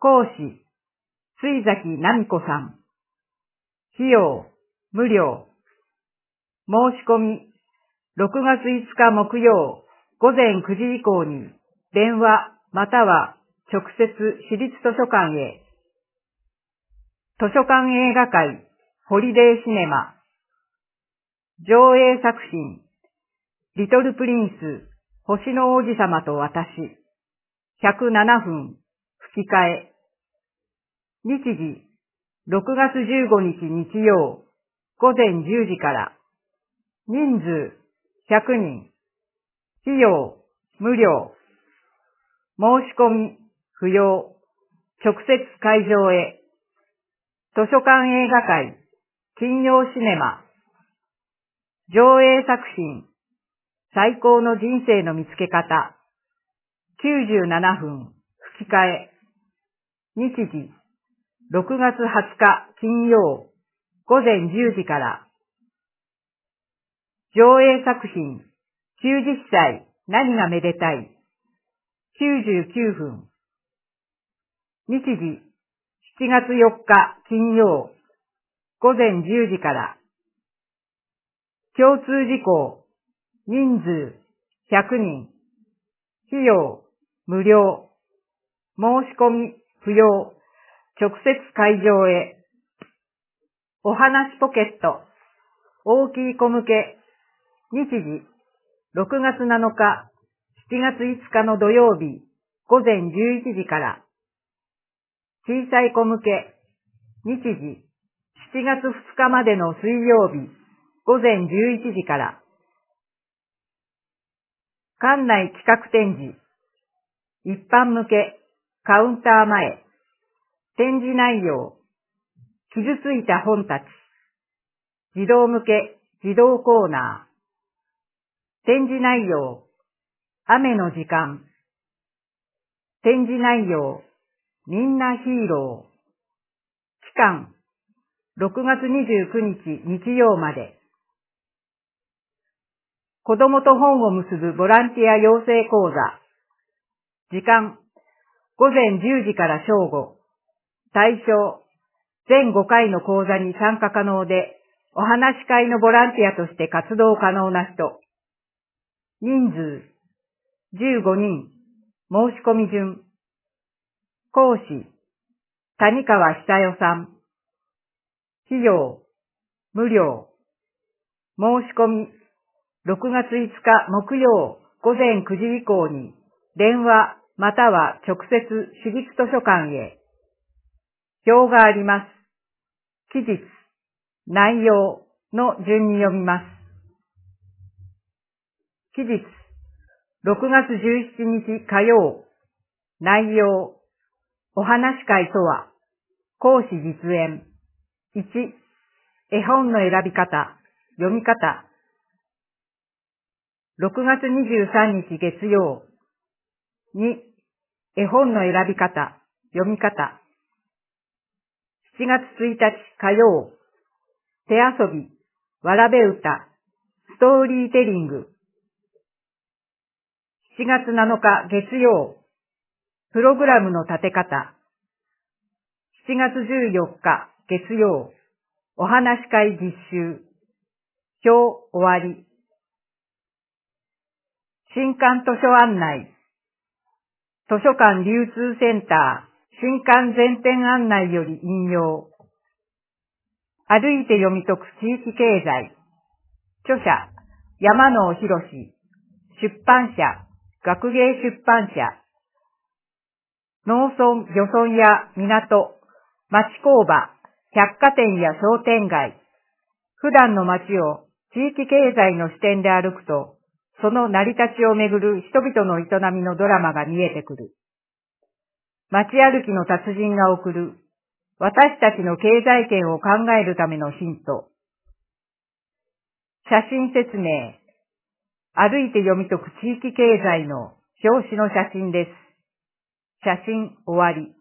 講師、水崎奈美子さん。費用、無料。申し込み、ろくがついつか木曜午前くじ以降に電話または直接私立図書館へ。図書館映画会ホリデーシネマ。上映作品、リトルプリンス星の王子様と私。ひゃくななふん吹き替え。日時、ろくがつじゅうごにち日曜午前じゅうじから。人数、ひゃくにん。費用、無料。申し込み、不要。直接会場へ。図書館映画会、金曜シネマ。上映作品、最高の人生の見つけ方。きゅうじゅうななふん吹き替え。日時、ろくがつはつか金曜午前じゅうじから。上映作品、きゅうじゅっさい何がめでたい。きゅうじゅうきゅうふん。日時、しちがつよっか金曜午前じゅうじから。共通事項、人数ひゃくにん。費用、無料。申し込み、不要。直接会場へ。お話ポケット。大きい子向け。日時、ろくがつなのか、しちがついつかの土曜日、午前じゅういちじから。小さい子向け。日時、しちがつふつかまでの水曜日、午前じゅういちじから。館内企画展示。一般向け、カウンター前。展示内容。傷ついた本たち。児童向け、児童コーナー。展示内容。雨の時間。展示内容。みんなヒーロー。期間。ろくがつにじゅうくにち日曜まで。子供と本を結ぶボランティア養成講座。時間。午前じゅうじから正午。対象。全ごかいの講座に参加可能で、お話し会のボランティアとして活動可能な人。人数。じゅうごにん。申し込み順。講師。谷川久代さん。費用。無料。申し込み。ろくがついつか木曜午前くじ以降に電話または直接私立図書館へ。表があります。期日、内容の順に読みます。期日、ろくがつじゅうしちにち火曜。内容、お話し会とは、講師実演。いち、絵本の選び方、読み方。ろくがつにじゅうさんにち月曜。に、絵本の選び方、読み方。しちがつついたち火曜。手遊び、わらべ歌、ストーリーテリング。しちがつなのか月曜。プログラムの立て方。しちがつじゅうよっか月曜。お話し会実習。表終わり。新館図書案内。図書館流通センター新館全店案内より引用。歩いて読み解く地域経済。著者、山野博士。出版社、学芸出版社。農村、漁村や港、町工場、百貨店や商店街。普段の街を地域経済の視点で歩くと、その成り立ちをめぐる人々の営みのドラマが見えてくる。街歩きの達人が送る、私たちの経済圏を考えるためのヒント。写真説明。歩いて読み解く地域経済の表紙の写真です。写真終わり。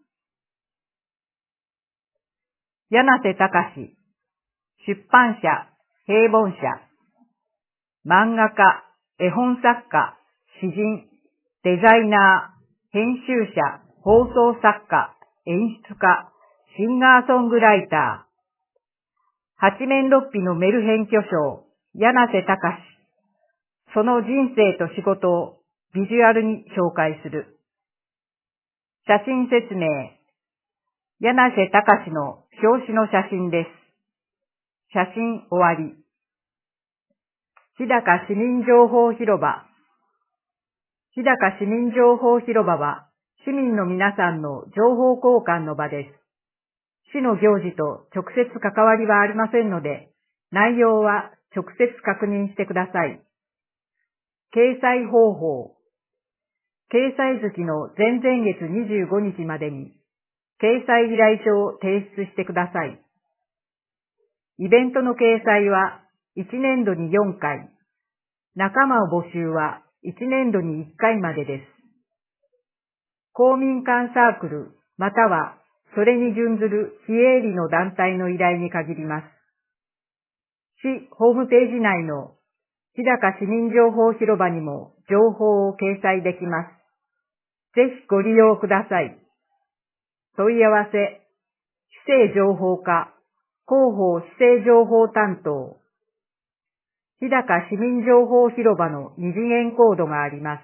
柳瀬隆。出版社、平凡社。漫画家、絵本作家、詩人、デザイナー、編集者、放送作家、 演出家、シンガーソングライター、八面六臂のメルヘン巨匠、柳瀬隆。その人生と仕事をビジュアルに紹介する。写真説明。柳瀬隆の表紙の写真です。写真終わり。日高市民情報広場。日高市民情報広場は、市民の皆さんの情報交換の場です。市の行事と直接関わりはありませんので、内容は直接確認してください。掲載方法。掲載月の前々月にじゅうごにちまでに、掲載依頼書を提出してください。イベントの掲載はいちねんどによんかい、仲間を募集はいちねんどにいっかいまでです。公民館サークル、またはそれに準ずる非営利の団体の依頼に限ります。市ホームページ内の日高市民情報広場にも情報を掲載できます。ぜひご利用ください。問い合わせ、市政情報課、広報市政情報担当。日高市民情報広場の二次元コードがあります。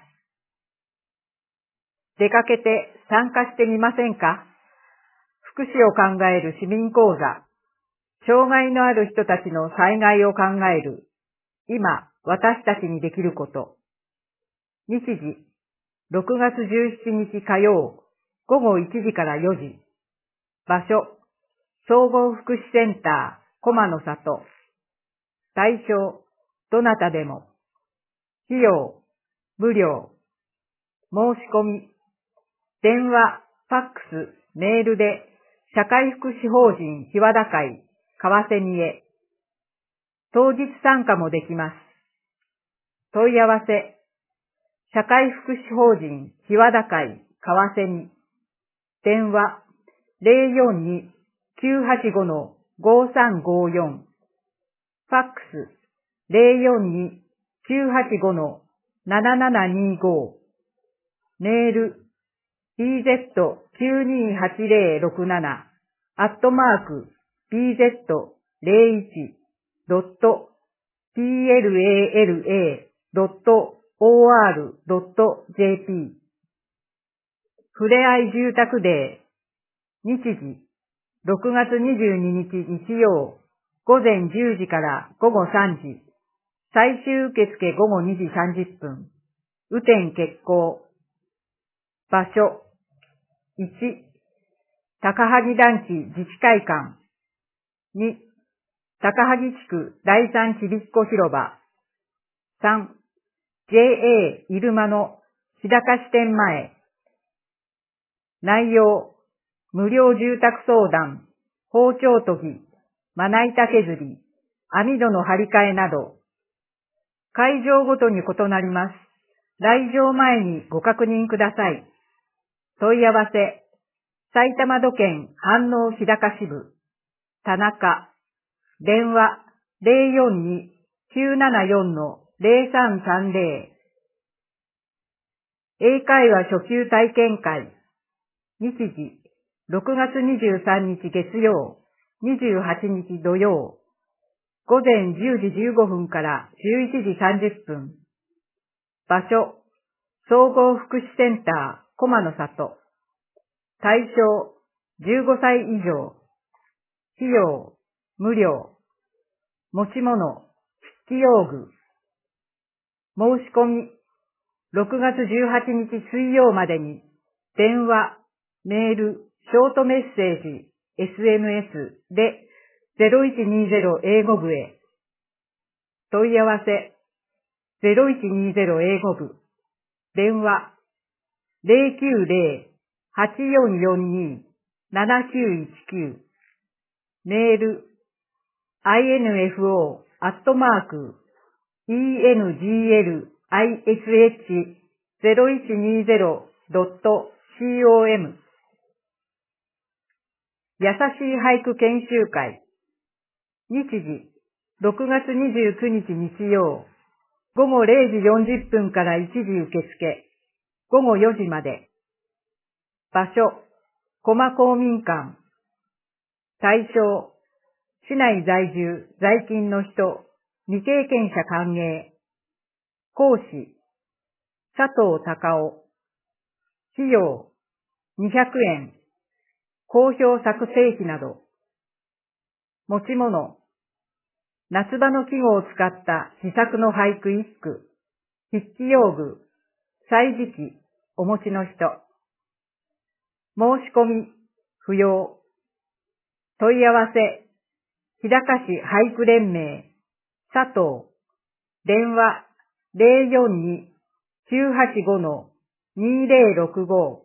出かけて参加してみませんか？福祉を考える市民講座。障害のある人たちの災害を考える。今、私たちにできること。日時、ろくがつじゅうしちにち火曜、ごごいちじからよじ。場所、総合福祉センター、駒の里。対象、どなたでも。費用、無料。申し込み、電話、ファックス、メールで、社会福祉法人日和田会、川瀬にへ。当日参加もできます。問い合わせ、社会福祉法人日和田会、川瀬に。電話、ゼロよんに きゅうはちご ごさんごよん。ファックス、ゼロよんに きゅうはちご ななななにご。メール、ビーゼットきゅうにはちゼロろくなな アットマーク ビーゼットゼロいち ドット プラ ドット オーアール ドット ジェーピー。ふれあい住宅デー。日時、ろくがつにじゅうににち日曜、午前じゅうじからごごさんじ。最終受付ごごにじさんじゅっぷん。雨天決行。場所。いち、高萩団地自治会館。に、高萩地区第三ちびっこ広場。さん、ジェーエー 入間の日高支店前。内容、無料住宅相談、包丁研ぎ、まな板削り、網戸の張り替えなど。会場ごとに異なります。来場前にご確認ください。問い合わせ、埼玉土建飯能日高支部、田中、電話ゼロよんに きゅうななよん ゼロさんさんゼロ。英会話初級体験会。日時、ろくがつにじゅうさんにち月曜、にじゅうはちにち土曜、午前じゅうじじゅうごふんからじゅういちじさんじゅっぷん。場所、総合福祉センター、駒の里。対象、じゅうごさい以上。費用、無料。持ち物、筆記用具。申し込み、ろくがつじゅうはちにち水曜までに、電話、メール、ショートメッセージ、エスエムエス でゼロいちにゼロ英語部へ。問い合わせ、ゼロいちにゼロ英語部。電話、ゼロきゅうゼロ はちよんよんに ななきゅういちきゅう。メール、アイエヌエフオー アットマーク、イーエヌジーエルアイエスエイチゼロいちにゼロ ドット コム。優しい俳句研修会。日時、ろくがつにじゅうくにち日曜、ごごれいじよんじゅっぷんからいちじ受付、ごごよじまで。場所、 駒公民館。対象、市内在住、在勤の人、未経験者歓迎。講師、佐藤隆夫。費用、にひゃくえん。好評作成費など。持ち物、夏場の季語を使った自作の俳句一句。筆記用具、歳時記、お持ちの人。申し込み、不要。問い合わせ、日高市俳句連盟、佐藤。電話、ゼロよんに きゅうはちご にゼロろくご。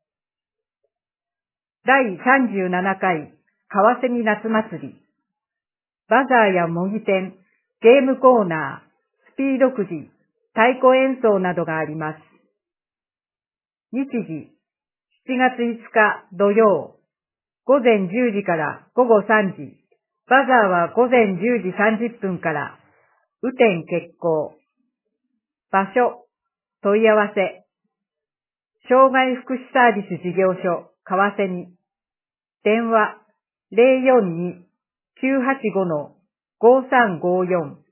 だいさんじゅうななかい、川蝉夏祭り。バザーや模擬店、ゲームコーナー、スピードくじ、太鼓演奏などがあります。日時、しちがついつか土曜、ごぜんじゅうじからごごさんじ。バザーはごぜんじゅうじさんじゅっぷんから、雨天決行。場所、問い合わせ。障害福祉サービス事業所、川蝉。電話、ゼロよんに きゅうはちご ごさんごよん。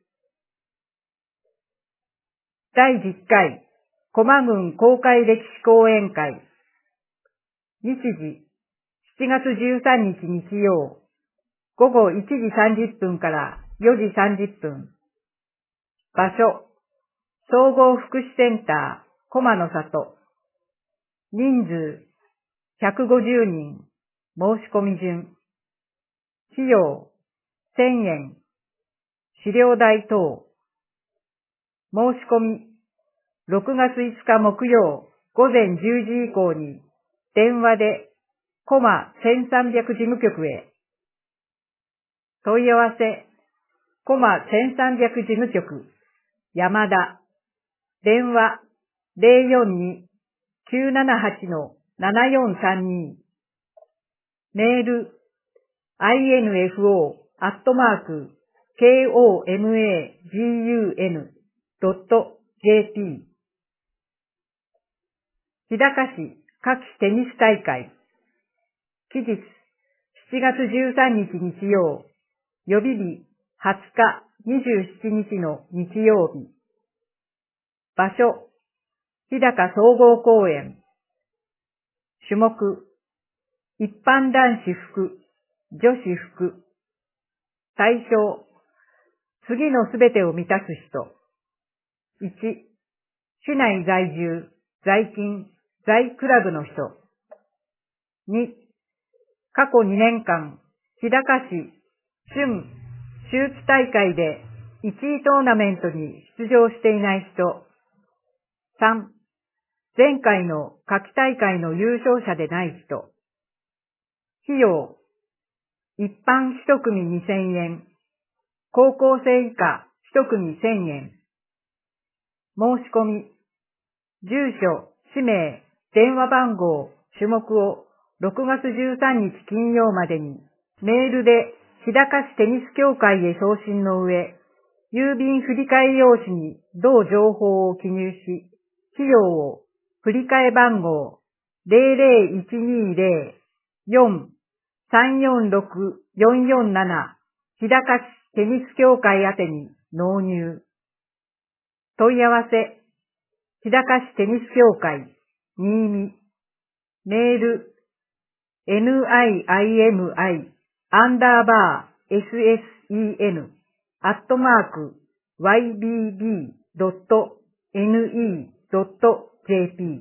だいじゅっかい、駒郡公開歴史講演会。日時、しちがつじゅうさんにち日曜、ごごいちじさんじゅっぷんからよじさんじゅっぷん。場所、総合福祉センター、駒の里。人数、ひゃくごじゅうにん。申し込み順。費用、せんえん。資料代等。申し込み、ろくがついつか木曜、ごぜんじゅうじ以降に、電話で、コマせんさんびゃく事務局へ。問い合わせ、コマせんさんびゃく事務局、山田。電話、ゼロよんに きゅうななはち ななよんさんに。メール、アイエヌエフオー アットマーク、ケーオーエムエージーユーエヌ ドット ジェーピー。日高市夏季テニス大会。期日、しちがつじゅうさんにち日曜、予備日はつか、にじゅうしちにちの日曜日。場所、日高総合公園。種目、一般男子服、女子服。対象、次のすべてを満たす人。いち、市内在住、在勤、在クラブの人。に、過去にねんかん、日高市、春、秋季大会でいちいトーナメントに出場していない人。さん、前回の夏季大会の優勝者でない人。費用、一般一組にせんえん、高校生以下一組せんえん。申し込み、住所、氏名、電話番号、種目をろくがつじゅうさんにち金曜までにメールで日高市テニス協会へ送信の上、郵便振替用紙に同情報を記入し、費用を振替番号 ゼロゼロいちにゼロ よん さんよんろく よんよんなな 日高市テニス協会宛てに納入。問い合わせ、日高市テニス協会、新見。メール、エヌアイアイエムアイ アンダーバー エスエスイーエヌ アットマーク ワイビービー ドット エヌイー ドット ジェーピー。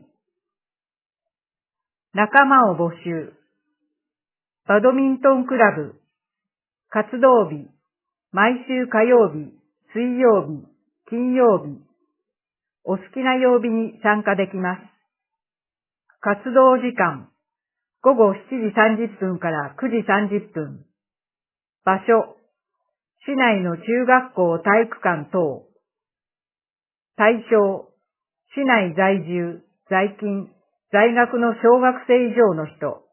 仲間を募集。バドミントンクラブ。活動日。毎週火曜日、水曜日、金曜日。お好きな曜日に参加できます。活動時間。ごごしちじさんじゅっぷんからくじさんじゅっぷん。場所。市内の中学校体育館等。対象。市内在住、在勤、在学の小学生以上の人。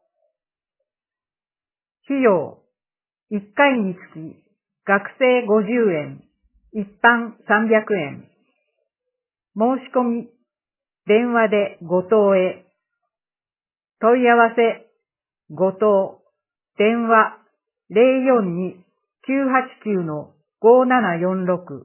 費用。いっかいにつき、学生ごじゅうえん、一般さんびゃくえん。申し込み、電話でごとうへ。問い合わせ、 後藤、電話 ゼロよんに きゅうはちきゅう ごななよんろく。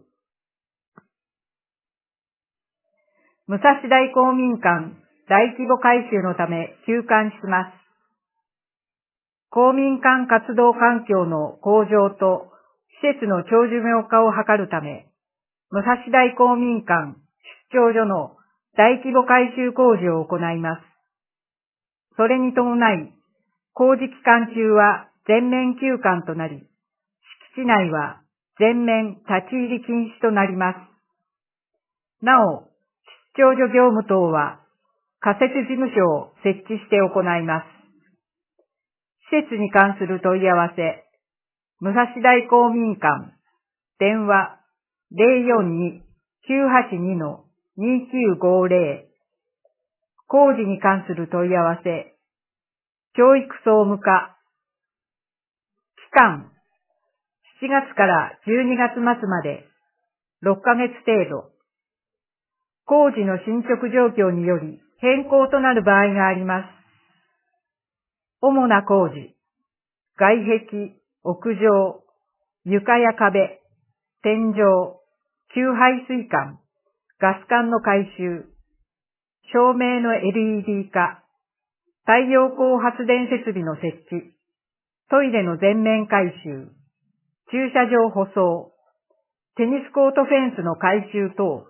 武蔵大公民館大規模改修のため休館します。公民館活動環境の向上と施設の長寿命化を図るため、武蔵大公民館出張所の大規模改修工事を行います。それに伴い、工事期間中は全面休館となり、敷地内は全面立ち入り禁止となります。なお、出張所業務等は仮設事務所を設置して行います。施設に関する問い合わせ、武蔵大公民館、電話 ゼロよんに きゅうはちに にきゅうごゼロ。工事に関する問い合わせ、教育総務課。期間、しちがつからじゅうにがつ末までろっかげつ程度。工事の進捗状況により変更となる場合があります。主な工事、外壁、屋上、床や壁、天井、給排水管、ガス管の改修、照明の エルイーディー 化、太陽光発電設備の設置、トイレの全面改修、駐車場舗装、テニスコートフェンスの改修等、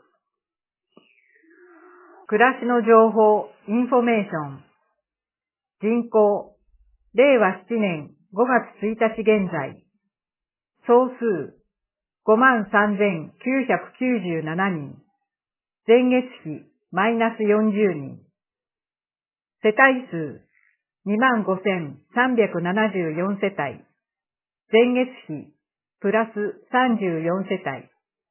暮らしの情報、インフォメーション、人口、れいわななねんごがつついたち現在、総数、ごまんさんぜんきゅうひゃくきゅうじゅうななにん、前月比、マイナスよんじゅうにん、世帯数、にまんごせんさんびゃくななじゅうよんせたい、前月比、プラスさんじゅうよんせたい、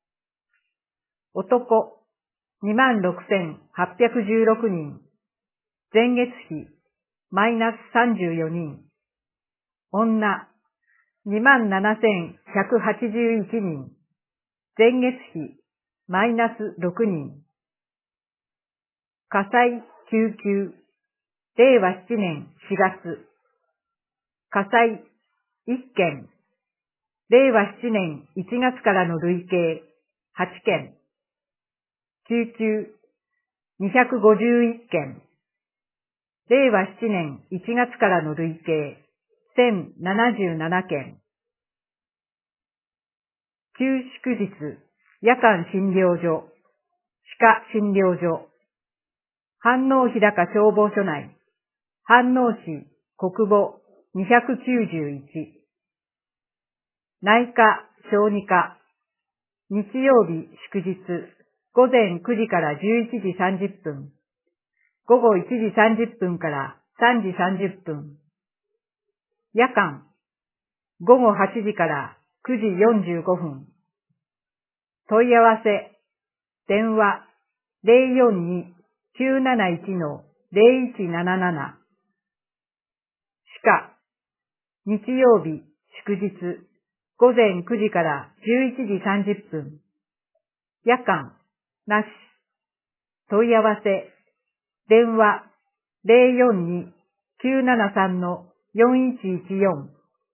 男、にまんろくせんはっぴゃくじゅうろくにん、前月比、マイナスさんじゅうよにん、女、にまんななせんひゃくはちじゅういちにん、前月比、マイナスろくにん、火災、救急、れいわななねんしがつ、火災、いっけん、れいわななねんいちがつからの累計、はちけん、救急、にひゃくごじゅういっけん、れいわななねんいちがつからの累計、せんななじゅうななけん、休祝日、夜間診療所、歯科診療所、飯能日高消防署内、飯能市国母にひゃくきゅうじゅういち、内科小児科、日曜日祝日、ごぜんくじからじゅういちじさんじゅっぷん、ごごいちじさんじゅっぷんからさんじさんじゅっぷん、夜間、ごごはちじからくじよんじゅうごふん、問い合わせ、電話 ゼロよんに きゅうなないち ゼロいちなななな、歯科、日曜日祝日、ごぜんくじからじゅういちじさんじゅっぷん、夜間、なし、問い合わせ、電話 ゼロよんに きゅうななさん よんいちいちよん、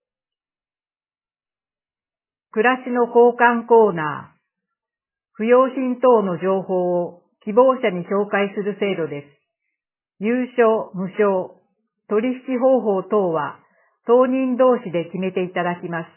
暮らしの交換コーナー、不用品等の情報を希望者に紹介する制度です。有償、無償、取引方法等は当人同士で決めていただきます。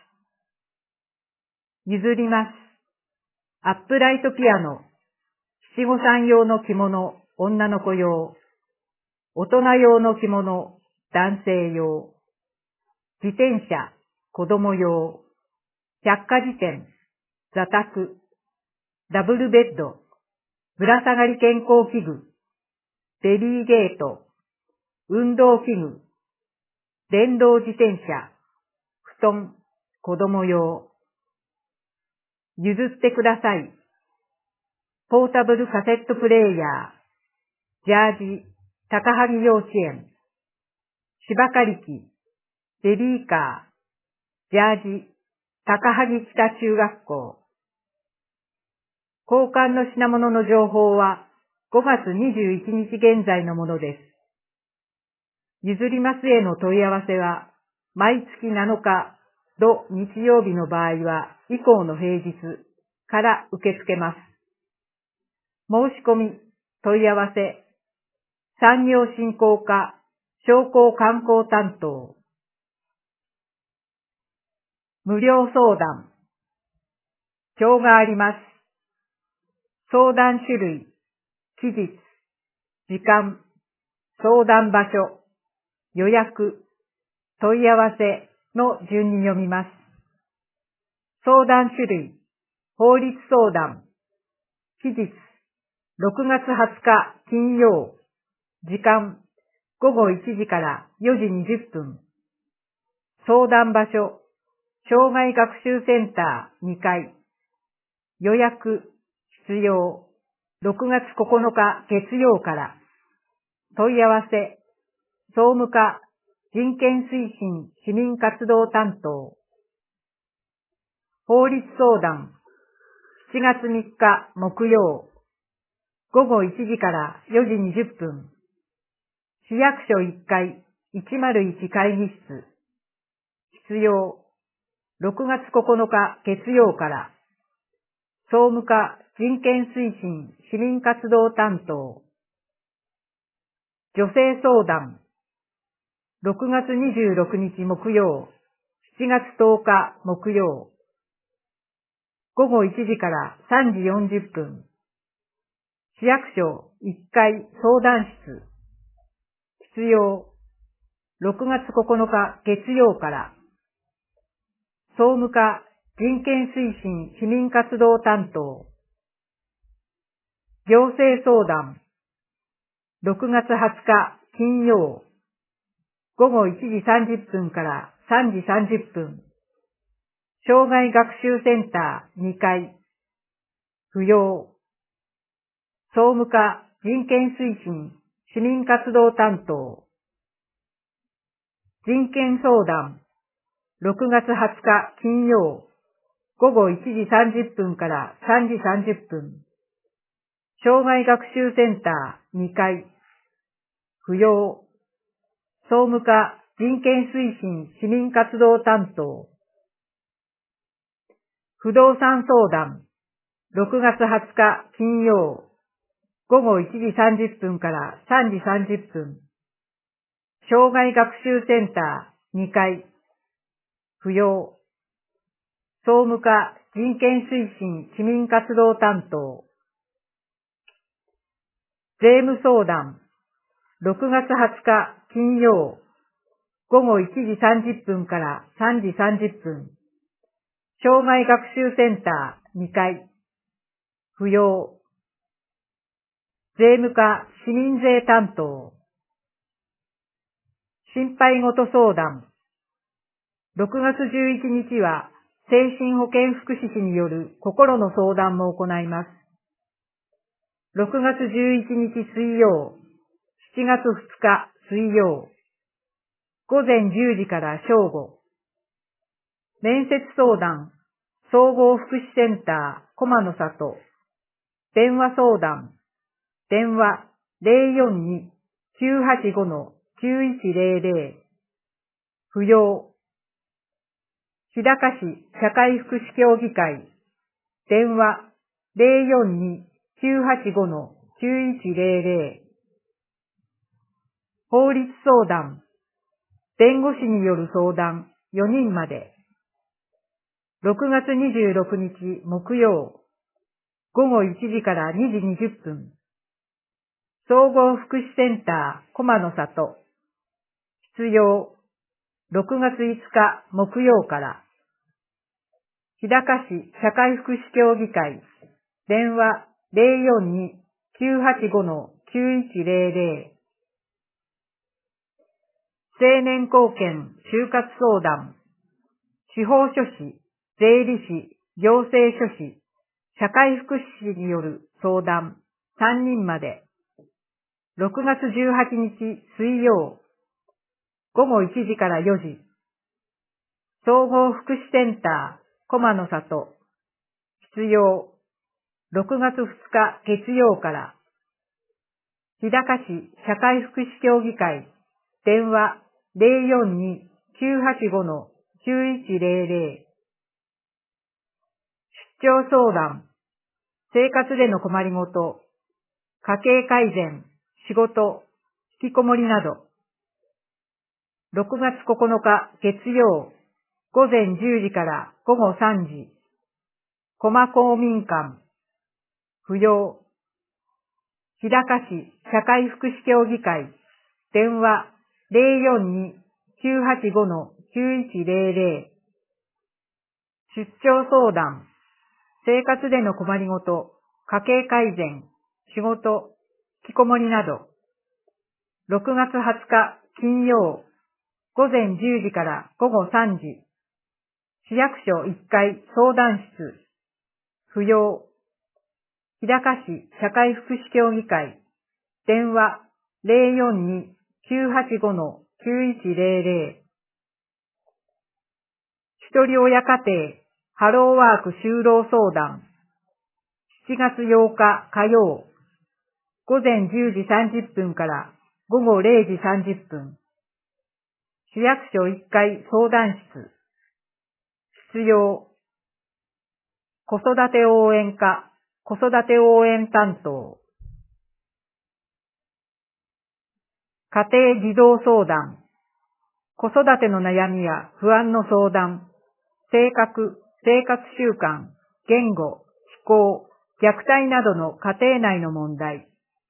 譲ります。アップライトピアノ、七五三用の着物、女の子用、大人用の着物、男性用、自転車、子供用、百科事典、座卓、ダブルベッド、ぶら下がり健康器具、ベビーゲート、運動器具、電動自転車、布団、子供用、譲ってください。ポータブルカセットプレイヤー、ジャージ、高萩幼稚園、芝刈り機、ベビーカー、ジャージ、高萩北中学校。交換の品物の情報はごがつにじゅういちにち現在のものです。 譲りますへの問い合わせは、毎月なのか、土日曜日の場合は、以降の平日から受け付けます。申し込み、問い合わせ、産業振興課、商工観光担当。無料相談。表があります。相談種類、期日、時間、相談場所、予約、問い合わせの順に読みます。相談種類、法律相談、期日、ろくがつはつか金曜、時間、ごごいちじからよじにじゅっぷん。相談場所、障害学習センターにかい。予約、必要、ろくがつここのか月曜から。問い合わせ、総務課、人権推進市民活動担当。法律相談、しちがつみっか木曜、ごごいちじからよじにじゅっぷん。市役所いっかいいちまるいち会議室。必要、ろくがつここのか月曜から。総務課人権推進市民活動担当。女性相談。ろくがつにじゅうろくにち木曜、しちがつとおか木曜。ごごいちじからさんじよんじゅっぷん。市役所いっかい相談室。必要、ろくがつここのか月曜から。総務課人権推進市民活動担当。行政相談。ろくがつはつか金曜。ごごいちじさんじゅっぷんからさんじさんじゅっぷん。障害学習センターにかい。不要。総務課人権推進市民活動担当。人権相談。ろくがつはつか金曜。ごごいちじさんじゅっぷんからさんじさんじゅっぷん。障害学習センターにかい。不要。総務課人権推進市民活動担当。不動産相談。ろくがつはつか金曜。ごごいちじさんじゅっぷんからさんじさんじゅっぷん。障害学習センターにかい。不要。総務課人権推進市民活動担当。税務相談。ろくがつはつか金曜。ごごいちじさんじゅっぷんからさんじさんじゅっぷん。障害学習センターにかい。不要。税務課市民税担当。心配事相談。ろくがつじゅういちにちは精神保健福祉士による心の相談も行います。ろくがつじゅういちにち水曜、しちがつふつか水曜、ごぜんじゅうじから正午。面接相談、総合福祉センター駒の里。電話相談、電話 ゼロよんに きゅうはちご きゅういちゼロゼロ。不要。日高市社会福祉協議会。電話 ゼロよんに きゅうはちご きゅういちゼロゼロ。法律相談。弁護士による相談よにんまで。ろくがつにじゅうろくにち木曜。ごごいちじからにじにじゅっぷん。総合福祉センター駒の里。必要。ろくがついつか木曜から。日高市社会福祉協議会。電話 ゼロよんに きゅうはちご きゅういちゼロゼロ。青年貢献就活相談。司法書士、税理士、行政書士、社会福祉士による相談さんにんまで。ろくがつじゅうはちにち水曜。ごごいちじからよじ。総合福祉センター駒の里。必要。ろくがつふつか月曜から。日高市社会福祉協議会。 電話 ゼロよんに きゅうはちご きゅういちゼロゼロ。出張相談、生活での困りごと、家計改善、仕事、引きこもりなど。ろくがつここのか月曜、午前じゅうじから午後さんじ。駒公民館、不要。日高市社会福祉協議会、電話 ゼロよんに きゅうはちご きゅういちゼロゼロ。出張相談、生活での困りごと、家計改善、仕事、引きこもりなど。ろくがつはつか金曜、午前じゅうじから午後さんじ。市役所いっかい相談室、不要。日高市社会福祉協議会、電話 ゼロよんに きゅうはちご きゅういちゼロゼロ。一人親家庭、ハローワーク就労相談。しちがつようか火曜、午前じゅうじさんじゅっぷんから午後れいじさんじゅっぷん。市役所いっかい相談室。必要。子育て応援課、子育て応援担当。家庭児童相談。子育ての悩みや不安の相談。性格、生活習慣、言語、思考、虐待などの家庭内の問題。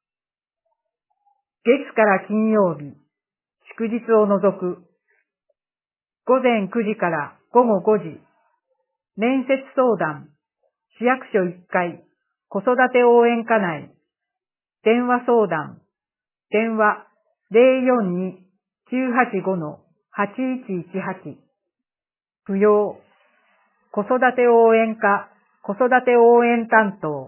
月から金曜日、祝日を除く。午前くじから午後ごじ。面接相談。市役所いっかい、子育て応援課内。電話相談。電話 ゼロよんに きゅうはちご はちいちいちはち。不要。子育て応援課、子育て応援担当。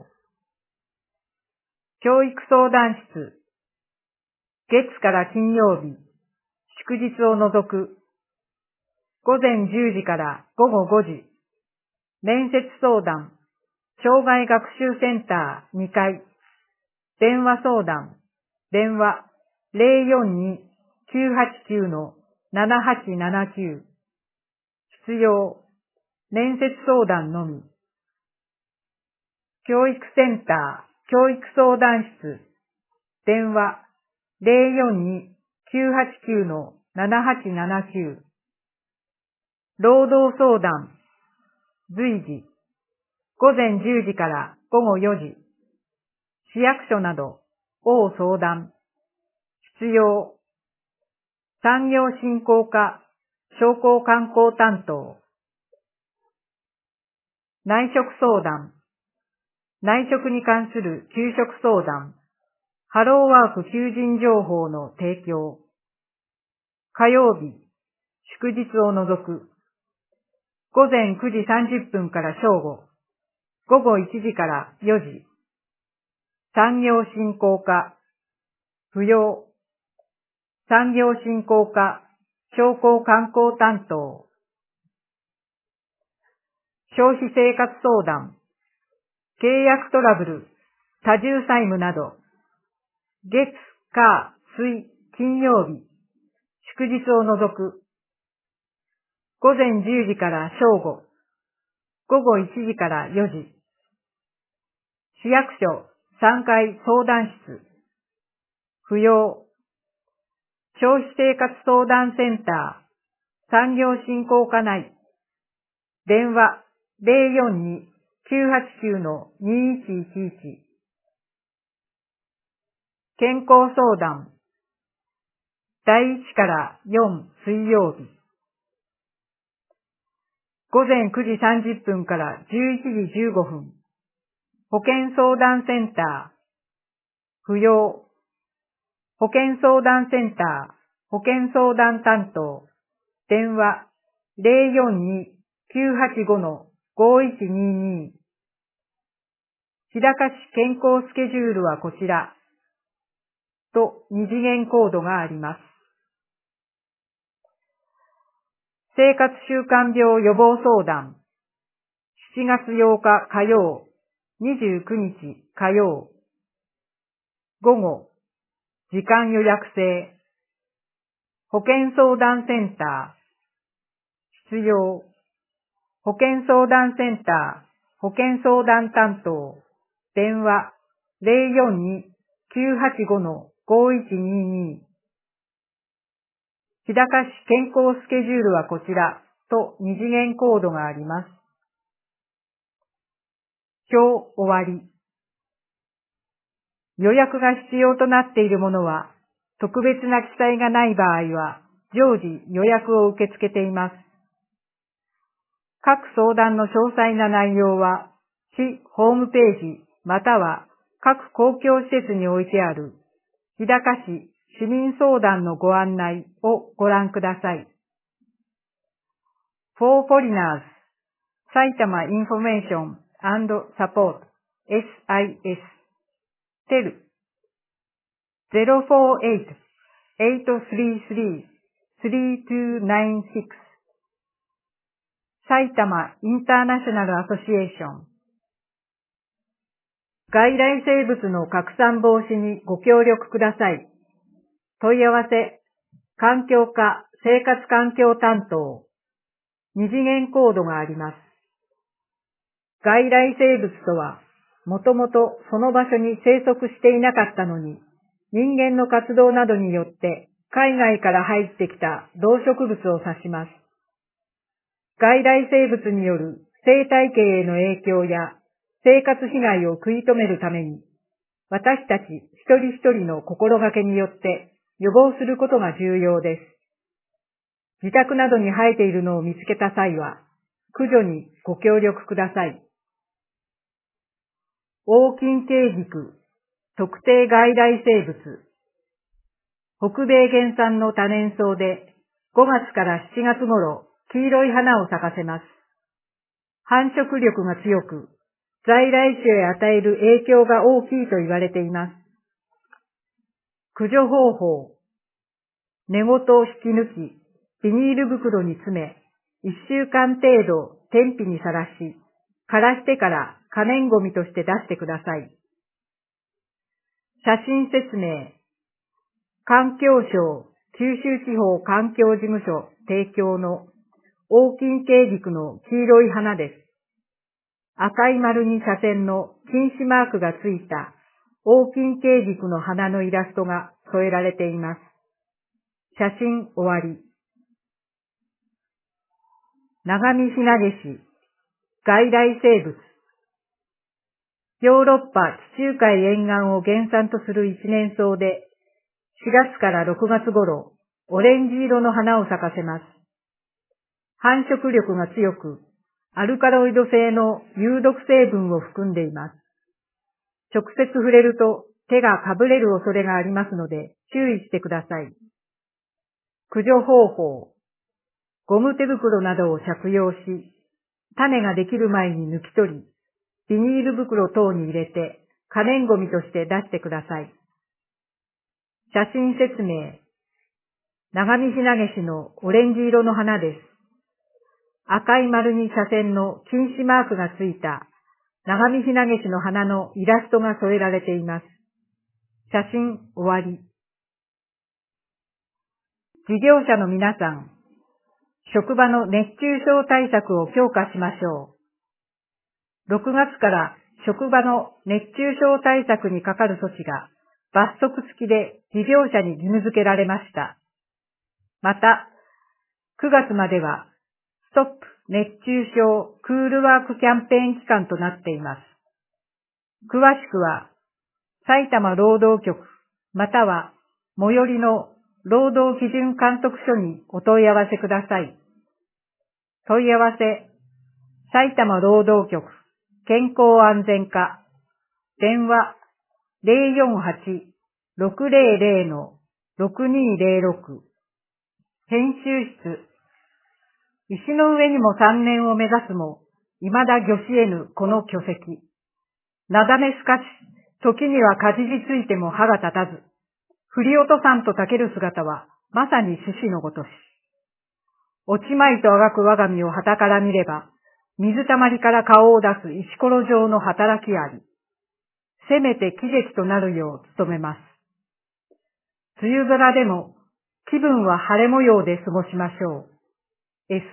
教育相談室。月から金曜日、祝日を除く。午前じゅうじから午後ごじ。面接相談。障害学習センターにかい。電話相談。電話 ゼロよんに きゅうはちきゅう ななはちななきゅう。必要。面接相談のみ。教育センター、教育相談室。電話 ゼロよんに きゅうはちきゅう ななはちななきゅう。労働相談。随時。午前じゅうじから午後よじ。市役所など、応相談。必要。産業振興課、商工観光担当。内職相談。内職に関する給食相談。ハローワーク求人情報の提供。火曜日、祝日を除く。午前くじさんじゅっぷんから正午。午後いちじからよじ。産業振興課。不要。産業振興課、商工観光担当。消費生活相談。契約トラブル、多重債務など。月、火、水、金曜日。祝日を除く。午前じゅうじから正午。午後いちじからよじ。市役所さんかい相談室。不要。消費生活相談センター、産業振興課内。電話 ゼロよんに きゅうはちきゅう にいちいちいち。健康相談。だいいちからよん水曜日。午前くじさんじゅっぷんからじゅういちじじゅうごふん。保健相談センター。不要。保健相談センター、保健相談担当。電話 ゼロよんに きゅうはちご ごいちにに。日高市健康スケジュールはこちら。と二次元コードがあります。生活習慣病予防相談。しちがつようか火曜、にじゅうくにち火曜。午後、時間予約制。 保健相談センター、必要。保健相談センター、保健相談担当、電話 ゼロよんに きゅうはちご ごいちにに。日高市健康スケジュールはこちらと二次元コードがあります。表終わり。予約が必要となっているものは、特別な記載がない場合は、常時予約を受け付けています。各相談の詳細な内容は、市ホームページまたは各公共施設に置いてある、日高市市民相談のご案内をご覧ください。For Foreigners 埼玉 Information and Support エスアイエス テル ゼロフォーエイト エイトスリースリー スリーツーナインシックス 埼玉インターナショナルアソシエーション。外来生物の拡散防止にご協力ください。問い合わせ、環境課生活環境担当。二次元コードがあります。外来生物とは、もともとその場所に生息していなかったのに、人間の活動などによって海外から入ってきた動植物を指します。外来生物による生態系への影響や生活被害を食い止めるために、私たち一人一人の心がけによって予防することが重要です。自宅などに生えているのを見つけた際は、駆除にご協力ください。黄金頸菊、特定外来生物。北米原産の多年草で、ごがつからしちがつ頃、黄色い花を咲かせます。繁殖力が強く、在来種へ与える影響が大きいと言われています。駆除方法。根元を引き抜き、ビニール袋に詰め、いっしゅうかん程度天日にさらし、枯らしてから可燃ごみとして出してください。写真説明。環境省九州地方環境事務所提供の黄金頸菊の黄色い花です。赤い丸に斜線の禁止マークがついた黄金頸菊の花のイラストが添えられています。写真終わり。長見ひなげし、外来生物。ヨーロッパ地中海沿岸を原産とする一年草で、しがつからろくがつ頃、オレンジ色の花を咲かせます。繁殖力が強く、アルカロイド性の有毒成分を含んでいます。直接触れると手がかぶれる恐れがありますので注意してください。駆除方法。ゴム手袋などを着用し、種ができる前に抜き取り、ビニール袋等に入れて可燃ごみとして出してください。写真説明。長見ひなげしのオレンジ色の花です。赤い丸に斜線の禁止マークがついた長見ひなげしの花のイラストが添えられています。写真終わり。事業者の皆さん、職場の熱中症対策を強化しましょう。ろくがつから職場の熱中症対策にかかる措置が罰則付きで事業者に義務付けられました。また、くがつまではストップ熱中症クールワークキャンペーン期間となっています。詳しくは、埼玉労働局または最寄りの労働基準監督署にお問い合わせください。問い合わせ、埼玉労働局健康安全課、電話 ゼロよんはち ろくゼロゼロ ろくにゼロろく、編集室、石の上にもさんねんを目指すも、未だ御しえぬこの巨石。なだめすかし、時にはかじりついても歯が立たず、振り落とさんとたける姿は、まさに獅子のごとし。落ちまいとあがく我が身を傍から見れば、水たまりから顔を出す石ころ状の働きあり。せめて喜劇となるよう努めます。梅雨空でも、 気分は晴れ模様で過ごしましょう。S。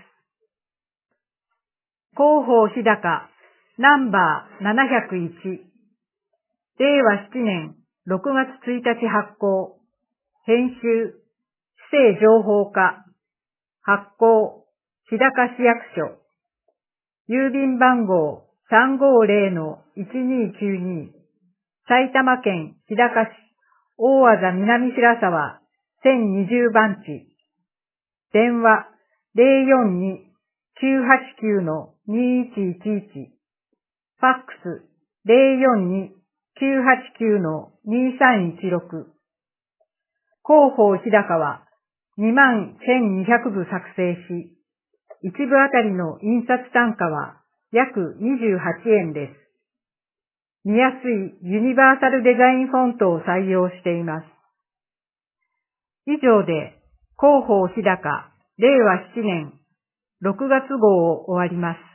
広報日高、ナンバーななひゃくいち。れいわななねんろくがつついたち発行。編集、市政情報課。発行、日高市役所。郵便番号 さんごーぜろのいちにーきゅうに。埼玉県日高市、大字南白沢せんにじゅうばんち。電話 ゼロよんにーきゅうはちきゅうのにいちいちいち。ファックス ゼロよんにーきゅうはちきゅうのにさんいちろく。広報日高はにまんせんにひゃくぶ作成し、いちぶあたりの印刷単価は約にじゅうはちえんです。見やすいユニバーサルデザインフォントを採用しています。以上で広報日高れいわななねんろくがつ号を終わります。